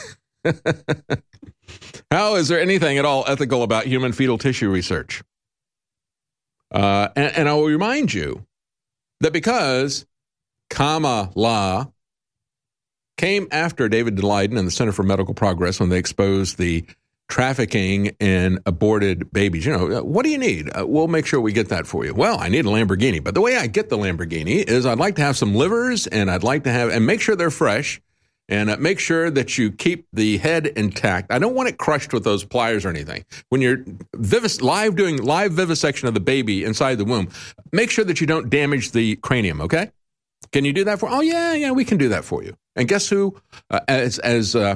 Speaker 1: How is there anything at all ethical about human fetal tissue research? Uh, and, and I will remind you that because Kamala came after David Leiden and the Center for Medical Progress when they exposed the trafficking in aborted babies. You know, what do you need? Uh, we'll make sure we get that for you. Well, I need a Lamborghini. But the way I get the Lamborghini is I'd like to have some livers and I'd like to have, and make sure they're fresh. And uh, make sure that you keep the head intact. I don't want it crushed with those pliers or anything. When you're vivis- live doing live vivisection of the baby inside the womb, make sure that you don't damage the cranium, okay? Can you do that for? Oh, yeah, yeah, we can do that for you. And guess who? Uh, as as uh,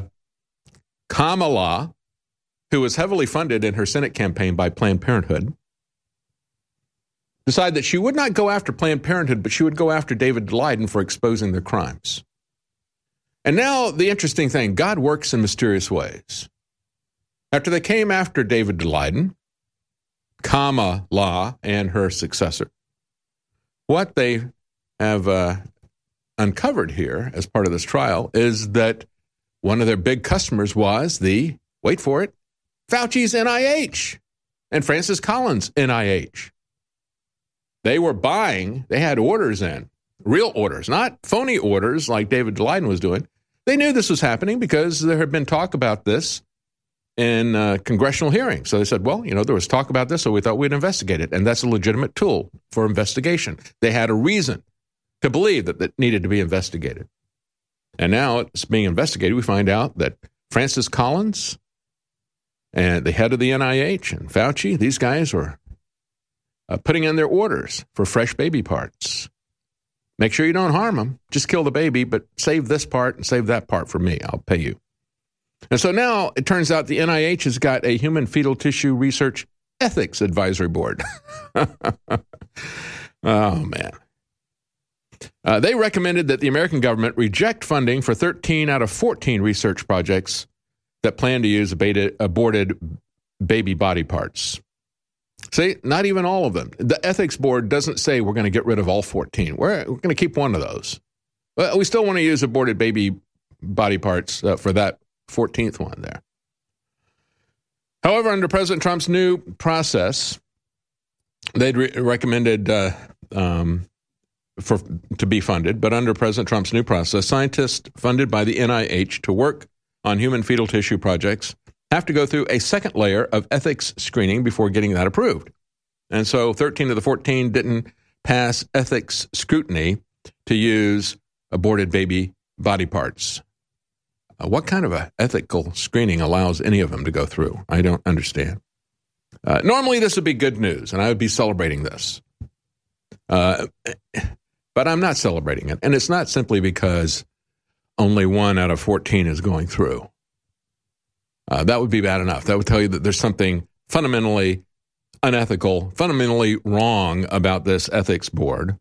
Speaker 1: Kamala, who was heavily funded in her Senate campaign by Planned Parenthood, decided that she would not go after Planned Parenthood, but she would go after David Daleiden for exposing their crimes. And now the interesting thing, God works in mysterious ways. After they came after David Daleiden, Kamala and her successor, what they have uh, uncovered here as part of this trial is that one of their big customers was the, wait for it, Fauci's N I H and Francis Collins' N I H. They were buying, they had orders in, real orders, not phony orders like David Daleiden was doing. They knew this was happening because there had been talk about this in uh, congressional hearings. So they said, well, you know, there was talk about this, so we thought we'd investigate it. And that's a legitimate tool for investigation. They had a reason to believe that it needed to be investigated. And now it's being investigated. We find out that Francis Collins and the head of the N I H and Fauci, these guys were uh, putting in their orders for fresh baby parts. Make sure you don't harm them. Just kill the baby, but save this part and save that part for me. I'll pay you. And so now it turns out the N I H has got a human fetal tissue research ethics advisory board. Oh, man. Uh, they recommended that the American government reject funding for thirteen out of fourteen research projects that plan to use abated, aborted baby body parts. See, not even all of them. The ethics board doesn't say we're going to get rid of all fourteen. We're, we're going to keep one of those. But we still want to use aborted baby body parts uh, for that fourteenth one there. However, under President Trump's new process, they'd re- recommended uh, um, for to be funded, but under President Trump's new process, scientists funded by the N I H to work on human fetal tissue projects have to go through a second layer of ethics screening before getting that approved. And so thirteen of the fourteen didn't pass ethics scrutiny to use aborted baby body parts. Uh, what kind of a ethical screening allows any of them to go through? I don't understand. Uh, normally this would be good news, and I would be celebrating this. Uh, but I'm not celebrating it. And it's not simply because only one out of fourteen is going through. Uh, that would be bad enough. That would tell you that there's something fundamentally unethical, fundamentally wrong about this ethics board.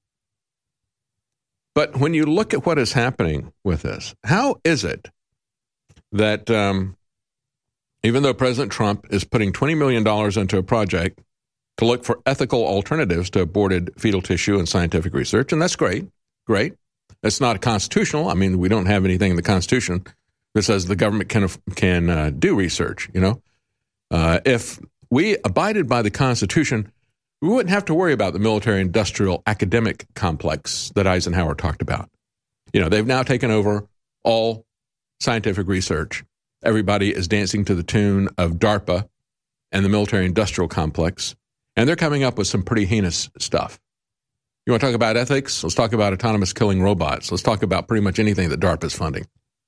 Speaker 1: But when you look at what is happening with this, how is it that um, even though President Trump is putting twenty million dollars into a project to look for ethical alternatives to aborted fetal tissue and scientific research, and that's great, great. It's not constitutional. I mean, we don't have anything in the Constitution that says the government can can uh, do research, you know. Uh, if we abided by the Constitution, we wouldn't have to worry about the military-industrial academic complex that Eisenhower talked about. You know, they've now taken over all scientific research. Everybody is dancing to the tune of DARPA and the military-industrial complex, and they're coming up with some pretty heinous stuff. You want to talk about ethics? Let's talk about autonomous killing robots. Let's talk about pretty much anything that DARPA is funding.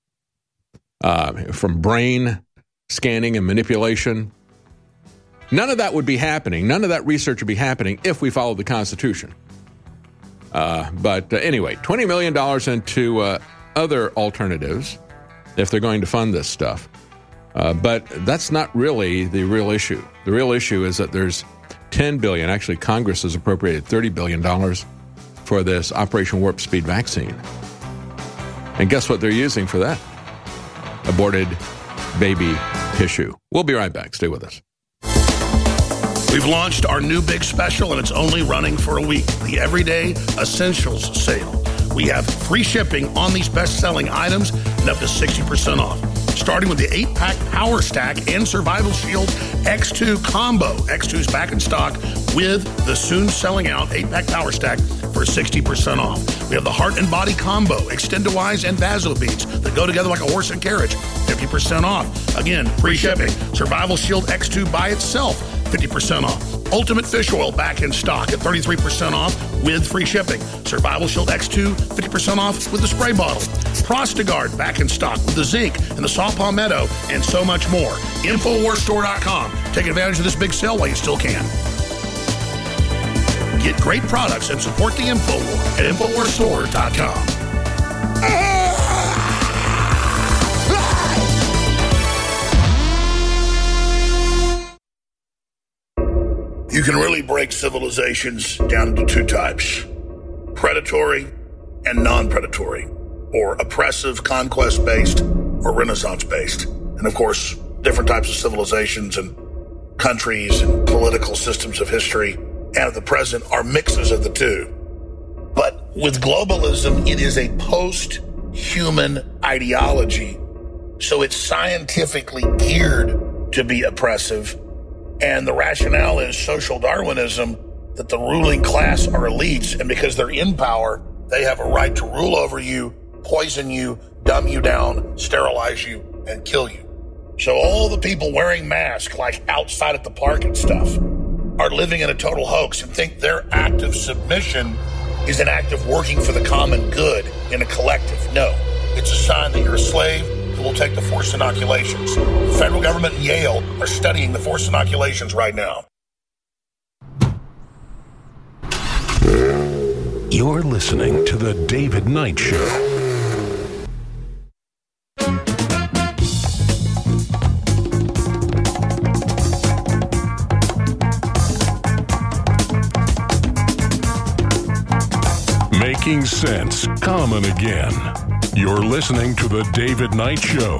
Speaker 1: Uh, from brain scanning and manipulation. None of that would be happening. None of that research would be happening if we followed the Constitution. Uh, but uh, anyway, twenty million dollars into uh, other alternatives if they're going to fund this stuff. Uh, but that's not really the real issue. The real issue is that there's ten billion dollars. Actually, Congress has appropriated thirty billion dollars for this Operation Warp Speed vaccine. And guess what they're using for that? Aborted baby tissue. We'll be right back. Stay with us.
Speaker 3: We've launched our new big special, and it's only running for a week. The Everyday Essentials Sale. We have free shipping on these best-selling items and up to sixty percent off. Starting with the eight-pack Power Stack and Survival Shield X two combo. X two's back in stock with the soon-selling-out eight-pack Power Stack for sixty percent off. We have the Heart and Body combo, Extendawise and Vasobeats that go together like a horse and carriage, fifty percent off. Again, free shipping. Survival Shield X two by itself, fifty percent off. Ultimate Fish Oil back in stock at thirty-three percent off with free shipping. Survival Shield X two, fifty percent off with the spray bottle. Prostagard back in stock with the zinc and the saw palmetto and so much more. Infowars Store dot com. Take advantage of this big sale while you still can. Get great products and support the InfoWar at Infowars Store dot com.
Speaker 8: You can really break civilizations down into two types: predatory and non-predatory, or oppressive, conquest-based, or Renaissance-based. And of course, different types of civilizations and countries and political systems of history and of the present are mixes of the two. But with globalism, it is a post-human ideology, so it's scientifically geared to be oppressive. And the rationale is social Darwinism, that the ruling class are elites, and because they're in power, they have a right to rule over you, poison you, dumb you down, sterilize you, and kill you. So all the people wearing masks, like outside at the park and stuff, are living in a total hoax and think their act of submission is an act of working for the common good in a collective. No, it's a sign that you're a slave who will take the forced inoculations. The federal government and Yale are studying the forced inoculations right now.
Speaker 13: You're listening to The David Knight Show. Making sense common again. You're listening to The David Knight Show.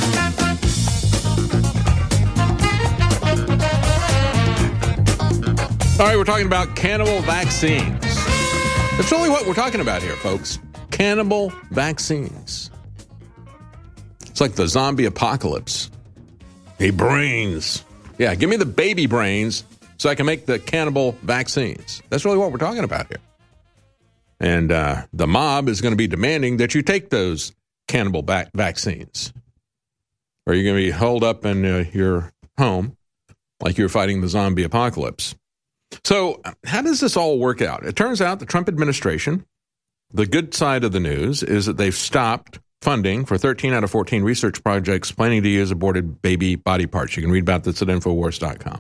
Speaker 1: All right, we're talking about cannibal vaccines. That's really what we're talking about here, folks. Cannibal vaccines. It's like the zombie apocalypse. Hey, brains. Yeah, give me the baby brains so I can make the cannibal vaccines. That's really what we're talking about here. And uh, the mob is going to be demanding that you take those cannibal back vaccines. Or you're going to be holed up in uh, your home like you're fighting the zombie apocalypse. So how does this all work out? It turns out the Trump administration, the good side of the news is that they've stopped funding for thirteen out of fourteen research projects planning to use aborted baby body parts. You can read about this at Infowars dot com.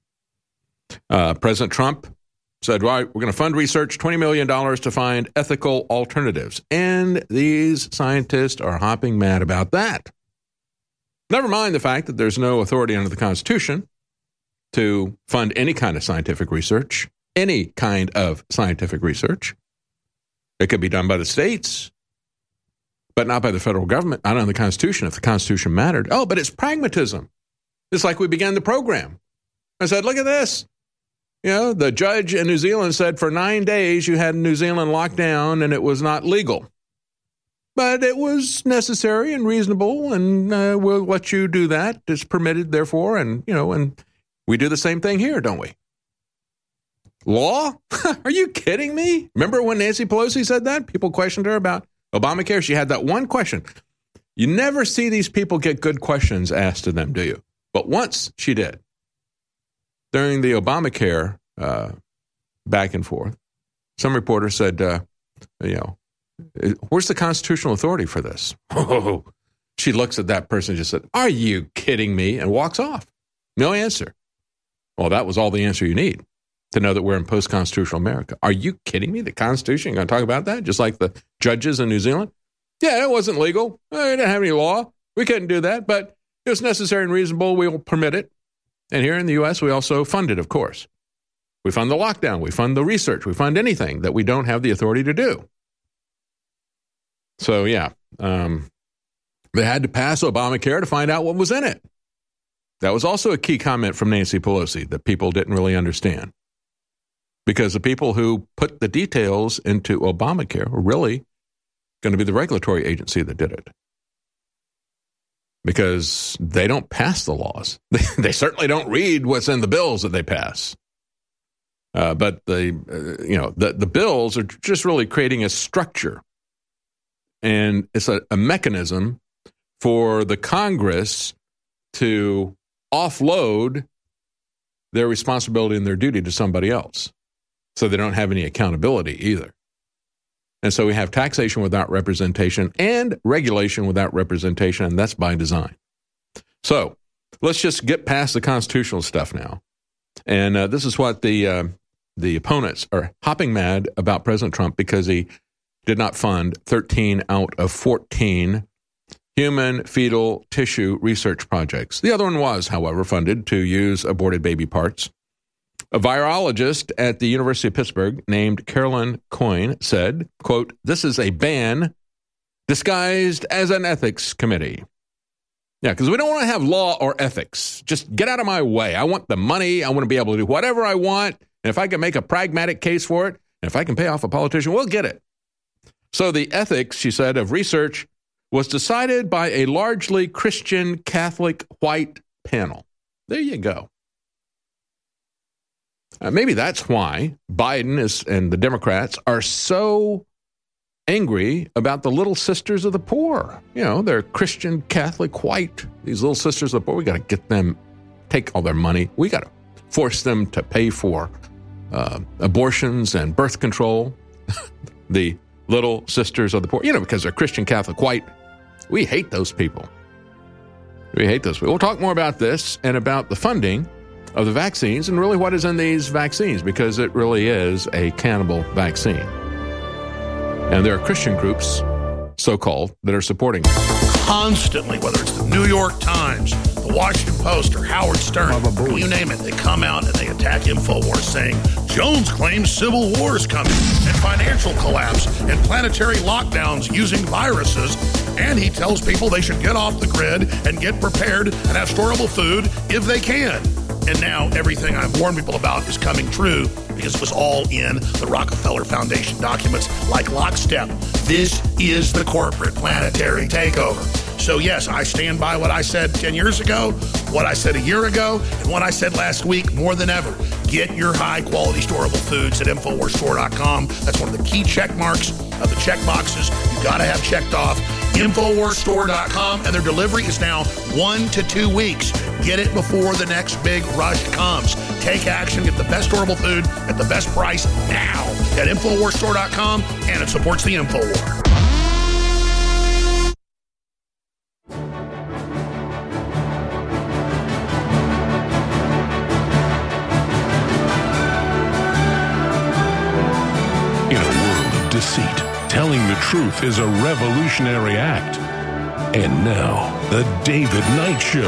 Speaker 1: Uh, President Trump said, right, we're going to fund research, twenty million dollars to find ethical alternatives. And these scientists are hopping mad about that. Never mind the fact that there's no authority under the Constitution to fund any kind of scientific research, any kind of scientific research. It could be done by the states, but not by the federal government, not under the Constitution if the Constitution mattered. Oh, but it's pragmatism. It's like we began the program. I said, look at this. You know, the judge in New Zealand said for nine days you had New Zealand locked down and it was not legal. But it was necessary and reasonable, and uh, we'll let you do that. It's permitted, therefore, and, you know, and we do the same thing here, don't we? Law? Are you kidding me? Remember when Nancy Pelosi said that? People questioned her about Obamacare. She had that one question. You never see these people get good questions asked to them, do you? But once she did. During the Obamacare uh, back and forth, some reporter said, uh, you know, where's the constitutional authority for this? Oh, she looks at that person and just said, are you kidding me? And walks off. No answer. Well, that was all the answer you need to know that we're in post-constitutional America. Are you kidding me? The Constitution? You're going to talk about that? Just like the judges in New Zealand? Yeah, it wasn't legal. We didn't have any law. We couldn't do that, but it was necessary and reasonable. We will permit it. And here in the U S, we also fund it, of course. We fund the lockdown. We fund the research. We fund anything that we don't have the authority to do. So, yeah, um, they had to pass Obamacare to find out what was in it. That was also a key comment from Nancy Pelosi that people didn't really understand. Because the people who put the details into Obamacare were really going to be the regulatory agency that did it. Because they don't pass the laws. They, they certainly don't read what's in the bills that they pass. Uh, but the uh, you know the, the bills are just really creating a structure. And it's a, a mechanism for the Congress to offload their responsibility and their duty to somebody else. So they don't have any accountability either. And so we have taxation without representation and regulation without representation, and that's by design. So let's just get past the constitutional stuff now. And uh, this is what the uh, the opponents are hopping mad about President Trump because he did not fund thirteen out of fourteen human fetal tissue research projects. The other one was, however, funded to use aborted baby parts. A virologist at the University of Pittsburgh named Carolyn Coyne said, quote, "This is a ban disguised as an ethics committee." Yeah, because we don't want to have law or ethics. Just get out of my way. I want the money. I want to be able to do whatever I want. And if I can make a pragmatic case for it, and if I can pay off a politician, we'll get it. So the ethics, she said, of research was decided by a largely Christian Catholic white panel. There you go. Uh, maybe that's why Biden is, and the Democrats are so angry about the Little Sisters of the Poor. You know, they're Christian Catholic white. These Little Sisters of the Poor, we got to get them, take all their money. We got to force them to pay for uh, abortions and birth control. The Little Sisters of the Poor, you know, because they're Christian Catholic white. We hate those people. We hate those people. We'll talk more about this and about the funding of the vaccines and really what is in these vaccines, because it really is a cannibal vaccine. And there are Christian groups, so-called, that are supporting it.
Speaker 3: Constantly, whether it's the New York Times, the Washington Post, or Howard Stern, you name it, they come out and they attack InfoWars saying Jones claims civil war is coming and financial collapse and planetary lockdowns using viruses. And he tells people they should get off the grid and get prepared and have storable food if they can. And now everything I've warned people about is coming true because it was all in the Rockefeller Foundation documents like lockstep. This is the corporate planetary takeover. So yes, I stand by what I said ten years ago, what I said a year ago, and what I said last week more than ever. Get your high-quality storable foods at Infowars Store dot com. That's one of the key check marks of the check boxes you've got to have checked off. Infowars Store dot com, and their delivery is now one to two weeks. Get it before the next big rush comes. Take action, get the best storable food at the best price now at Infowars Store dot com, and it supports the InfoWar.
Speaker 13: In a world of deceit, telling the truth is a revolutionary act. And now, The David Knight Show.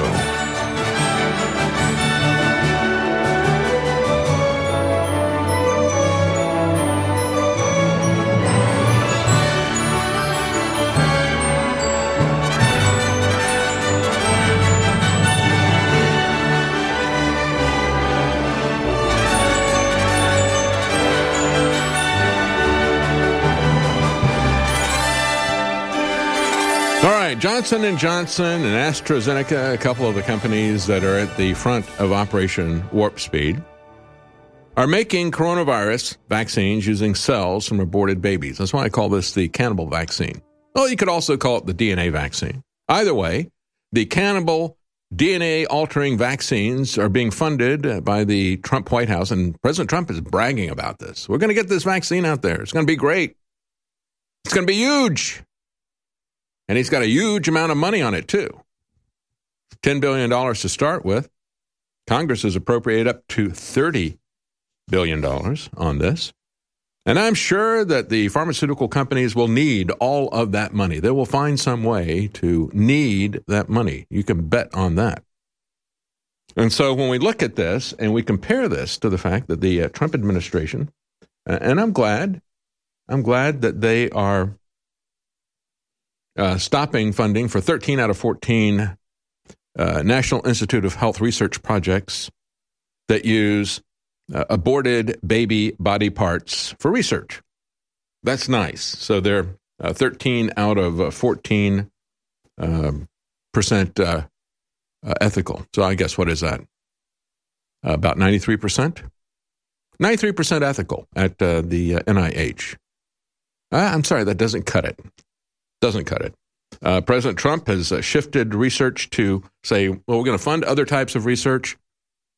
Speaker 1: Johnson and Johnson and AstraZeneca, a couple of the companies that are at the front of Operation Warp Speed, are making coronavirus vaccines using cells from aborted babies. That's why I call this the cannibal vaccine. Well, you could also call it the D N A vaccine. Either way, the cannibal D N A-altering vaccines are being funded by the Trump White House, and President Trump is bragging about this. We're going to get this vaccine out there. It's going to be great. It's going to be huge. And he's got a huge amount of money on it, too. ten billion dollars to start with. Congress has appropriated up to thirty billion dollars on this. And I'm sure that the pharmaceutical companies will need all of that money. They will find some way to need that money. You can bet on that. And so when we look at this and we compare this to the fact that the uh, Trump administration, uh, and I'm glad, I'm glad that they are Uh, stopping funding for thirteen out of fourteen uh, National Institute of Health research projects that use uh, aborted baby body parts for research. That's nice. So they're uh, thirteen out of uh, fourteen um, percent uh, uh, ethical. So I guess what is that? Uh, about ninety-three percent? ninety-three percent ethical at uh, the uh, N I H. Uh, I'm sorry, that doesn't cut it. Doesn't cut it. Uh, President Trump has uh, shifted research to say, well, we're going to fund other types of research,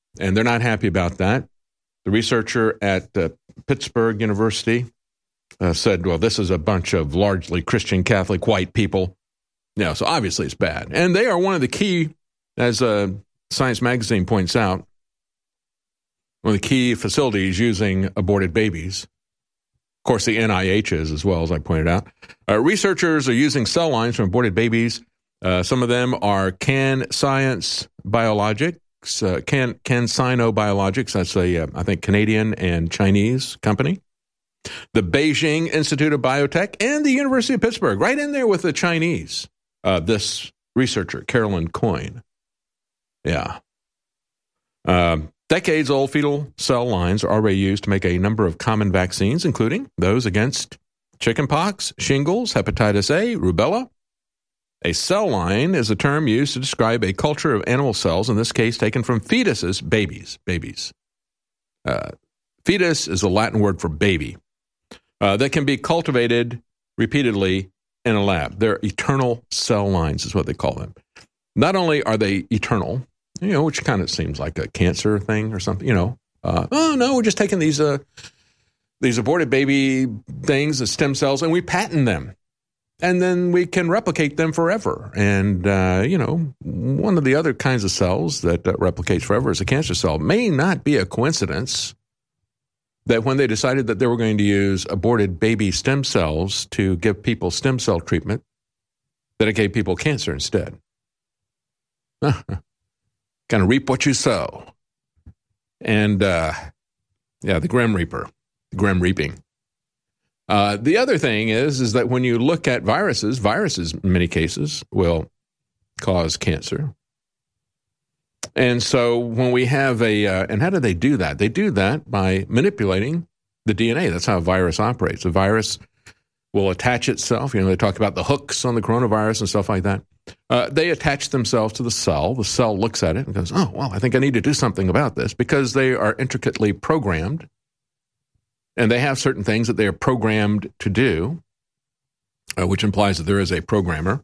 Speaker 1: and they're not happy about that. The researcher at uh, Pittsburgh University uh, said, well, this is a bunch of largely Christian Catholic white people. Yeah, so obviously it's bad. And they are one of the key, as uh, Science Magazine points out, one of the key facilities using aborted babies. Of course, the N I H is as well, as I pointed out. Uh, researchers are using cell lines from aborted babies. Uh, some of them are CanScience Biologics, uh, Can CanSino Biologics. That's a, uh, I think, Canadian and Chinese company. The Beijing Institute of Biotech and the University of Pittsburgh, right in there with the Chinese. Uh, this researcher, Carolyn Coyne. Yeah. Um, Decades-old fetal cell lines are already used to make a number of common vaccines, including those against chickenpox, shingles, hepatitis A, rubella. A cell line is a term used to describe a culture of animal cells, in this case taken from fetuses, babies, babies. Uh, fetus is a Latin word for baby. Uh, that can be cultivated repeatedly in a lab. They're eternal cell lines is what they call them. Not only are they eternal, you know, which kind of seems like a cancer thing or something, you know. Uh, oh, no, we're just taking these uh, these aborted baby things, the stem cells, and we patent them. And then we can replicate them forever. And, uh, you know, one of the other kinds of cells that uh, replicates forever is a cancer cell. It may not be a coincidence that when they decided that they were going to use aborted baby stem cells to give people stem cell treatment, that it gave people cancer instead. Kind of reap what you sow. And, uh, yeah, the Grim Reaper, the Grim Reaping. Uh, the other thing is, is that when you look at viruses, viruses in many cases will cause cancer. And so when we have a, uh, and how do they do that? They do that by manipulating the D N A. That's how a virus operates. A virus will attach itself. You know, they talk about the hooks on the coronavirus and stuff like that. Uh, they attach themselves to the cell. The cell looks at it and goes, oh, well, I think I need to do something about this, because they are intricately programmed, and they have certain things that they are programmed to do, uh, which implies that there is a programmer,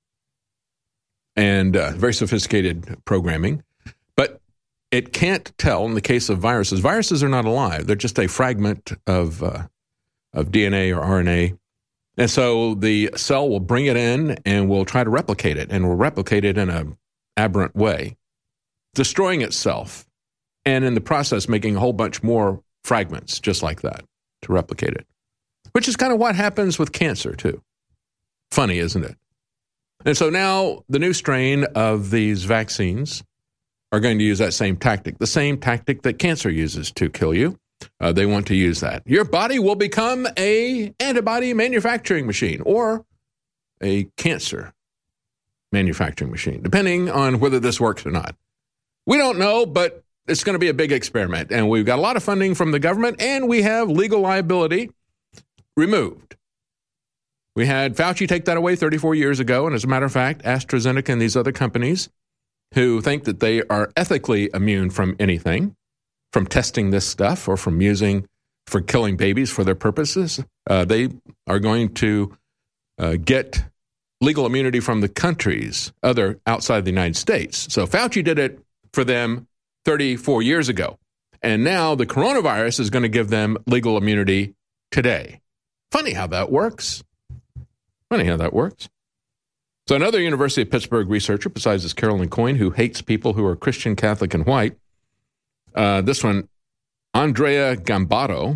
Speaker 1: and uh, very sophisticated programming. But it can't tell in the case of viruses. Viruses are not alive. They're just a fragment of uh, of D N A or R N A. And so the cell will bring it in and will try to replicate it, and will replicate it in an aberrant way, destroying itself, and in the process making a whole bunch more fragments just like that to replicate it, which is kind of what happens with cancer too. Funny, isn't it? And so now the new strain of these vaccines are going to use that same tactic, the same tactic that cancer uses to kill you. Uh, they want to use that. Your body will become a antibody manufacturing machine or a cancer manufacturing machine, depending on whether this works or not. We don't know, but it's going to be a big experiment. And we've got a lot of funding from the government, and we have legal liability removed. We had Fauci take that away thirty-four years ago. And as a matter of fact, AstraZeneca and these other companies who think that they are ethically immune from anything, from testing this stuff or from using, for killing babies for their purposes, uh, they are going to uh, get legal immunity from the countries other outside the United States. So Fauci did it for them thirty-four years ago. And now the coronavirus is going to give them legal immunity today. Funny how that works. Funny how that works. So another University of Pittsburgh researcher, besides this Carolyn Coyne, who hates people who are Christian, Catholic, and white, Uh, this one, Andrea Gambato,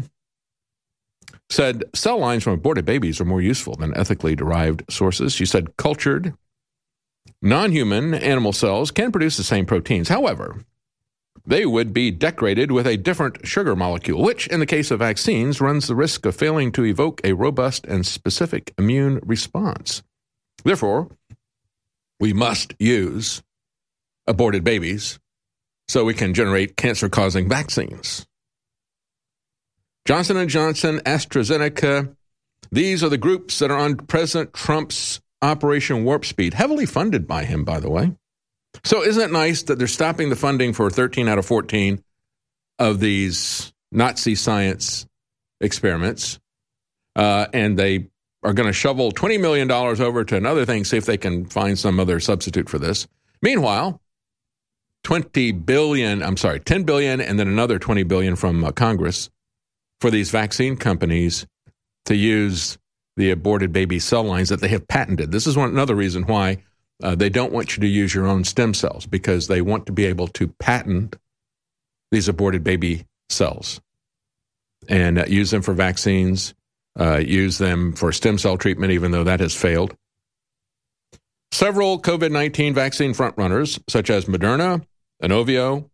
Speaker 1: said cell lines from aborted babies are more useful than ethically derived sources. She said cultured, non-human animal cells can produce the same proteins. However, they would be decorated with a different sugar molecule, which, in the case of vaccines, runs the risk of failing to evoke a robust and specific immune response. Therefore, we must use aborted babies so we can generate cancer-causing vaccines. Johnson and Johnson, AstraZeneca, these are the groups that are on President Trump's Operation Warp Speed, heavily funded by him, by the way. So isn't it nice that they're stopping the funding for thirteen out of fourteen of these Nazi science experiments, uh, and they are going to shovel twenty million dollars over to another thing, see if they can find some other substitute for this. Meanwhile, twenty billion dollars, I'm sorry, ten billion dollars and then another twenty billion dollars from uh, Congress for these vaccine companies to use the aborted baby cell lines that they have patented. This is one another reason why uh, they don't want you to use your own stem cells, because they want to be able to patent these aborted baby cells and uh, use them for vaccines, uh, use them for stem cell treatment, even though that has failed. Several COVID nineteen vaccine frontrunners, such as Moderna, Inovio,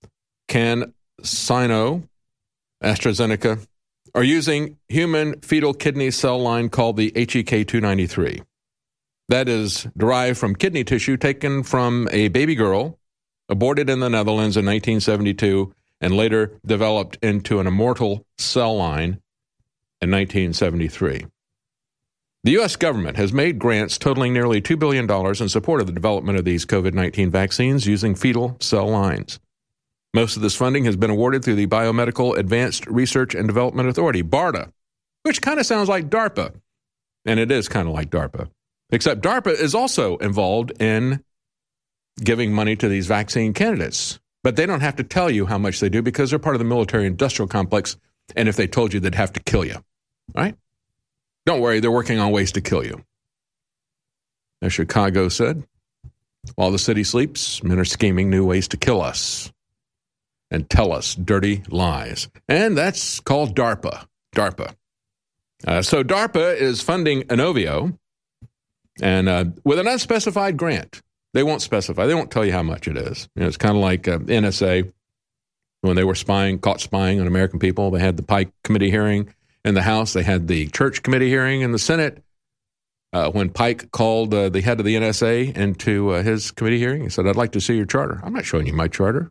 Speaker 1: CanSino, AstraZeneca, are using human fetal kidney cell line called the H E K two ninety-three. That is derived from kidney tissue taken from a baby girl aborted in the Netherlands in nineteen seventy-two and later developed into an immortal cell line in nineteen seventy-three. The U S government has made grants totaling nearly two billion dollars in support of the development of these COVID nineteen vaccines using fetal cell lines. Most of this funding has been awarded through the Biomedical Advanced Research and Development Authority, BARDA, which kind of sounds like DARPA. And it is kind of like DARPA. Except DARPA is also involved in giving money to these vaccine candidates. But they don't have to tell you how much they do because they're part of the military-industrial complex. And if they told you, they'd have to kill you. All right? Don't worry, they're working on ways to kill you. As Chicago said, while the city sleeps, men are scheming new ways to kill us and tell us dirty lies. And that's called DARPA. DARPA. Uh, so DARPA is funding Inovio, and uh, with an unspecified grant. They won't specify. They won't tell you how much it is. You know, it's kind of like uh, N S A when they were spying, caught spying on American people. They had the Pike Committee hearing in the House. They had the Church Committee hearing in the Senate. Uh, when Pike called uh, the head of the N S A into uh, his committee hearing, he said, "I'd like to see your charter." I'm not showing you my charter.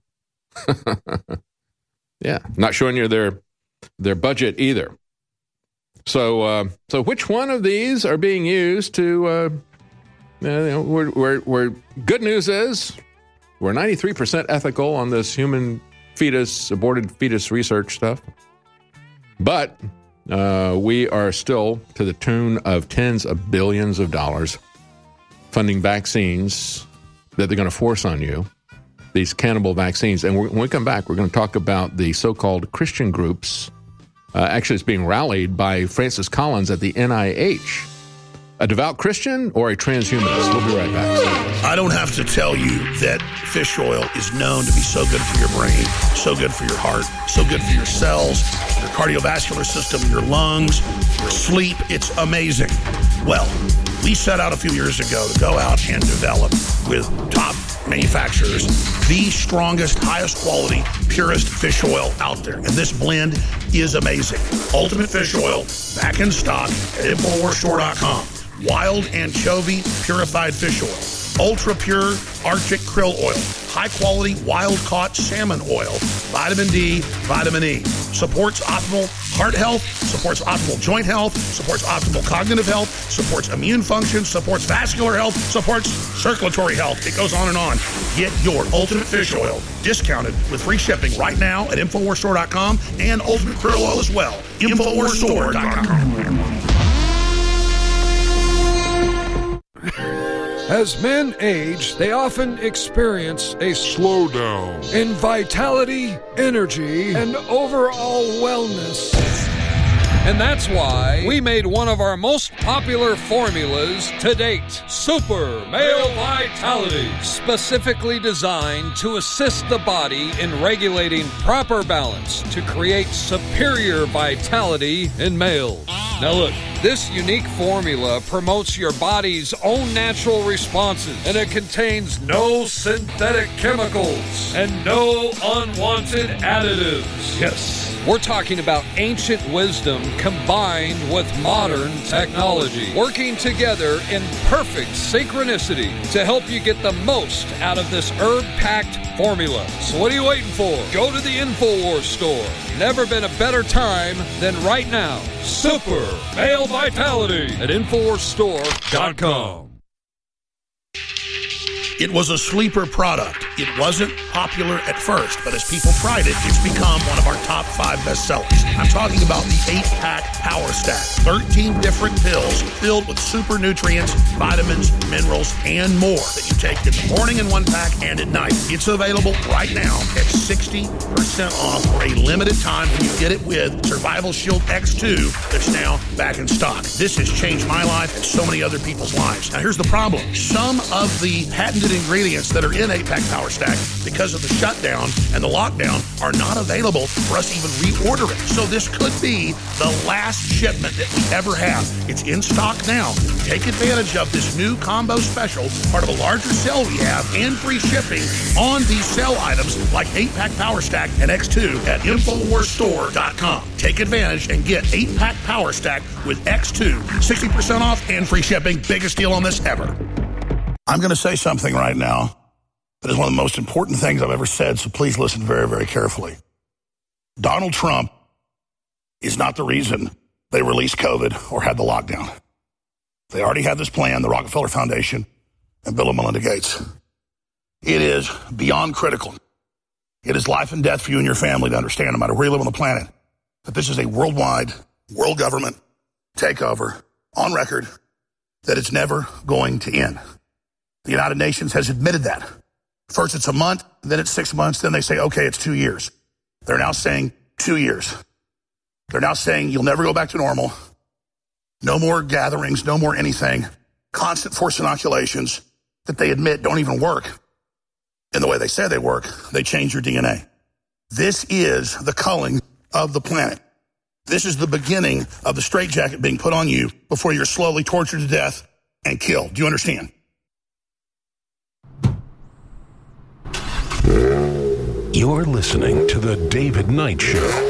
Speaker 1: Yeah, not showing you their their budget either. So, uh, so which one of these are being used to? Uh, you know, we're, we're, we're good news is we're ninety-three percent ethical on this human fetus, aborted fetus research stuff, but uh, we are still to the tune of tens of billions of dollars funding vaccines that they're going to force on you. These cannibal vaccines. And we're, when we come back, we're going to talk about the so-called Christian groups. Uh, actually, it's being rallied by Francis Collins at the N I H. A devout Christian or a transhumanist? We'll be right back.
Speaker 3: I don't have to tell you that fish oil is known to be so good for your brain, so good for your heart, so good for your cells, your cardiovascular system, your lungs, your sleep. It's amazing. Well, we set out a few years ago to go out and develop with top manufacturers the strongest, highest quality, purest fish oil out there. And this blend is amazing. Ultimate Fish Oil, back in stock at Infowars Store dot com. Wild anchovy purified fish oil. Ultra pure Arctic krill oil. High quality wild caught salmon oil. Vitamin D, vitamin E. Supports optimal heart health, supports optimal joint health, supports optimal cognitive health, supports immune function, supports vascular health, supports circulatory health. It goes on and on. Get your Ultimate Fish Oil discounted with free shipping right now at Infowars Store dot com and Ultimate Krill Oil as well. Infowars Store dot com.
Speaker 15: As men age, they often experience a slowdown in vitality, energy, and overall wellness. And that's why we made one of our most popular formulas to date, Super Male Vitality, specifically designed to assist the body in regulating proper balance to create superior vitality in males. Now look, this unique formula promotes your body's own natural responses, and it contains no synthetic chemicals and no unwanted additives. Yes, we're talking about ancient wisdom combined with modern technology, working together in perfect synchronicity to help you get the most out of this herb-packed formula. So what are you waiting for? Go to the Infowars store. Never been a better time than right now. Super Male Vitality at Infowars Store dot com.
Speaker 3: It was a sleeper product. It wasn't popular at first, but as people tried it, it's become one of our top five bestsellers. I'm talking about the eight-pack Power Stack. thirteen different pills filled with super nutrients, vitamins, minerals, and more that you take in the morning in one pack and at night. It's available right now at sixty percent off for a limited time when you get it with Survival Shield X two that's now back in stock. This has changed my life and so many other people's lives. Now here's the problem. Some of the patented ingredients that are in eight-pack Power Stack, because of the shutdown and the lockdown, are not available for us to even reorder it. So this could be the last shipment that we ever have. It's in stock now. Take advantage of this new combo special, part of a larger sale we have, and free shipping on these sale items like eight-pack Power Stack and X two at Infowars Store dot com. Take advantage and get eight-pack Power Stack with X two, sixty percent off and free shipping. Biggest deal on this ever.
Speaker 8: I'm going to say something right now that is one of the most important things I've ever said, so please listen very, very carefully. Donald Trump is not the reason they released COVID or had the lockdown. They already had this plan, the Rockefeller Foundation and Bill and Melinda Gates. It is beyond critical. It is life and death for you and your family to understand, no matter where you live on the planet, that this is a worldwide, world government takeover on record, that it's never going to end. The United Nations has admitted that. First it's a month, then it's six months, then they say, okay, it's two years. They're now saying two years. They're now saying you'll never go back to normal. No more gatherings, no more anything. Constant forced inoculations that they admit don't even work in the way they say they work. They change your D N A. This is the culling of the planet. This is the beginning of the straitjacket being put on you before you're slowly tortured to death and killed. Do you understand?
Speaker 13: You're listening to The David Knight Show.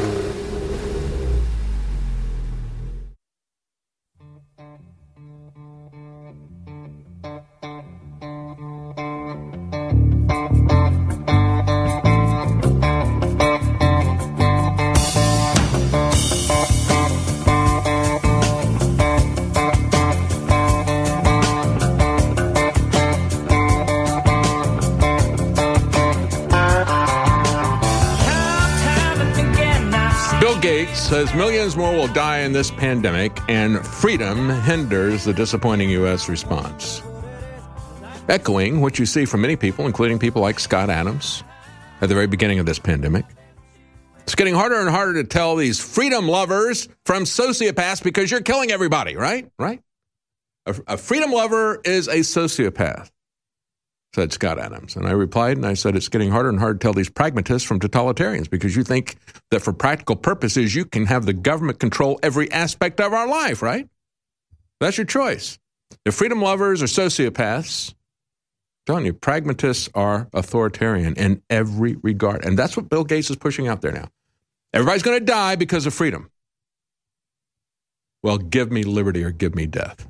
Speaker 1: Says millions more will die in this pandemic, and freedom hinders the disappointing U S response. Echoing what you see from many people, including people like Scott Adams at the very beginning of this pandemic. It's getting harder and harder to tell these freedom lovers from sociopaths because you're killing everybody, right? Right? A, a freedom lover is a sociopath, said Scott Adams. And I replied and I said, it's getting harder and harder to tell these pragmatists from totalitarians because you think that for practical purposes, you can have the government control every aspect of our life, right? That's your choice. If freedom lovers are sociopaths, I'm telling you, pragmatists are authoritarian in every regard. And that's what Bill Gates is pushing out there now. Everybody's going to die because of freedom. Well, give me liberty or give me death.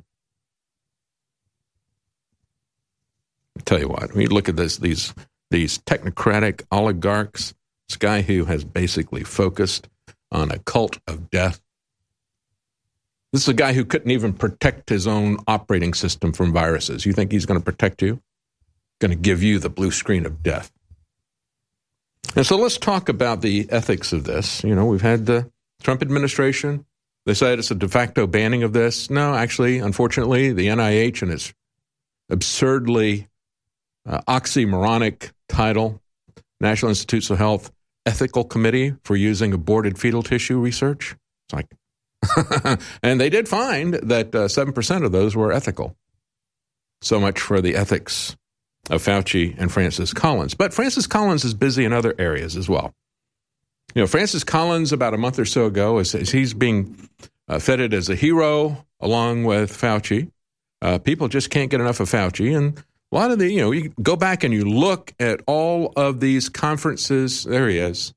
Speaker 1: I tell you what, when you look at this, these these technocratic oligarchs, this guy who has basically focused on a cult of death. This is a guy who couldn't even protect his own operating system from viruses. You think he's going to protect you? Going to give you the blue screen of death. And so let's talk about the ethics of this. You know, we've had the Trump administration. They said it's a de facto banning of this. No, actually, unfortunately, the N I H and its absurdly uh, oxymoronic title, National Institutes of Health Ethical Committee for Using Aborted Fetal Tissue Research. It's like, and they did find that uh, seven percent of those were ethical. So much for the ethics of Fauci and Francis Collins. But Francis Collins is busy in other areas as well. You know, Francis Collins, about a month or so ago, as, as he's being uh, feted as a hero along with Fauci, uh, people just can't get enough of Fauci. And a lot of the, you know, you go back and you look at all of these conferences. There he is.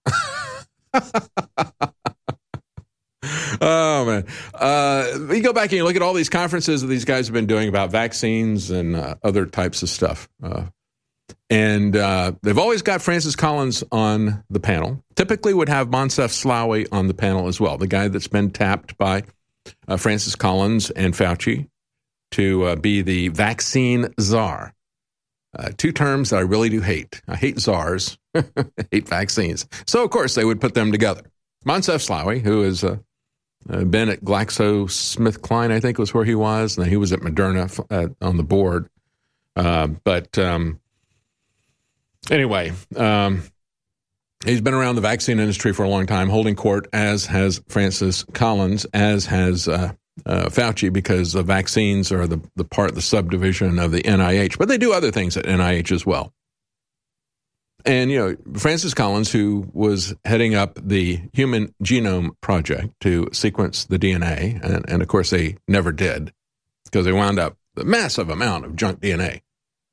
Speaker 1: Oh, man. Uh, you go back and you look at all these conferences that these guys have been doing about vaccines and uh, other types of stuff. Uh, and uh, they've always got Francis Collins on the panel. Typically would have Moncef Slaoui on the panel as well, the guy that's been tapped by uh, Francis Collins and Fauci to uh, be the vaccine czar. Uh, two terms that I really do hate. I hate czars, I hate vaccines. So, of course, they would put them together. Moncef Slaoui, who has uh, uh, been at GlaxoSmithKline, I think was where he was, and he was at Moderna uh, on the board. Uh, but um, anyway, um, he's been around the vaccine industry for a long time, holding court, as has Francis Collins, as has uh, uh, Fauci, because the vaccines are the, the part, the subdivision of the N I H. But they do other things at N I H as well. And, you know, Francis Collins, who was heading up the Human Genome Project to sequence the D N A, and, and of course they never did, because they wound up with a massive amount of junk D N A.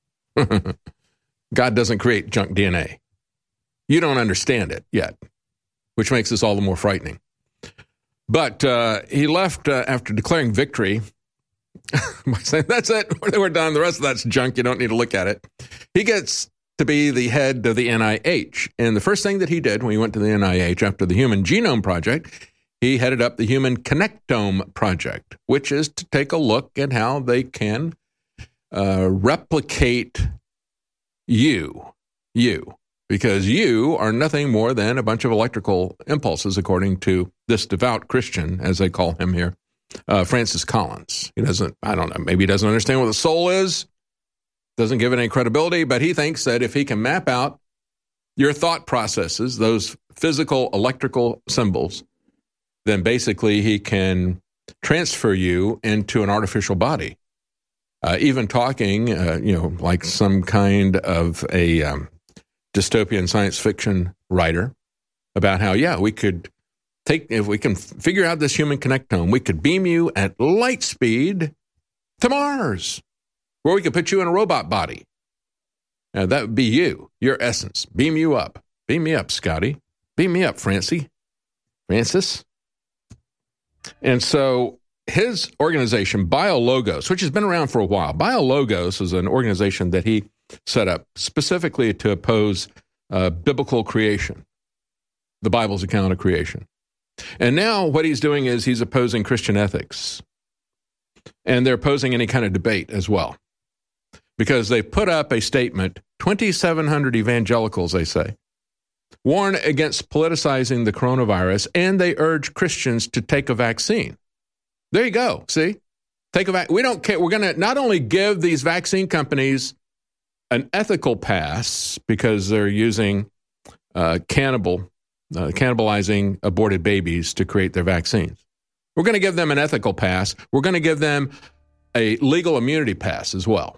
Speaker 1: God doesn't create junk D N A. You don't understand it yet, which makes this all the more frightening. But uh, he left uh, after declaring victory by saying, that's it, we're done. The rest of that's junk. You don't need to look at it. He gets to be the head of the N I H. And the first thing that he did when he went to the N I H after the Human Genome Project, he headed up the Human Connectome Project, which is to take a look at how they can uh, replicate you, you. Because you are nothing more than a bunch of electrical impulses, according to this devout Christian, as they call him here, uh, Francis Collins. He doesn't, I don't know, maybe he doesn't understand what the soul is, doesn't give it any credibility, but he thinks that if he can map out your thought processes, those physical electrical symbols, then basically he can transfer you into an artificial body. Uh, even talking, uh, you know, like some kind of a Um, dystopian science fiction writer about how, yeah, we could take, if we can figure out this human connectome, we could beam you at light speed to Mars, where we could put you in a robot body. Now, that would be you, your essence. Beam you up. Beam me up, Scotty. Beam me up, Francie. Francis. And so his organization, BioLogos, which has been around for a while, BioLogos is an organization that he set up specifically to oppose uh, biblical creation, the Bible's account of creation. And now what he's doing is he's opposing Christian ethics. And they're opposing any kind of debate as well. Because they put up a statement, twenty-seven hundred evangelicals, they say, warn against politicizing the coronavirus, and they urge Christians to take a vaccine. There you go, see? Take a vac- we don't care. We're going to not only give these vaccine companies an ethical pass because they're using uh, cannibal, uh, cannibalizing aborted babies to create their vaccines. We're going to give them an ethical pass. We're going to give them a legal immunity pass as well.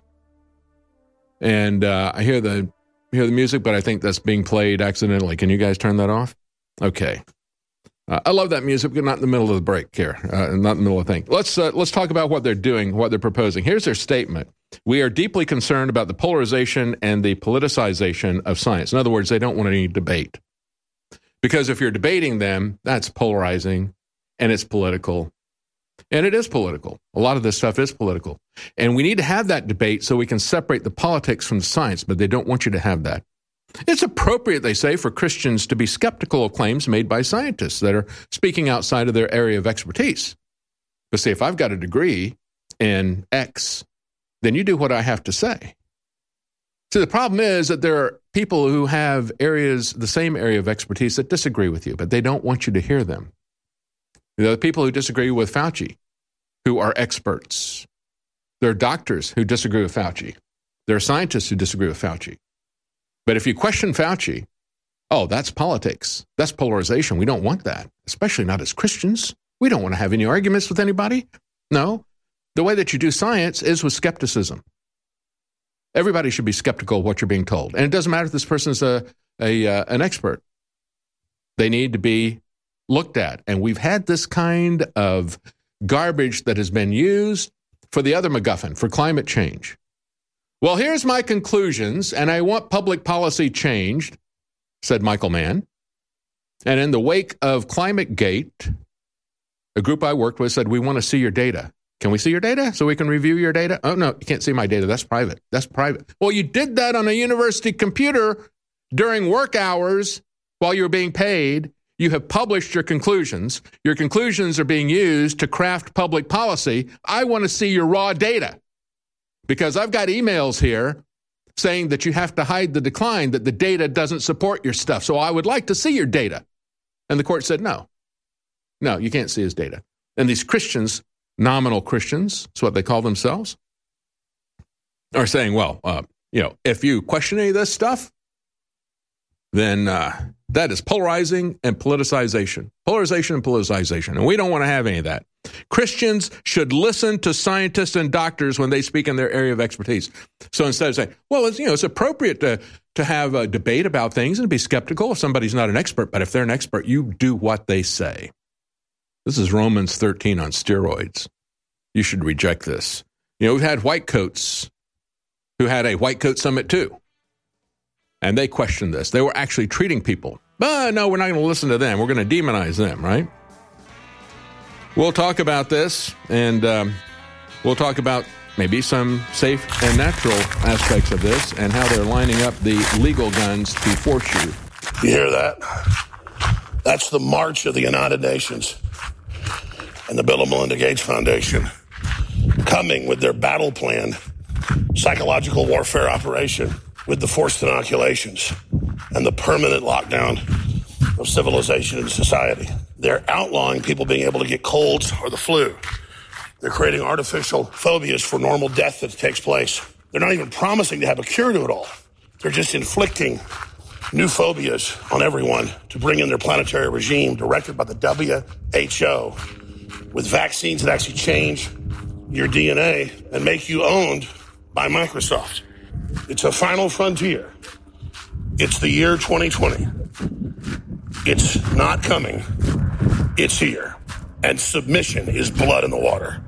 Speaker 1: And uh, I hear the hear the music, but I think that's being played accidentally. Can you guys turn that off? Okay. Uh, I love that music, but not in the middle of the break here, uh, not in the middle of the thing. Let's uh, let's talk about what they're doing, what they're proposing. Here's their statement. We are deeply concerned about the polarization and the politicization of science. In other words, they don't want any debate. Because if you're debating them, that's polarizing, and it's political. And it is political. A lot of this stuff is political. And we need to have that debate so we can separate the politics from the science, but they don't want you to have that. It's appropriate, they say, for Christians to be skeptical of claims made by scientists that are speaking outside of their area of expertise. But see, if I've got a degree in X, then you do what I have to say. See, the problem is that there are people who have areas, the same area of expertise, that disagree with you, but they don't want you to hear them. There are people who disagree with Fauci, who are experts. There are doctors who disagree with Fauci. There are scientists who disagree with Fauci. But if you question Fauci, oh, that's politics. That's polarization. We don't want that, especially not as Christians. We don't want to have any arguments with anybody. No. The way that you do science is with skepticism. Everybody should be skeptical of what you're being told. And it doesn't matter if this person is a, a uh, an expert. They need to be looked at. And we've had this kind of garbage that has been used for the other MacGuffin, for climate change. Well, here's my conclusions, and I want public policy changed, said Michael Mann. And in the wake of ClimateGate, a group I worked with said, we want to see your data. Can we see your data so we can review your data? Oh, no, you can't see my data. That's private. That's private. Well, you did that on a university computer during work hours while you were being paid. You have published your conclusions. Your conclusions are being used to craft public policy. I want to see your raw data. Because I've got emails here saying that you have to hide the decline, that the data doesn't support your stuff. So I would like to see your data. And the court said, no, no, you can't see his data. And these Christians, nominal Christians, that's what they call themselves, are saying, well, uh, you know, if you question any of this stuff, then uh, that is polarizing and politicization. Polarization and politicization. And we don't want to have any of that. Christians should listen to scientists and doctors when they speak in their area of expertise. So instead of saying, well, it's, you know, it's appropriate to, to have a debate about things and be skeptical if somebody's not an expert, but if they're an expert, you do what they say. This is Romans thirteen on steroids. You should reject this. You know, we've had white coats who had a white coat summit too. And they questioned this. They were actually treating people. But no, we're not going to listen to them. We're going to demonize them, right? We'll talk about this, and um, we'll talk about maybe some safe and natural aspects of this and how they're lining up the legal guns to force you.
Speaker 8: You hear that? That's the march of the United Nations and the Bill and Melinda Gates Foundation coming with their battle plan, psychological warfare operation, with the forced inoculations and the permanent lockdown of civilization and society. They're outlawing people being able to get colds or the flu. They're creating artificial phobias for normal death that takes place. They're not even promising to have a cure to it all. They're just inflicting new phobias on everyone to bring in their planetary regime directed by the W H O with vaccines that actually change your D N A and make you owned by Microsoft. It's a final frontier. It's the year twenty twenty. It's not coming. It's here. And submission is blood in the water.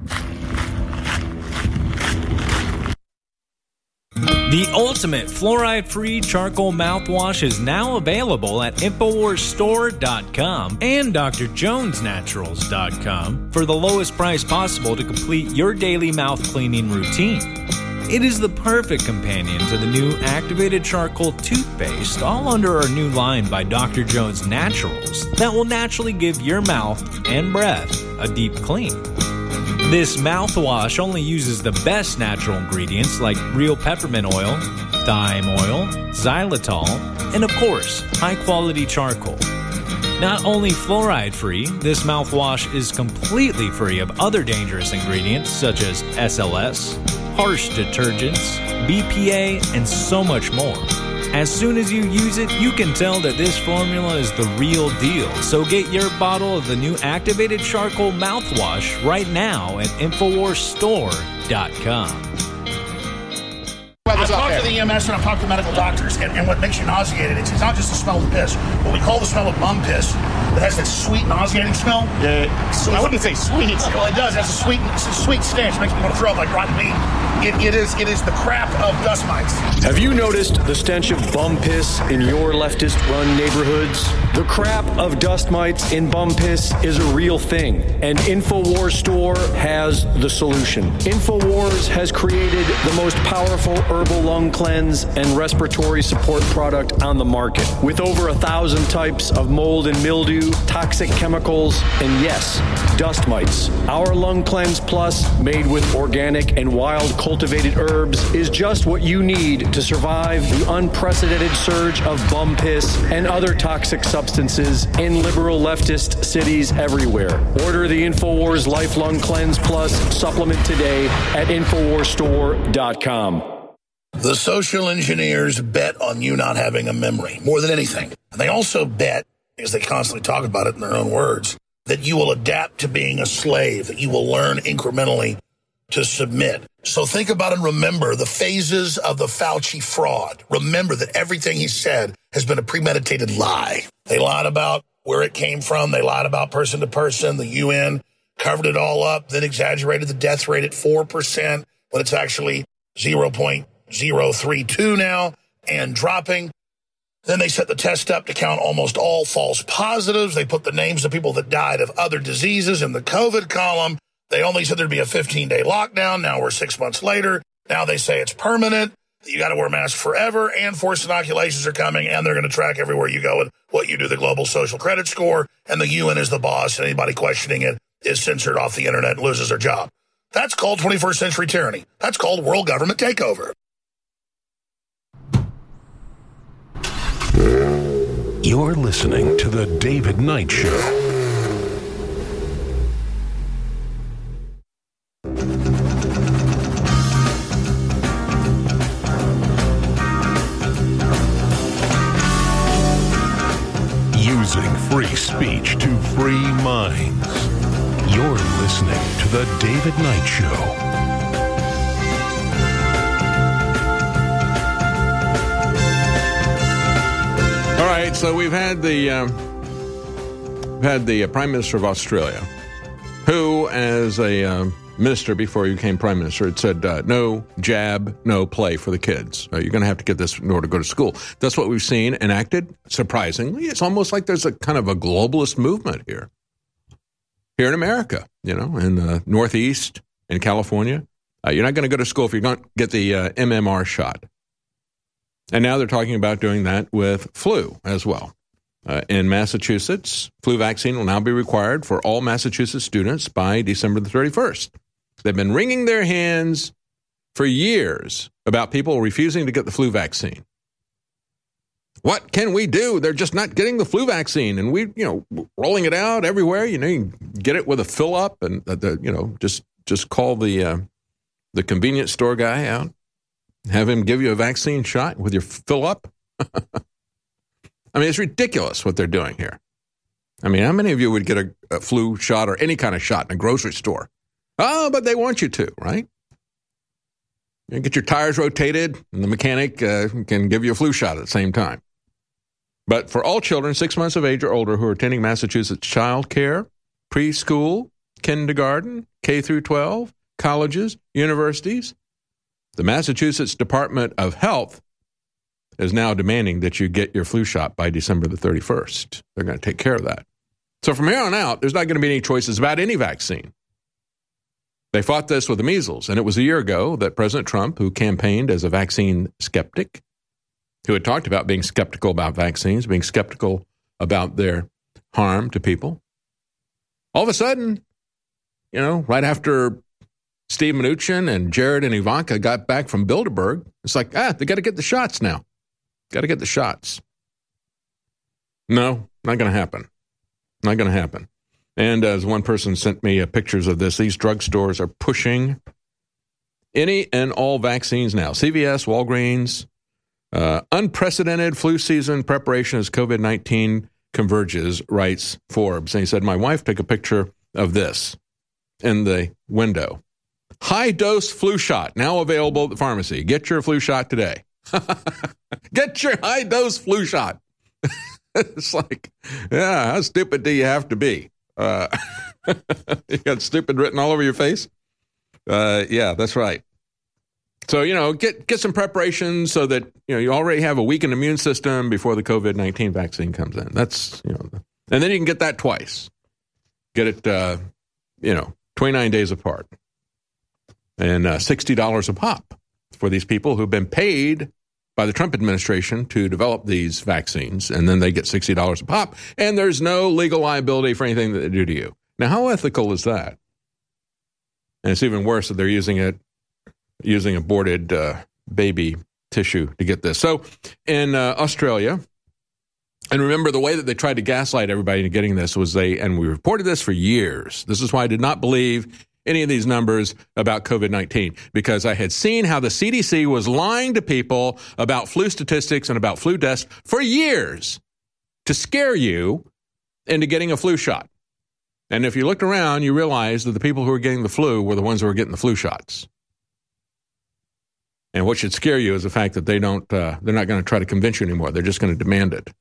Speaker 9: The ultimate fluoride-free charcoal mouthwash is now available at Infowars Store dot com and D R Jones Naturals dot com for the lowest price possible to complete your daily mouth cleaning routine. It is the perfect companion to the new activated charcoal toothpaste, all under our new line by D R Jones Naturals, that will naturally give your mouth and breath a deep clean. This mouthwash only uses the best natural ingredients like real peppermint oil, thyme oil, xylitol, and of course, high-quality charcoal. Not only fluoride-free, this mouthwash is completely free of other dangerous ingredients such as S L S, harsh detergents, B P A, and so much more. As soon as you use it, you can tell that this formula is the real deal. So get your bottle of the new activated charcoal mouthwash right now at Infowars Store dot com.
Speaker 8: I've talked to the E M S and I've talked to medical doctors, and, and what makes you nauseated, it's, it's not just the smell of piss. What we call the smell of bum piss, that has that sweet, nauseating smell. Yeah, so I wouldn't say sweet. Well, it does. It has a sweet, it's a sweet stench. It makes me want to throw up like rotten meat. It, it is it is the crap of dust mites.
Speaker 11: Have you noticed the stench of bum piss in your leftist-run neighborhoods? The crap of dust mites in bum piss is a real thing, and Infowars Store has the solution. Infowars has created the most powerful herbal lung cleanse and respiratory support product on the market, with over a thousand types of mold and mildew, toxic chemicals, and yes, dust mites. Our Lung Cleanse Plus, made with organic and wild cultivated herbs, is just what you need to survive the unprecedented surge of bum piss and other toxic substances in liberal leftist cities everywhere. Order the Infowars Life Lung Cleanse Plus supplement today at Infowars Store dot com.
Speaker 8: The social engineers bet on you not having a memory more than anything. And they also bet, because they constantly talk about it in their own words, that you will adapt to being a slave, that you will learn incrementally to submit. So think about and remember the phases of the Fauci fraud. Remember that everything he said has been a premeditated lie. They lied about where it came from. They lied about person to person. The U N covered it all up, then exaggerated the death rate at four percent when it's actually zero point zero three two now and dropping. Then they set the test up to count almost all false positives. They put the names of people that died of other diseases in the COVID column. They only said there'd be a fifteen-day lockdown. Now we're six months later. Now they say it's permanent. You got to wear masks forever, and forced inoculations are coming, and they're going to track everywhere you go and what you do, the global social credit score, and the U N is the boss, and anybody questioning it is censored off the internet and loses their job. That's called twenty-first century tyranny. That's called world government takeover.
Speaker 13: You're listening to The David Knight Show. Using free speech to free minds. You're listening to The David Knight Show.
Speaker 1: All right, so we've had the um, we've had the uh, Prime Minister of Australia, who, as a uh, minister before he became Prime Minister, had said uh, no jab, no play for the kids. Uh, you're going to have to get this in order to go to school. That's what we've seen enacted. Surprisingly, it's almost like there's a kind of a globalist movement here, here in America. You know, in the Northeast, in California, uh, you're not going to go to school if you don't get the uh, M M R shot. And now they're talking about doing that with flu as well. Uh, in Massachusetts, flu vaccine will now be required for all Massachusetts students by December the thirty-first. They've been wringing their hands for years about people refusing to get the flu vaccine. What can we do? They're just not getting the flu vaccine, and we, you know, rolling it out everywhere. You know, you can get it with a fill up, and uh, the, you know, just just call the uh, the convenience store guy out. Have him give you a vaccine shot with your fill-up? I mean, it's ridiculous what they're doing here. I mean, how many of you would get a, a flu shot or any kind of shot in a grocery store? Oh, but they want you to, right? You get your tires rotated, and the mechanic uh, can give you a flu shot at the same time. But for all children six months of age or older who are attending Massachusetts child care, preschool, kindergarten, K through twelve, colleges, universities, the Massachusetts Department of Health is now demanding that you get your flu shot by December the thirty-first. They're going to take care of that. So from here on out, there's not going to be any choices about any vaccine. They fought this with the measles, and it was a year ago that President Trump, who campaigned as a vaccine skeptic, who had talked about being skeptical about vaccines, being skeptical about their harm to people, all of a sudden, you know, right after Steve Mnuchin and Jared and Ivanka got back from Bilderberg, it's like, ah, they got to get the shots now. Got to get the shots. No, not going to happen. Not going to happen. And as one person sent me uh, pictures of this, these drugstores are pushing any and all vaccines now. C V S, Walgreens, uh, unprecedented flu season preparation as COVID nineteen converges, writes Forbes. And he said, my wife took a picture of this in the window. High-dose flu shot, now available at the pharmacy. Get your flu shot today. Get your high-dose flu shot. It's like, yeah, how stupid do you have to be? Uh, you got stupid written all over your face? Uh, yeah, that's right. So, you know, get get some preparation so that, you know, you already have a weakened immune system before the COVID nineteen vaccine comes in. That's, you know, and then you can get that twice. Get it, uh, you know, twenty-nine days apart. And uh, sixty dollars a pop for these people who've been paid by the Trump administration to develop these vaccines, and then they get sixty dollars a pop, and there's no legal liability for anything that they do to you. Now, how ethical is that? And it's even worse that they're using it, using aborted uh, baby tissue to get this. So in uh, Australia, and remember the way that they tried to gaslight everybody into getting this was they, and we reported this for years. This is why I did not believe any of these numbers about COVID nineteen, because I had seen how the C D C was lying to people about flu statistics and about flu deaths for years to scare you into getting a flu shot. And if you looked around, you realized that the people who were getting the flu were the ones who were getting the flu shots. And what should scare you is the fact that they don't, uh, they're not going to try to convince you anymore. They're just going to demand it.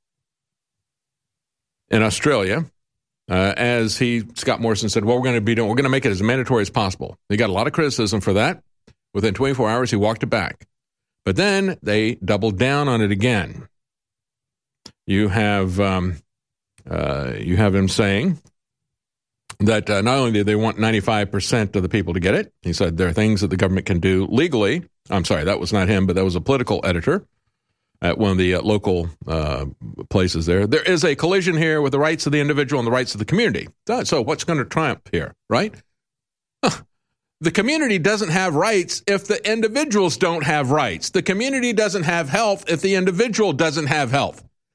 Speaker 1: In Australia, Uh, as he, Scott Morrison said, what we're going to be doing, we're going to make it as mandatory as possible. He got a lot of criticism for that. Within twenty-four hours, he walked it back. But then they doubled down on it again. You have um, uh, you have him saying that uh, not only do they want ninety-five percent of the people to get it, he said there are things that the government can do legally. I'm sorry, that was not him, but that was a political editor at one of the uh, local uh, places there. There is a collision here with the rights of the individual and the rights of the community. So what's going to triumph here, right? Huh. The community doesn't have rights if the individuals don't have rights. The community doesn't have health if the individual doesn't have health.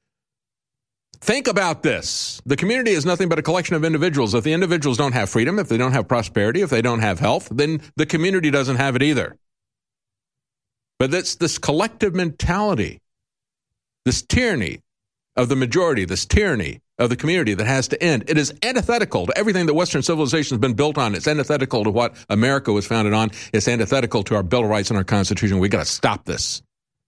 Speaker 1: Think about this. The community is nothing but a collection of individuals. If the individuals don't have freedom, if they don't have prosperity, if they don't have health, then the community doesn't have it either. But it's this collective mentality, this tyranny of the majority, this tyranny of the community that has to end. It is antithetical to everything that Western civilization has been built on. It's antithetical to what America was founded on. It's antithetical to our Bill of Rights and our Constitution. We've got to stop this.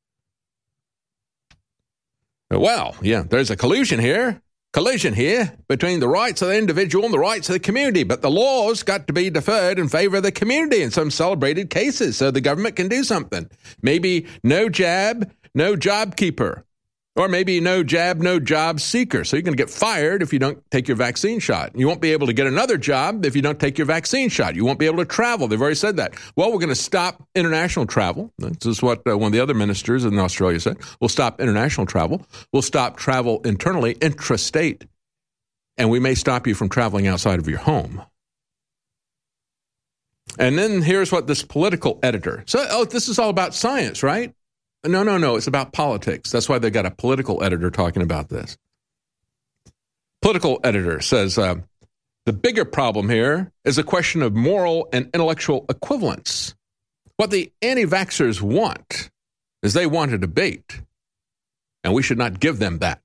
Speaker 1: Well, yeah, there's a collusion here, collision here between the rights of the individual and the rights of the community. But the law's got to be deferred in favor of the community in some celebrated cases so the government can do something. Maybe no jab, no job keeper. Or maybe no jab, no job seeker. So you're going to get fired if you don't take your vaccine shot. You won't be able to get another job if you don't take your vaccine shot. You won't be able to travel. They've already said that. Well, we're going to stop international travel. This is what uh, one of the other ministers in Australia said. We'll stop international travel. We'll stop travel internally, intrastate. And we may stop you from traveling outside of your home. And then here's what this political editor. So, oh, this is all about science, right? No, no, no. It's about politics. That's why they got a political editor talking about this. Political editor says, uh, the bigger problem here is a question of moral and intellectual equivalence. What the anti-vaxxers want is they want a debate, and we should not give them that.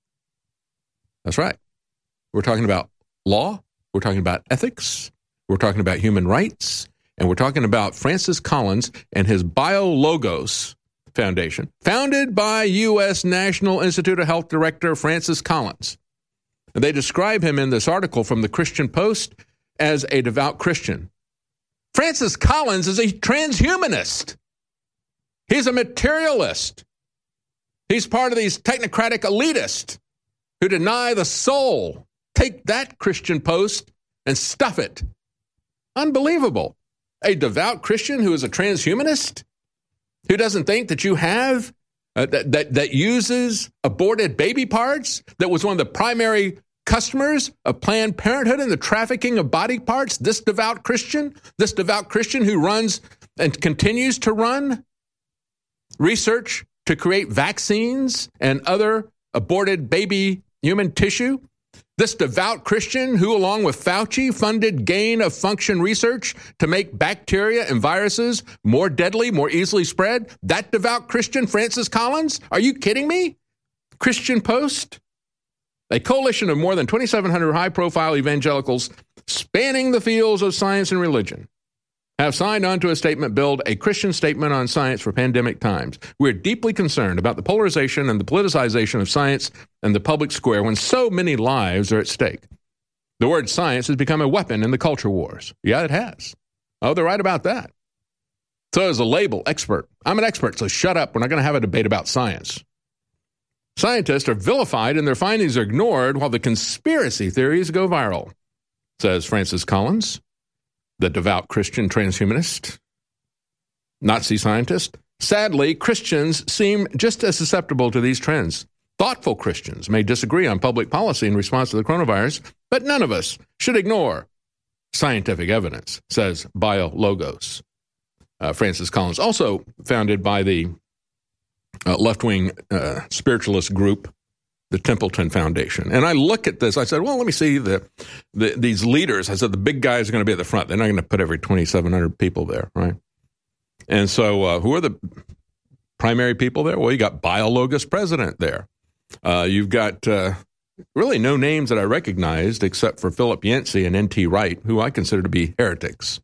Speaker 1: That's right. We're talking about law. We're talking about ethics. We're talking about human rights. And we're talking about Francis Collins and his BioLogos Foundation, founded by U S National Institute of Health Director Francis Collins. And they describe him in this article from the Christian Post as a devout Christian. Francis Collins is a transhumanist. He's a materialist. He's part of these technocratic elitists who deny the soul. Take that, Christian Post, and stuff it. Unbelievable. A devout Christian who is a transhumanist? Who doesn't think that you have, uh, that, that that uses aborted baby parts, that was one of the primary customers of Planned Parenthood in the trafficking of body parts? This devout Christian, this devout Christian who runs and continues to run research to create vaccines and other aborted baby human tissue? This devout Christian who, along with Fauci, funded gain-of-function research to make bacteria and viruses more deadly, more easily spread? That devout Christian, Francis Collins? Are you kidding me? Christian Post? A coalition of more than twenty-seven hundred high-profile evangelicals spanning the fields of science and religion have signed on to a statement billed a Christian statement on science for pandemic times. We're deeply concerned about the polarization and the politicization of science and the public square when so many lives are at stake. The word science has become a weapon in the culture wars. Yeah, it has. Oh, they're right about that. So as a label, expert. I'm an expert, so shut up. We're not going to have a debate about science. Scientists are vilified and their findings are ignored while the conspiracy theories go viral, says Francis Collins, the devout Christian transhumanist, Nazi scientist. Sadly, Christians seem just as susceptible to these trends. Thoughtful Christians may disagree on public policy in response to the coronavirus, but none of us should ignore scientific evidence, says BioLogos. Uh, Francis Collins, also founded by the uh, left-wing uh, spiritualist group, the Templeton Foundation. And I look at this, I said, well, let me see the, the these leaders. I said, the big guys are going to be at the front. They're not going to put every twenty-seven hundred people there, right? And so uh, who are the primary people there? Well, you got BioLogos president there. Uh, you've got uh, really no names that I recognized except for Philip Yancey and N T Wright, who I consider to be heretics.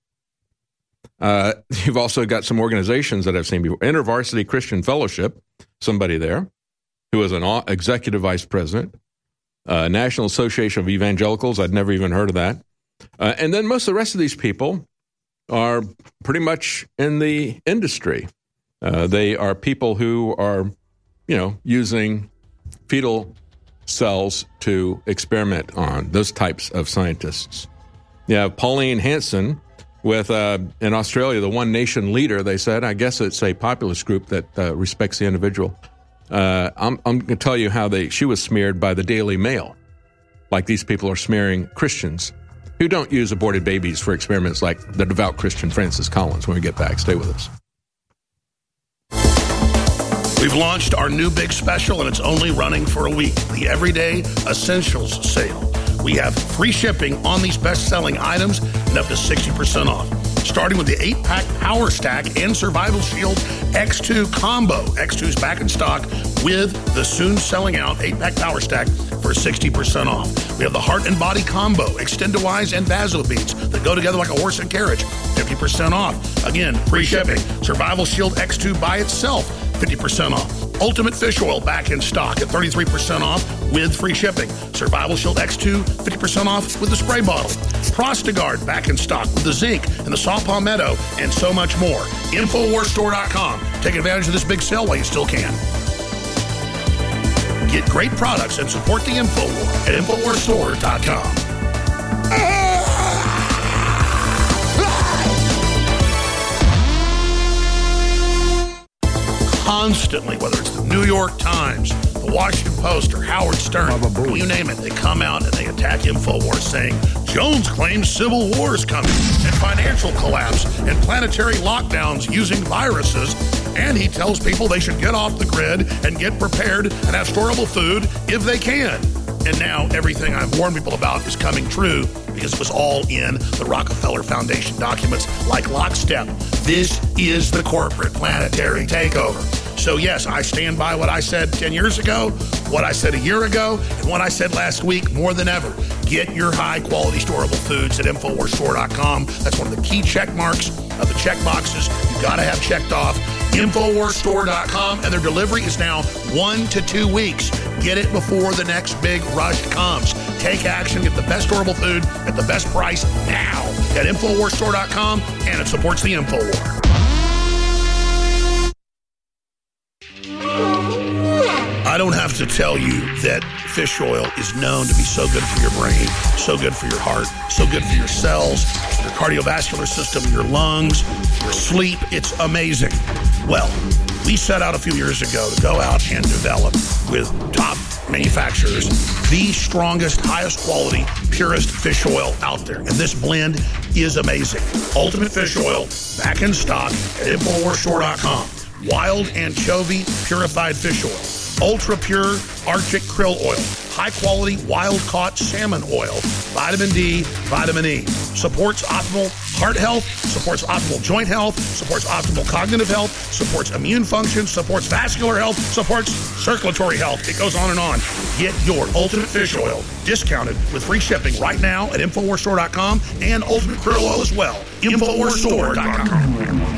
Speaker 1: Uh, you've also got some organizations that I've seen before. InterVarsity Christian Fellowship, somebody there, who is an executive vice president. Uh, National Association of Evangelicals, I'd never even heard of that. Uh, and then most of the rest of these people are pretty much in the industry. Uh, they are people who are, you know, using fetal cells to experiment on, those types of scientists. You have Pauline Hanson with, uh, in Australia, the One Nation leader, they said. I guess it's a populist group that uh, respects the individual. Uh, I'm, I'm going to tell you how they she was smeared by the Daily Mail, like these people are smearing Christians who don't use aborted babies for experiments like the devout Christian Francis Collins. When we get back, stay with us.
Speaker 3: We've launched our new big special, and it's only running for a week, the Everyday Essentials Sale. We have free shipping on these best-selling items and up to sixty percent off. Starting with the eight-pack Power Stack and Survival Shield X two Combo. X two is back in stock with the soon-selling-out eight-pack Power Stack for sixty percent off. We have the Heart and Body Combo, Extendawise and Vaso Beads that go together like a horse and carriage, fifty percent off. Again, free shipping. Survival Shield X two by itself, fifty percent off. Ultimate Fish Oil back in stock at thirty-three percent off with free shipping. Survival Shield X two, fifty percent off with the spray bottle. Prostagard back in stock with the zinc and the saw palmetto and so much more. Infowars Store dot com. Take advantage of this big sale while you still can. Get great products and support the InfoWar at Infowars Store dot com. Constantly, whether it's the New York Times, the Washington Post, or Howard Stern, you name it, they come out and they attack InfoWars saying Jones claims civil war is coming and financial collapse and planetary lockdowns using viruses, and he tells people they should get off the grid and get prepared and have storable food if they can. And now everything I've warned people about is coming true because it was all in the Rockefeller Foundation documents like lockstep. This is the corporate planetary takeover. So yes, I stand by what I said ten years ago, what I said a year ago, and what I said last week more than ever. Get your high-quality storable foods at Infowars Store dot com. That's one of the key check marks of the check boxes you got to have checked off. Infowars Store dot com, and their delivery is now one to two weeks. Get it before the next big rush comes. Take action, get the best storable food at the best price now at Infowars Store dot com, and it supports the InfoWar. I don't have to tell you that fish oil is known to be so good for your brain, so good for your heart, so good for your cells, your cardiovascular system, your lungs, your sleep. It's amazing. Well, we set out a few years ago to go out and develop with top manufacturers the strongest, highest quality, purest fish oil out there. And this blend is amazing. Ultimate Fish Oil, back in stock at Infowars Store dot com. Wild anchovy purified fish oil. Ultra pure Arctic krill oil, high quality wild caught salmon oil, vitamin D, vitamin E. Supports optimal heart health, supports optimal joint health, supports optimal cognitive health, supports immune function, supports vascular health, supports circulatory health. It goes on and on. Get your Ultimate Fish Oil discounted with free shipping right now at Infowars Store dot com and Ultimate Krill Oil as well. Infowars Store dot com.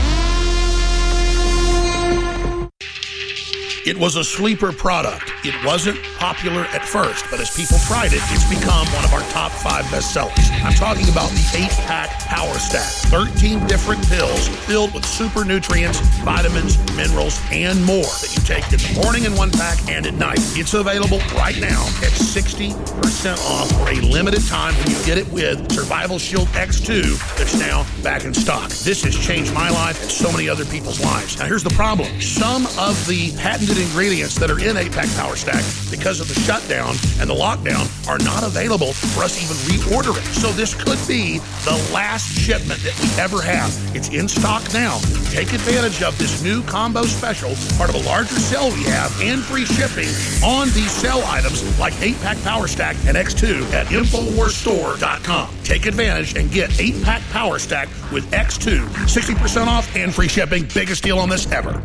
Speaker 3: It was a sleeper product. It wasn't popular at first, but as people tried it, it's become one of our top five bestsellers. I'm talking about the eight-pack Power Stack. thirteen different pills filled with super nutrients, vitamins, minerals, and more that you take in the morning in one pack and at night. It's available right now at sixty percent off for a limited time when you get it with Survival Shield X two that's now back in stock. This has changed my life and so many other people's lives. Now, here's the problem. Some of the patented ingredients that are in eight-pack Power Stack, because of the shutdown and the lockdown, are not available for us to even reorder it. So this could be the last shipment that we ever have. It's in stock now. Take advantage of this new combo special, part of a larger sale we have, and free shipping on these sale items like eight-pack Power Stack and X two at Infowars Store dot com. Take advantage and get eight-pack Power Stack with X two, sixty percent off and free shipping. Biggest deal on this ever.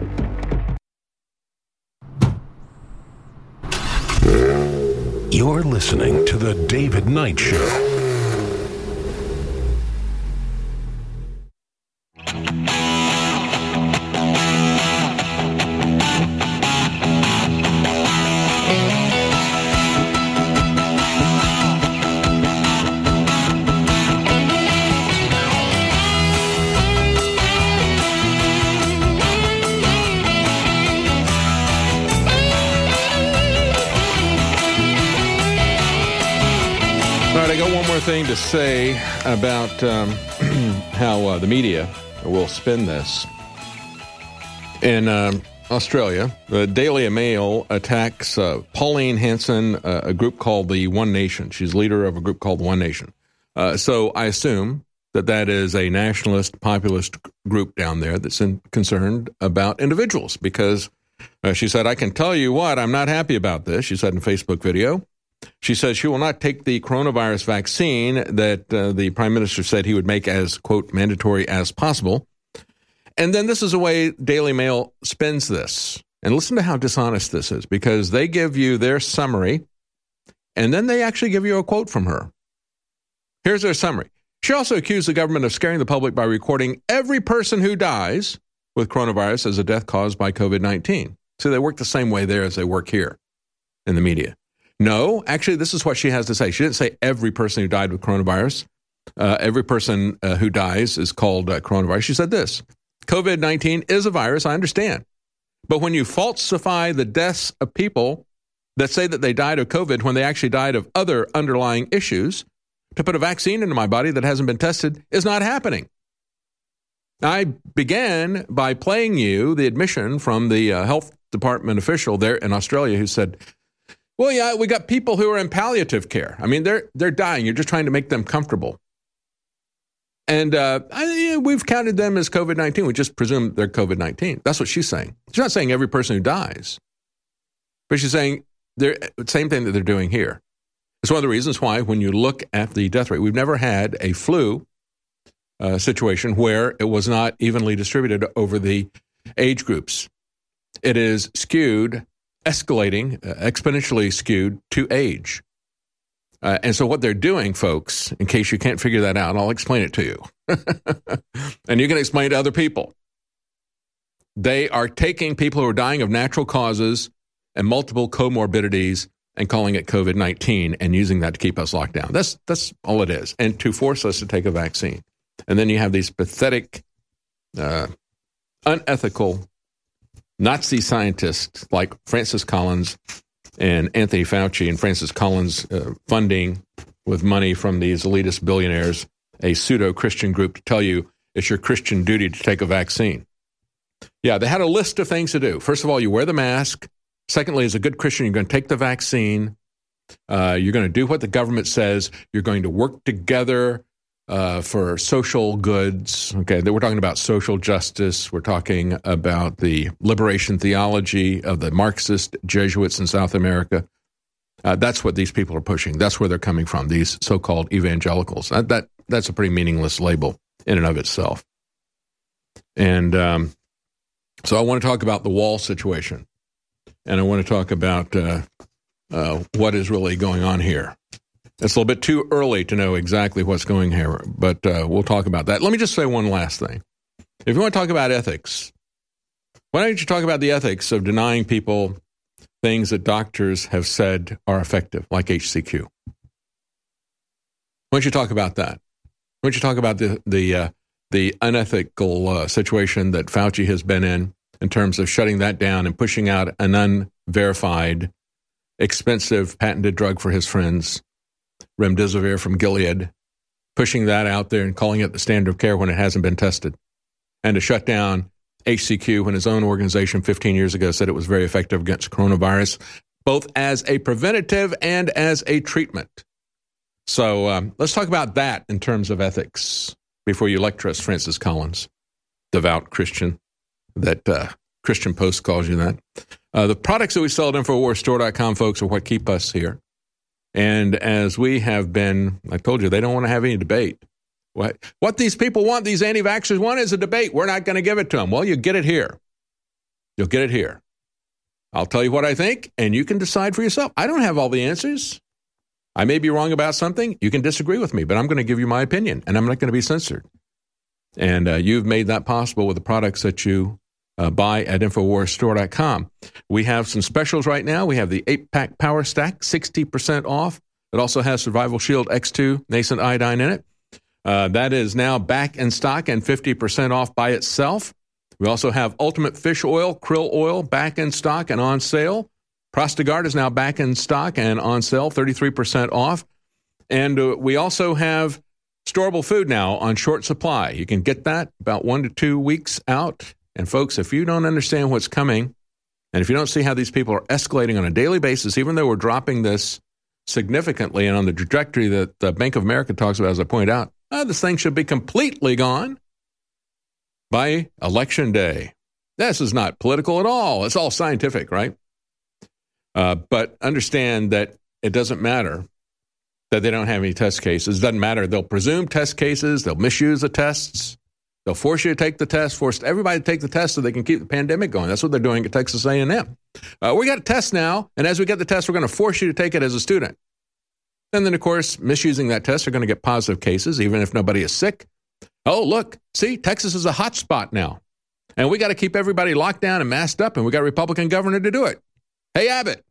Speaker 13: You're listening to The David Knight Show.
Speaker 1: Thing to say about um, how uh, the media will spin this. In um, Australia, the Daily Mail attacks uh, Pauline Hanson, uh, a group called the One Nation. She's leader of a group called the One Nation. Uh, so I assume that that is a nationalist, populist group down there that's in, concerned about individuals, because Uh, she said, I can tell you what, I'm not happy about this, she said in a Facebook video. She says she will not take the coronavirus vaccine that uh, the prime minister said he would make as, quote, mandatory as possible. And then this is the way Daily Mail spins this. And listen to how dishonest this is, because they give you their summary, and then they actually give you a quote from her. Here's their summary. She also accused the government of scaring the public by recording every person who dies with coronavirus as a death caused by COVID nineteen. So they work the same way there as they work here in the media. No, actually, this is what she has to say. She didn't say every person who died with coronavirus. Uh, every person uh, who dies is called uh, coronavirus. She said this, COVID nineteen is a virus, I understand. But when you falsify the deaths of people that say that they died of COVID when they actually died of other underlying issues, to put a vaccine into my body that hasn't been tested is not happening. I began by playing you the admission from the uh, health department official there in Australia who said, well, yeah, we got people who are in palliative care. I mean, they're they're dying. You're just trying to make them comfortable. And uh, I, we've counted them as COVID nineteen. We just presume they're COVID nineteen. That's what she's saying. She's not saying every person who dies. But she's saying the same thing that they're doing here. It's one of the reasons why when you look at the death rate, we've never had a flu uh, situation where it was not evenly distributed over the age groups. It is skewed escalating, uh, exponentially skewed to age. Uh, and so what they're doing, folks, in case you can't figure that out, I'll explain it to you. And you can explain it to other people. They are taking people who are dying of natural causes and multiple comorbidities and calling it COVID nineteen and using that to keep us locked down. That's, that's all it is. And to force us to take a vaccine. And then you have these pathetic, uh, unethical Nazi scientists like Francis Collins and Anthony Fauci, and Francis Collins uh, funding with money from these elitist billionaires, a pseudo-Christian group to tell you it's your Christian duty to take a vaccine. Yeah, they had a list of things to do. First of all, you wear the mask. Secondly, as a good Christian, you're going to take the vaccine. Uh, you're going to do what the government says. You're going to work together Uh, for social goods. Okay, we're talking about social justice. We're talking about the liberation theology of the Marxist Jesuits in South America. Uh, that's what these people are pushing. That's where they're coming from, these so-called evangelicals. That, that That's a pretty meaningless label in and of itself. And um, so I want to talk about the wall situation. And I want to talk about uh, uh, what is really going on here. It's a little bit too early to know exactly what's going here, but uh, we'll talk about that. Let me just say one last thing. If you want to talk about ethics, why don't you talk about the ethics of denying people things that doctors have said are effective, like H C Q? Why don't you talk about that? Why don't you talk about the the uh, the unethical uh, situation that Fauci has been in, in terms of shutting that down and pushing out an unverified, expensive, patented drug for his friends, Remdesivir from Gilead, pushing that out there and calling it the standard of care when it hasn't been tested, and to shut down H C Q when his own organization fifteen years ago said it was very effective against coronavirus, both as a preventative and as a treatment. So um, let's talk about that in terms of ethics before you lecture us, Francis Collins, devout Christian, that uh, Christian Post calls you that. Uh, the products that we sell at Infowars Store dot com, folks, are what keep us here. And as we have been, I told you, they don't want to have any debate. What, what these people want, these anti-vaxxers want, is a debate. We're not going to give it to them. Well, you get it here. You'll get it here. I'll tell you what I think, and you can decide for yourself. I don't have all the answers. I may be wrong about something. You can disagree with me, but I'm going to give you my opinion, and I'm not going to be censored. And uh, you've made that possible with the products that you uh, buy at Infowars Store dot com. We have some specials right now. We have the eight-pack Power Stack, sixty percent off. It also has Survival Shield X two nascent iodine in it. Uh, that is now back in stock and fifty percent off by itself. We also have Ultimate Fish Oil, Krill Oil, back in stock and on sale. Prostagard is now back in stock and on sale, thirty-three percent off. And uh, we also have storable food now on short supply. You can get that about one to two weeks out. And folks, if you don't understand what's coming, and if you don't see how these people are escalating on a daily basis, even though we're dropping this significantly and on the trajectory that the Bank of America talks about, as I pointed out, uh, this thing should be completely gone by Election Day. This is not political at all. It's all scientific, right? Uh, but understand that it doesn't matter that they don't have any test cases. It doesn't matter. They'll presume test cases. They'll misuse the tests. They'll force you to take the test, force everybody to take the test so they can keep the pandemic going. That's what they're doing at Texas A and M. Uh, we got a test now, and as we get the test, we're going to force you to take it as a student. And then, of course, misusing that test, are going to get positive cases, even if nobody is sick. Oh, look, see, Texas is a hot spot now. And we got to keep everybody locked down and masked up, and we got a Republican governor to do it. Hey, Abbott,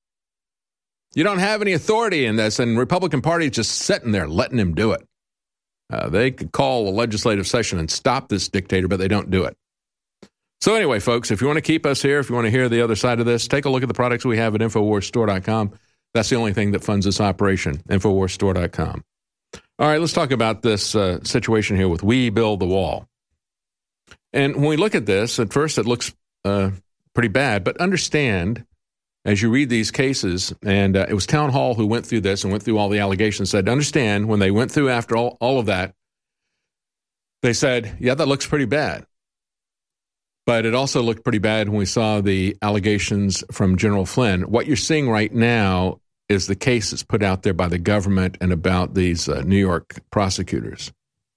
Speaker 1: you don't have any authority in this, and the Republican Party is just sitting there letting him do it. Uh, they could call a legislative session and stop this dictator, but they don't do it. So anyway, folks, if you want to keep us here, if you want to hear the other side of this, take a look at the products we have at Infowars Store dot com. That's the only thing that funds this operation, Infowars Store dot com. All right, let's talk about this uh, situation here with We Build the Wall. And when we look at this, at first it looks uh, pretty bad, but understand, as you read these cases, and uh, it was Town Hall who went through this and went through all the allegations, said, understand, when they went through after all, all of that, they said, yeah, that looks pretty bad. But it also looked pretty bad when we saw the allegations from General Flynn. What you're seeing right now is the cases put out there by the government and about these uh, New York prosecutors.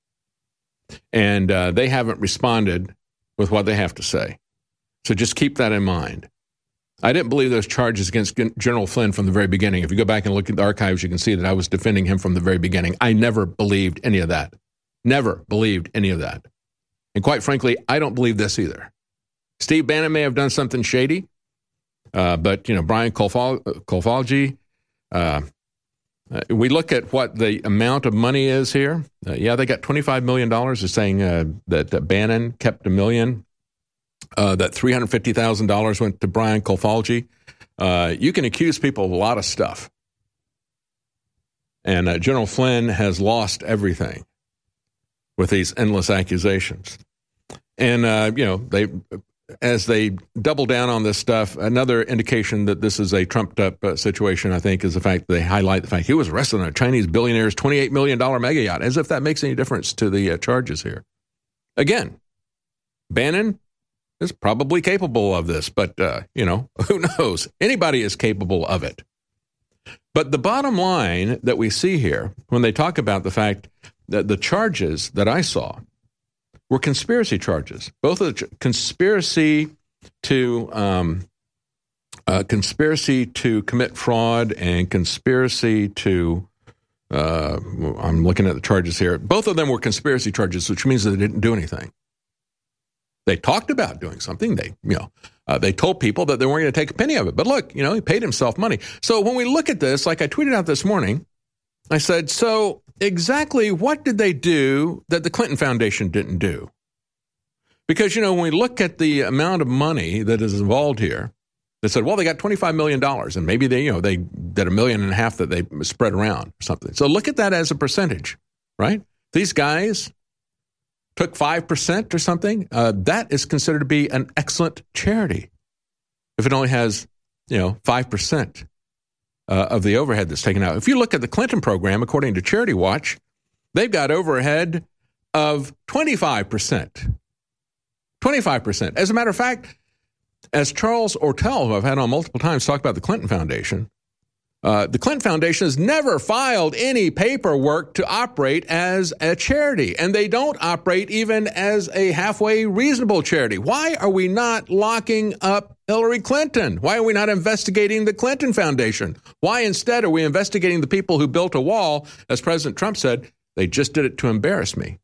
Speaker 1: And uh, they haven't responded with what they have to say. So just keep that in mind. I didn't believe those charges against General Flynn from the very beginning. If you go back and look at the archives, you can see that I was defending him from the very beginning. I never believed any of that. Never believed any of that. And quite frankly, I don't believe this either. Steve Bannon may have done something shady, uh, but, you know, Brian Kolfage, uh, uh, we look at what the amount of money is here. Uh, yeah, they got twenty-five million dollars. They're saying uh, that uh, Bannon kept a million. Uh, that three hundred fifty thousand dollars went to Brian Kolfage. Uh, you can accuse people of a lot of stuff. And uh, General Flynn has lost everything with these endless accusations. And, uh, you know, they, as they double down on this stuff, another indication that this is a trumped-up uh, situation, I think, is the fact that they highlight the fact he was arrested on a Chinese billionaire's twenty-eight million dollars mega yacht, as if that makes any difference to the uh, charges here. Again, Bannon is probably capable of this, but, uh, you know, who knows? Anybody is capable of it. But the bottom line that we see here, when they talk about the fact that the charges that I saw were conspiracy charges, both of the ch- conspiracy to um, uh, conspiracy to commit fraud and conspiracy to, uh, I'm looking at the charges here, both of them were conspiracy charges, which means that they didn't do anything. They talked about doing something. They, you know, uh, they told people that they weren't going to take a penny of it. But look, you know, he paid himself money. So when we look at this, like I tweeted out this morning, I said, so exactly what did they do that the Clinton Foundation didn't do? Because, you know, when we look at the amount of money that is involved here, they said, well, they got twenty-five million dollars, and maybe they, you know, they did a million and a half that they spread around or something. So look at that as a percentage, right? These guys took five percent or something, uh, that is considered to be an excellent charity. If it only has, you know, five percent uh, of the overhead that's taken out. If you look at the Clinton program, according to Charity Watch, they've got overhead of twenty-five percent. twenty-five percent. As a matter of fact, as Charles Ortel, who I've had on multiple times, talk about the Clinton Foundation, Uh, the Clinton Foundation has never filed any paperwork to operate as a charity, and they don't operate even as a halfway reasonable charity. Why are we not locking up Hillary Clinton? Why are we not investigating the Clinton Foundation? Why instead are we investigating the people who built a wall? As President Trump said, they just did it to embarrass me.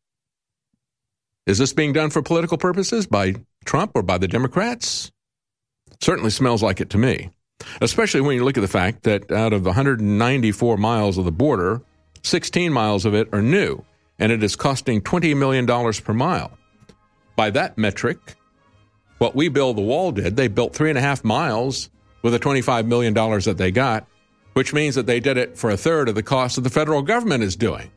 Speaker 1: Is this being done for political purposes by Trump or by the Democrats? Certainly smells like it to me. Especially when you look at the fact that out of one hundred ninety-four miles of the border, sixteen miles of it are new, and it is costing twenty million dollars per mile. By that metric, what We Build the Wall did, they built three and a half miles with the twenty-five million dollars that they got, which means that they did it for a third of the cost that the federal government is doing.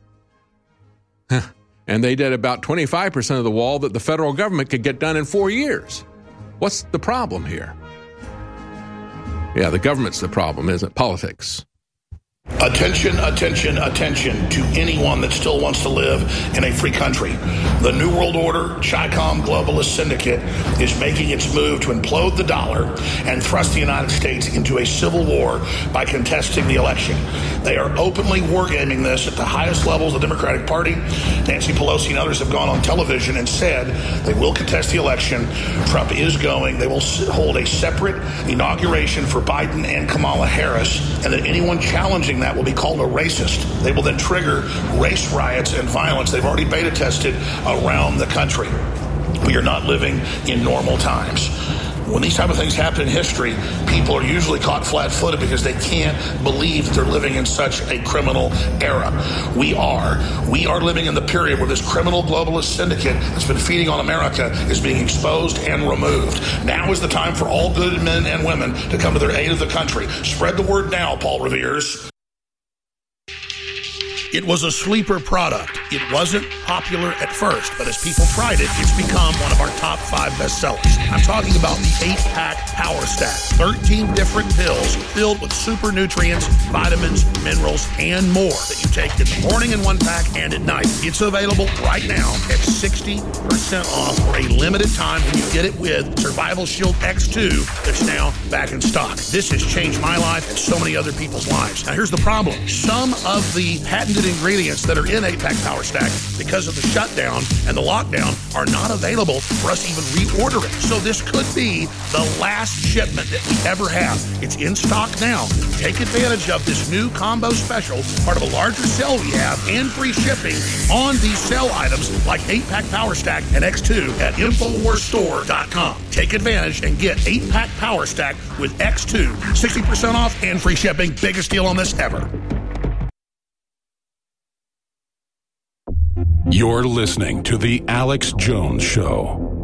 Speaker 1: And they did about twenty-five percent of the wall that the federal government could get done in four years. What's the problem here? Yeah, the government's the problem, isn't it? Politics.
Speaker 8: Attention, attention, attention to anyone that still wants to live in a free country. The New World Order, Chi-Com globalist syndicate is making its move to implode the dollar and thrust the United States into a civil war by contesting the election. They are openly wargaming this at the highest levels of the Democratic Party. Nancy Pelosi and others have gone on television and said they will contest the election. Trump is going. They will hold a separate inauguration for Biden and Kamala Harris, and that anyone challenging that will be called a racist. They will then trigger race riots and violence. They've already beta tested around the country. We are not living in normal times. When these type of things happen in history, people are usually caught flat-footed because they can't believe that they're living in such a criminal era. We are. We are living in the period where this criminal globalist syndicate that's been feeding on America is being exposed and removed. Now is the time for all good men and women to come to their aid of the country. Spread the word now, Paul Revere's.
Speaker 3: It was a sleeper product. It wasn't popular at first, but as people tried it, it's become one of our top five bestsellers. I'm talking about the eight-pack Power Stack. thirteen different pills filled with super nutrients, vitamins, minerals, and more that you take in the morning in one pack and at night. It's available right now at sixty percent off for a limited time when you get it with Survival Shield X two that's now back in stock. This has changed my life and so many other people's lives. Now here's the problem. Some of the patented ingredients that are in eight-pack Power Stack, because of the shutdown and the lockdown, are not available for us to even reorder it. So this could be the last shipment that we ever have. It's in stock now. Take advantage of this new combo special, part of a larger sale we have, and free shipping on these sale items like eight-pack Power Stack and X two at Infowars Store dot com. Take advantage and get eight-pack Power Stack with X two, sixty percent off and free shipping. Biggest deal on this ever.
Speaker 13: You're listening to The Alex Jones Show.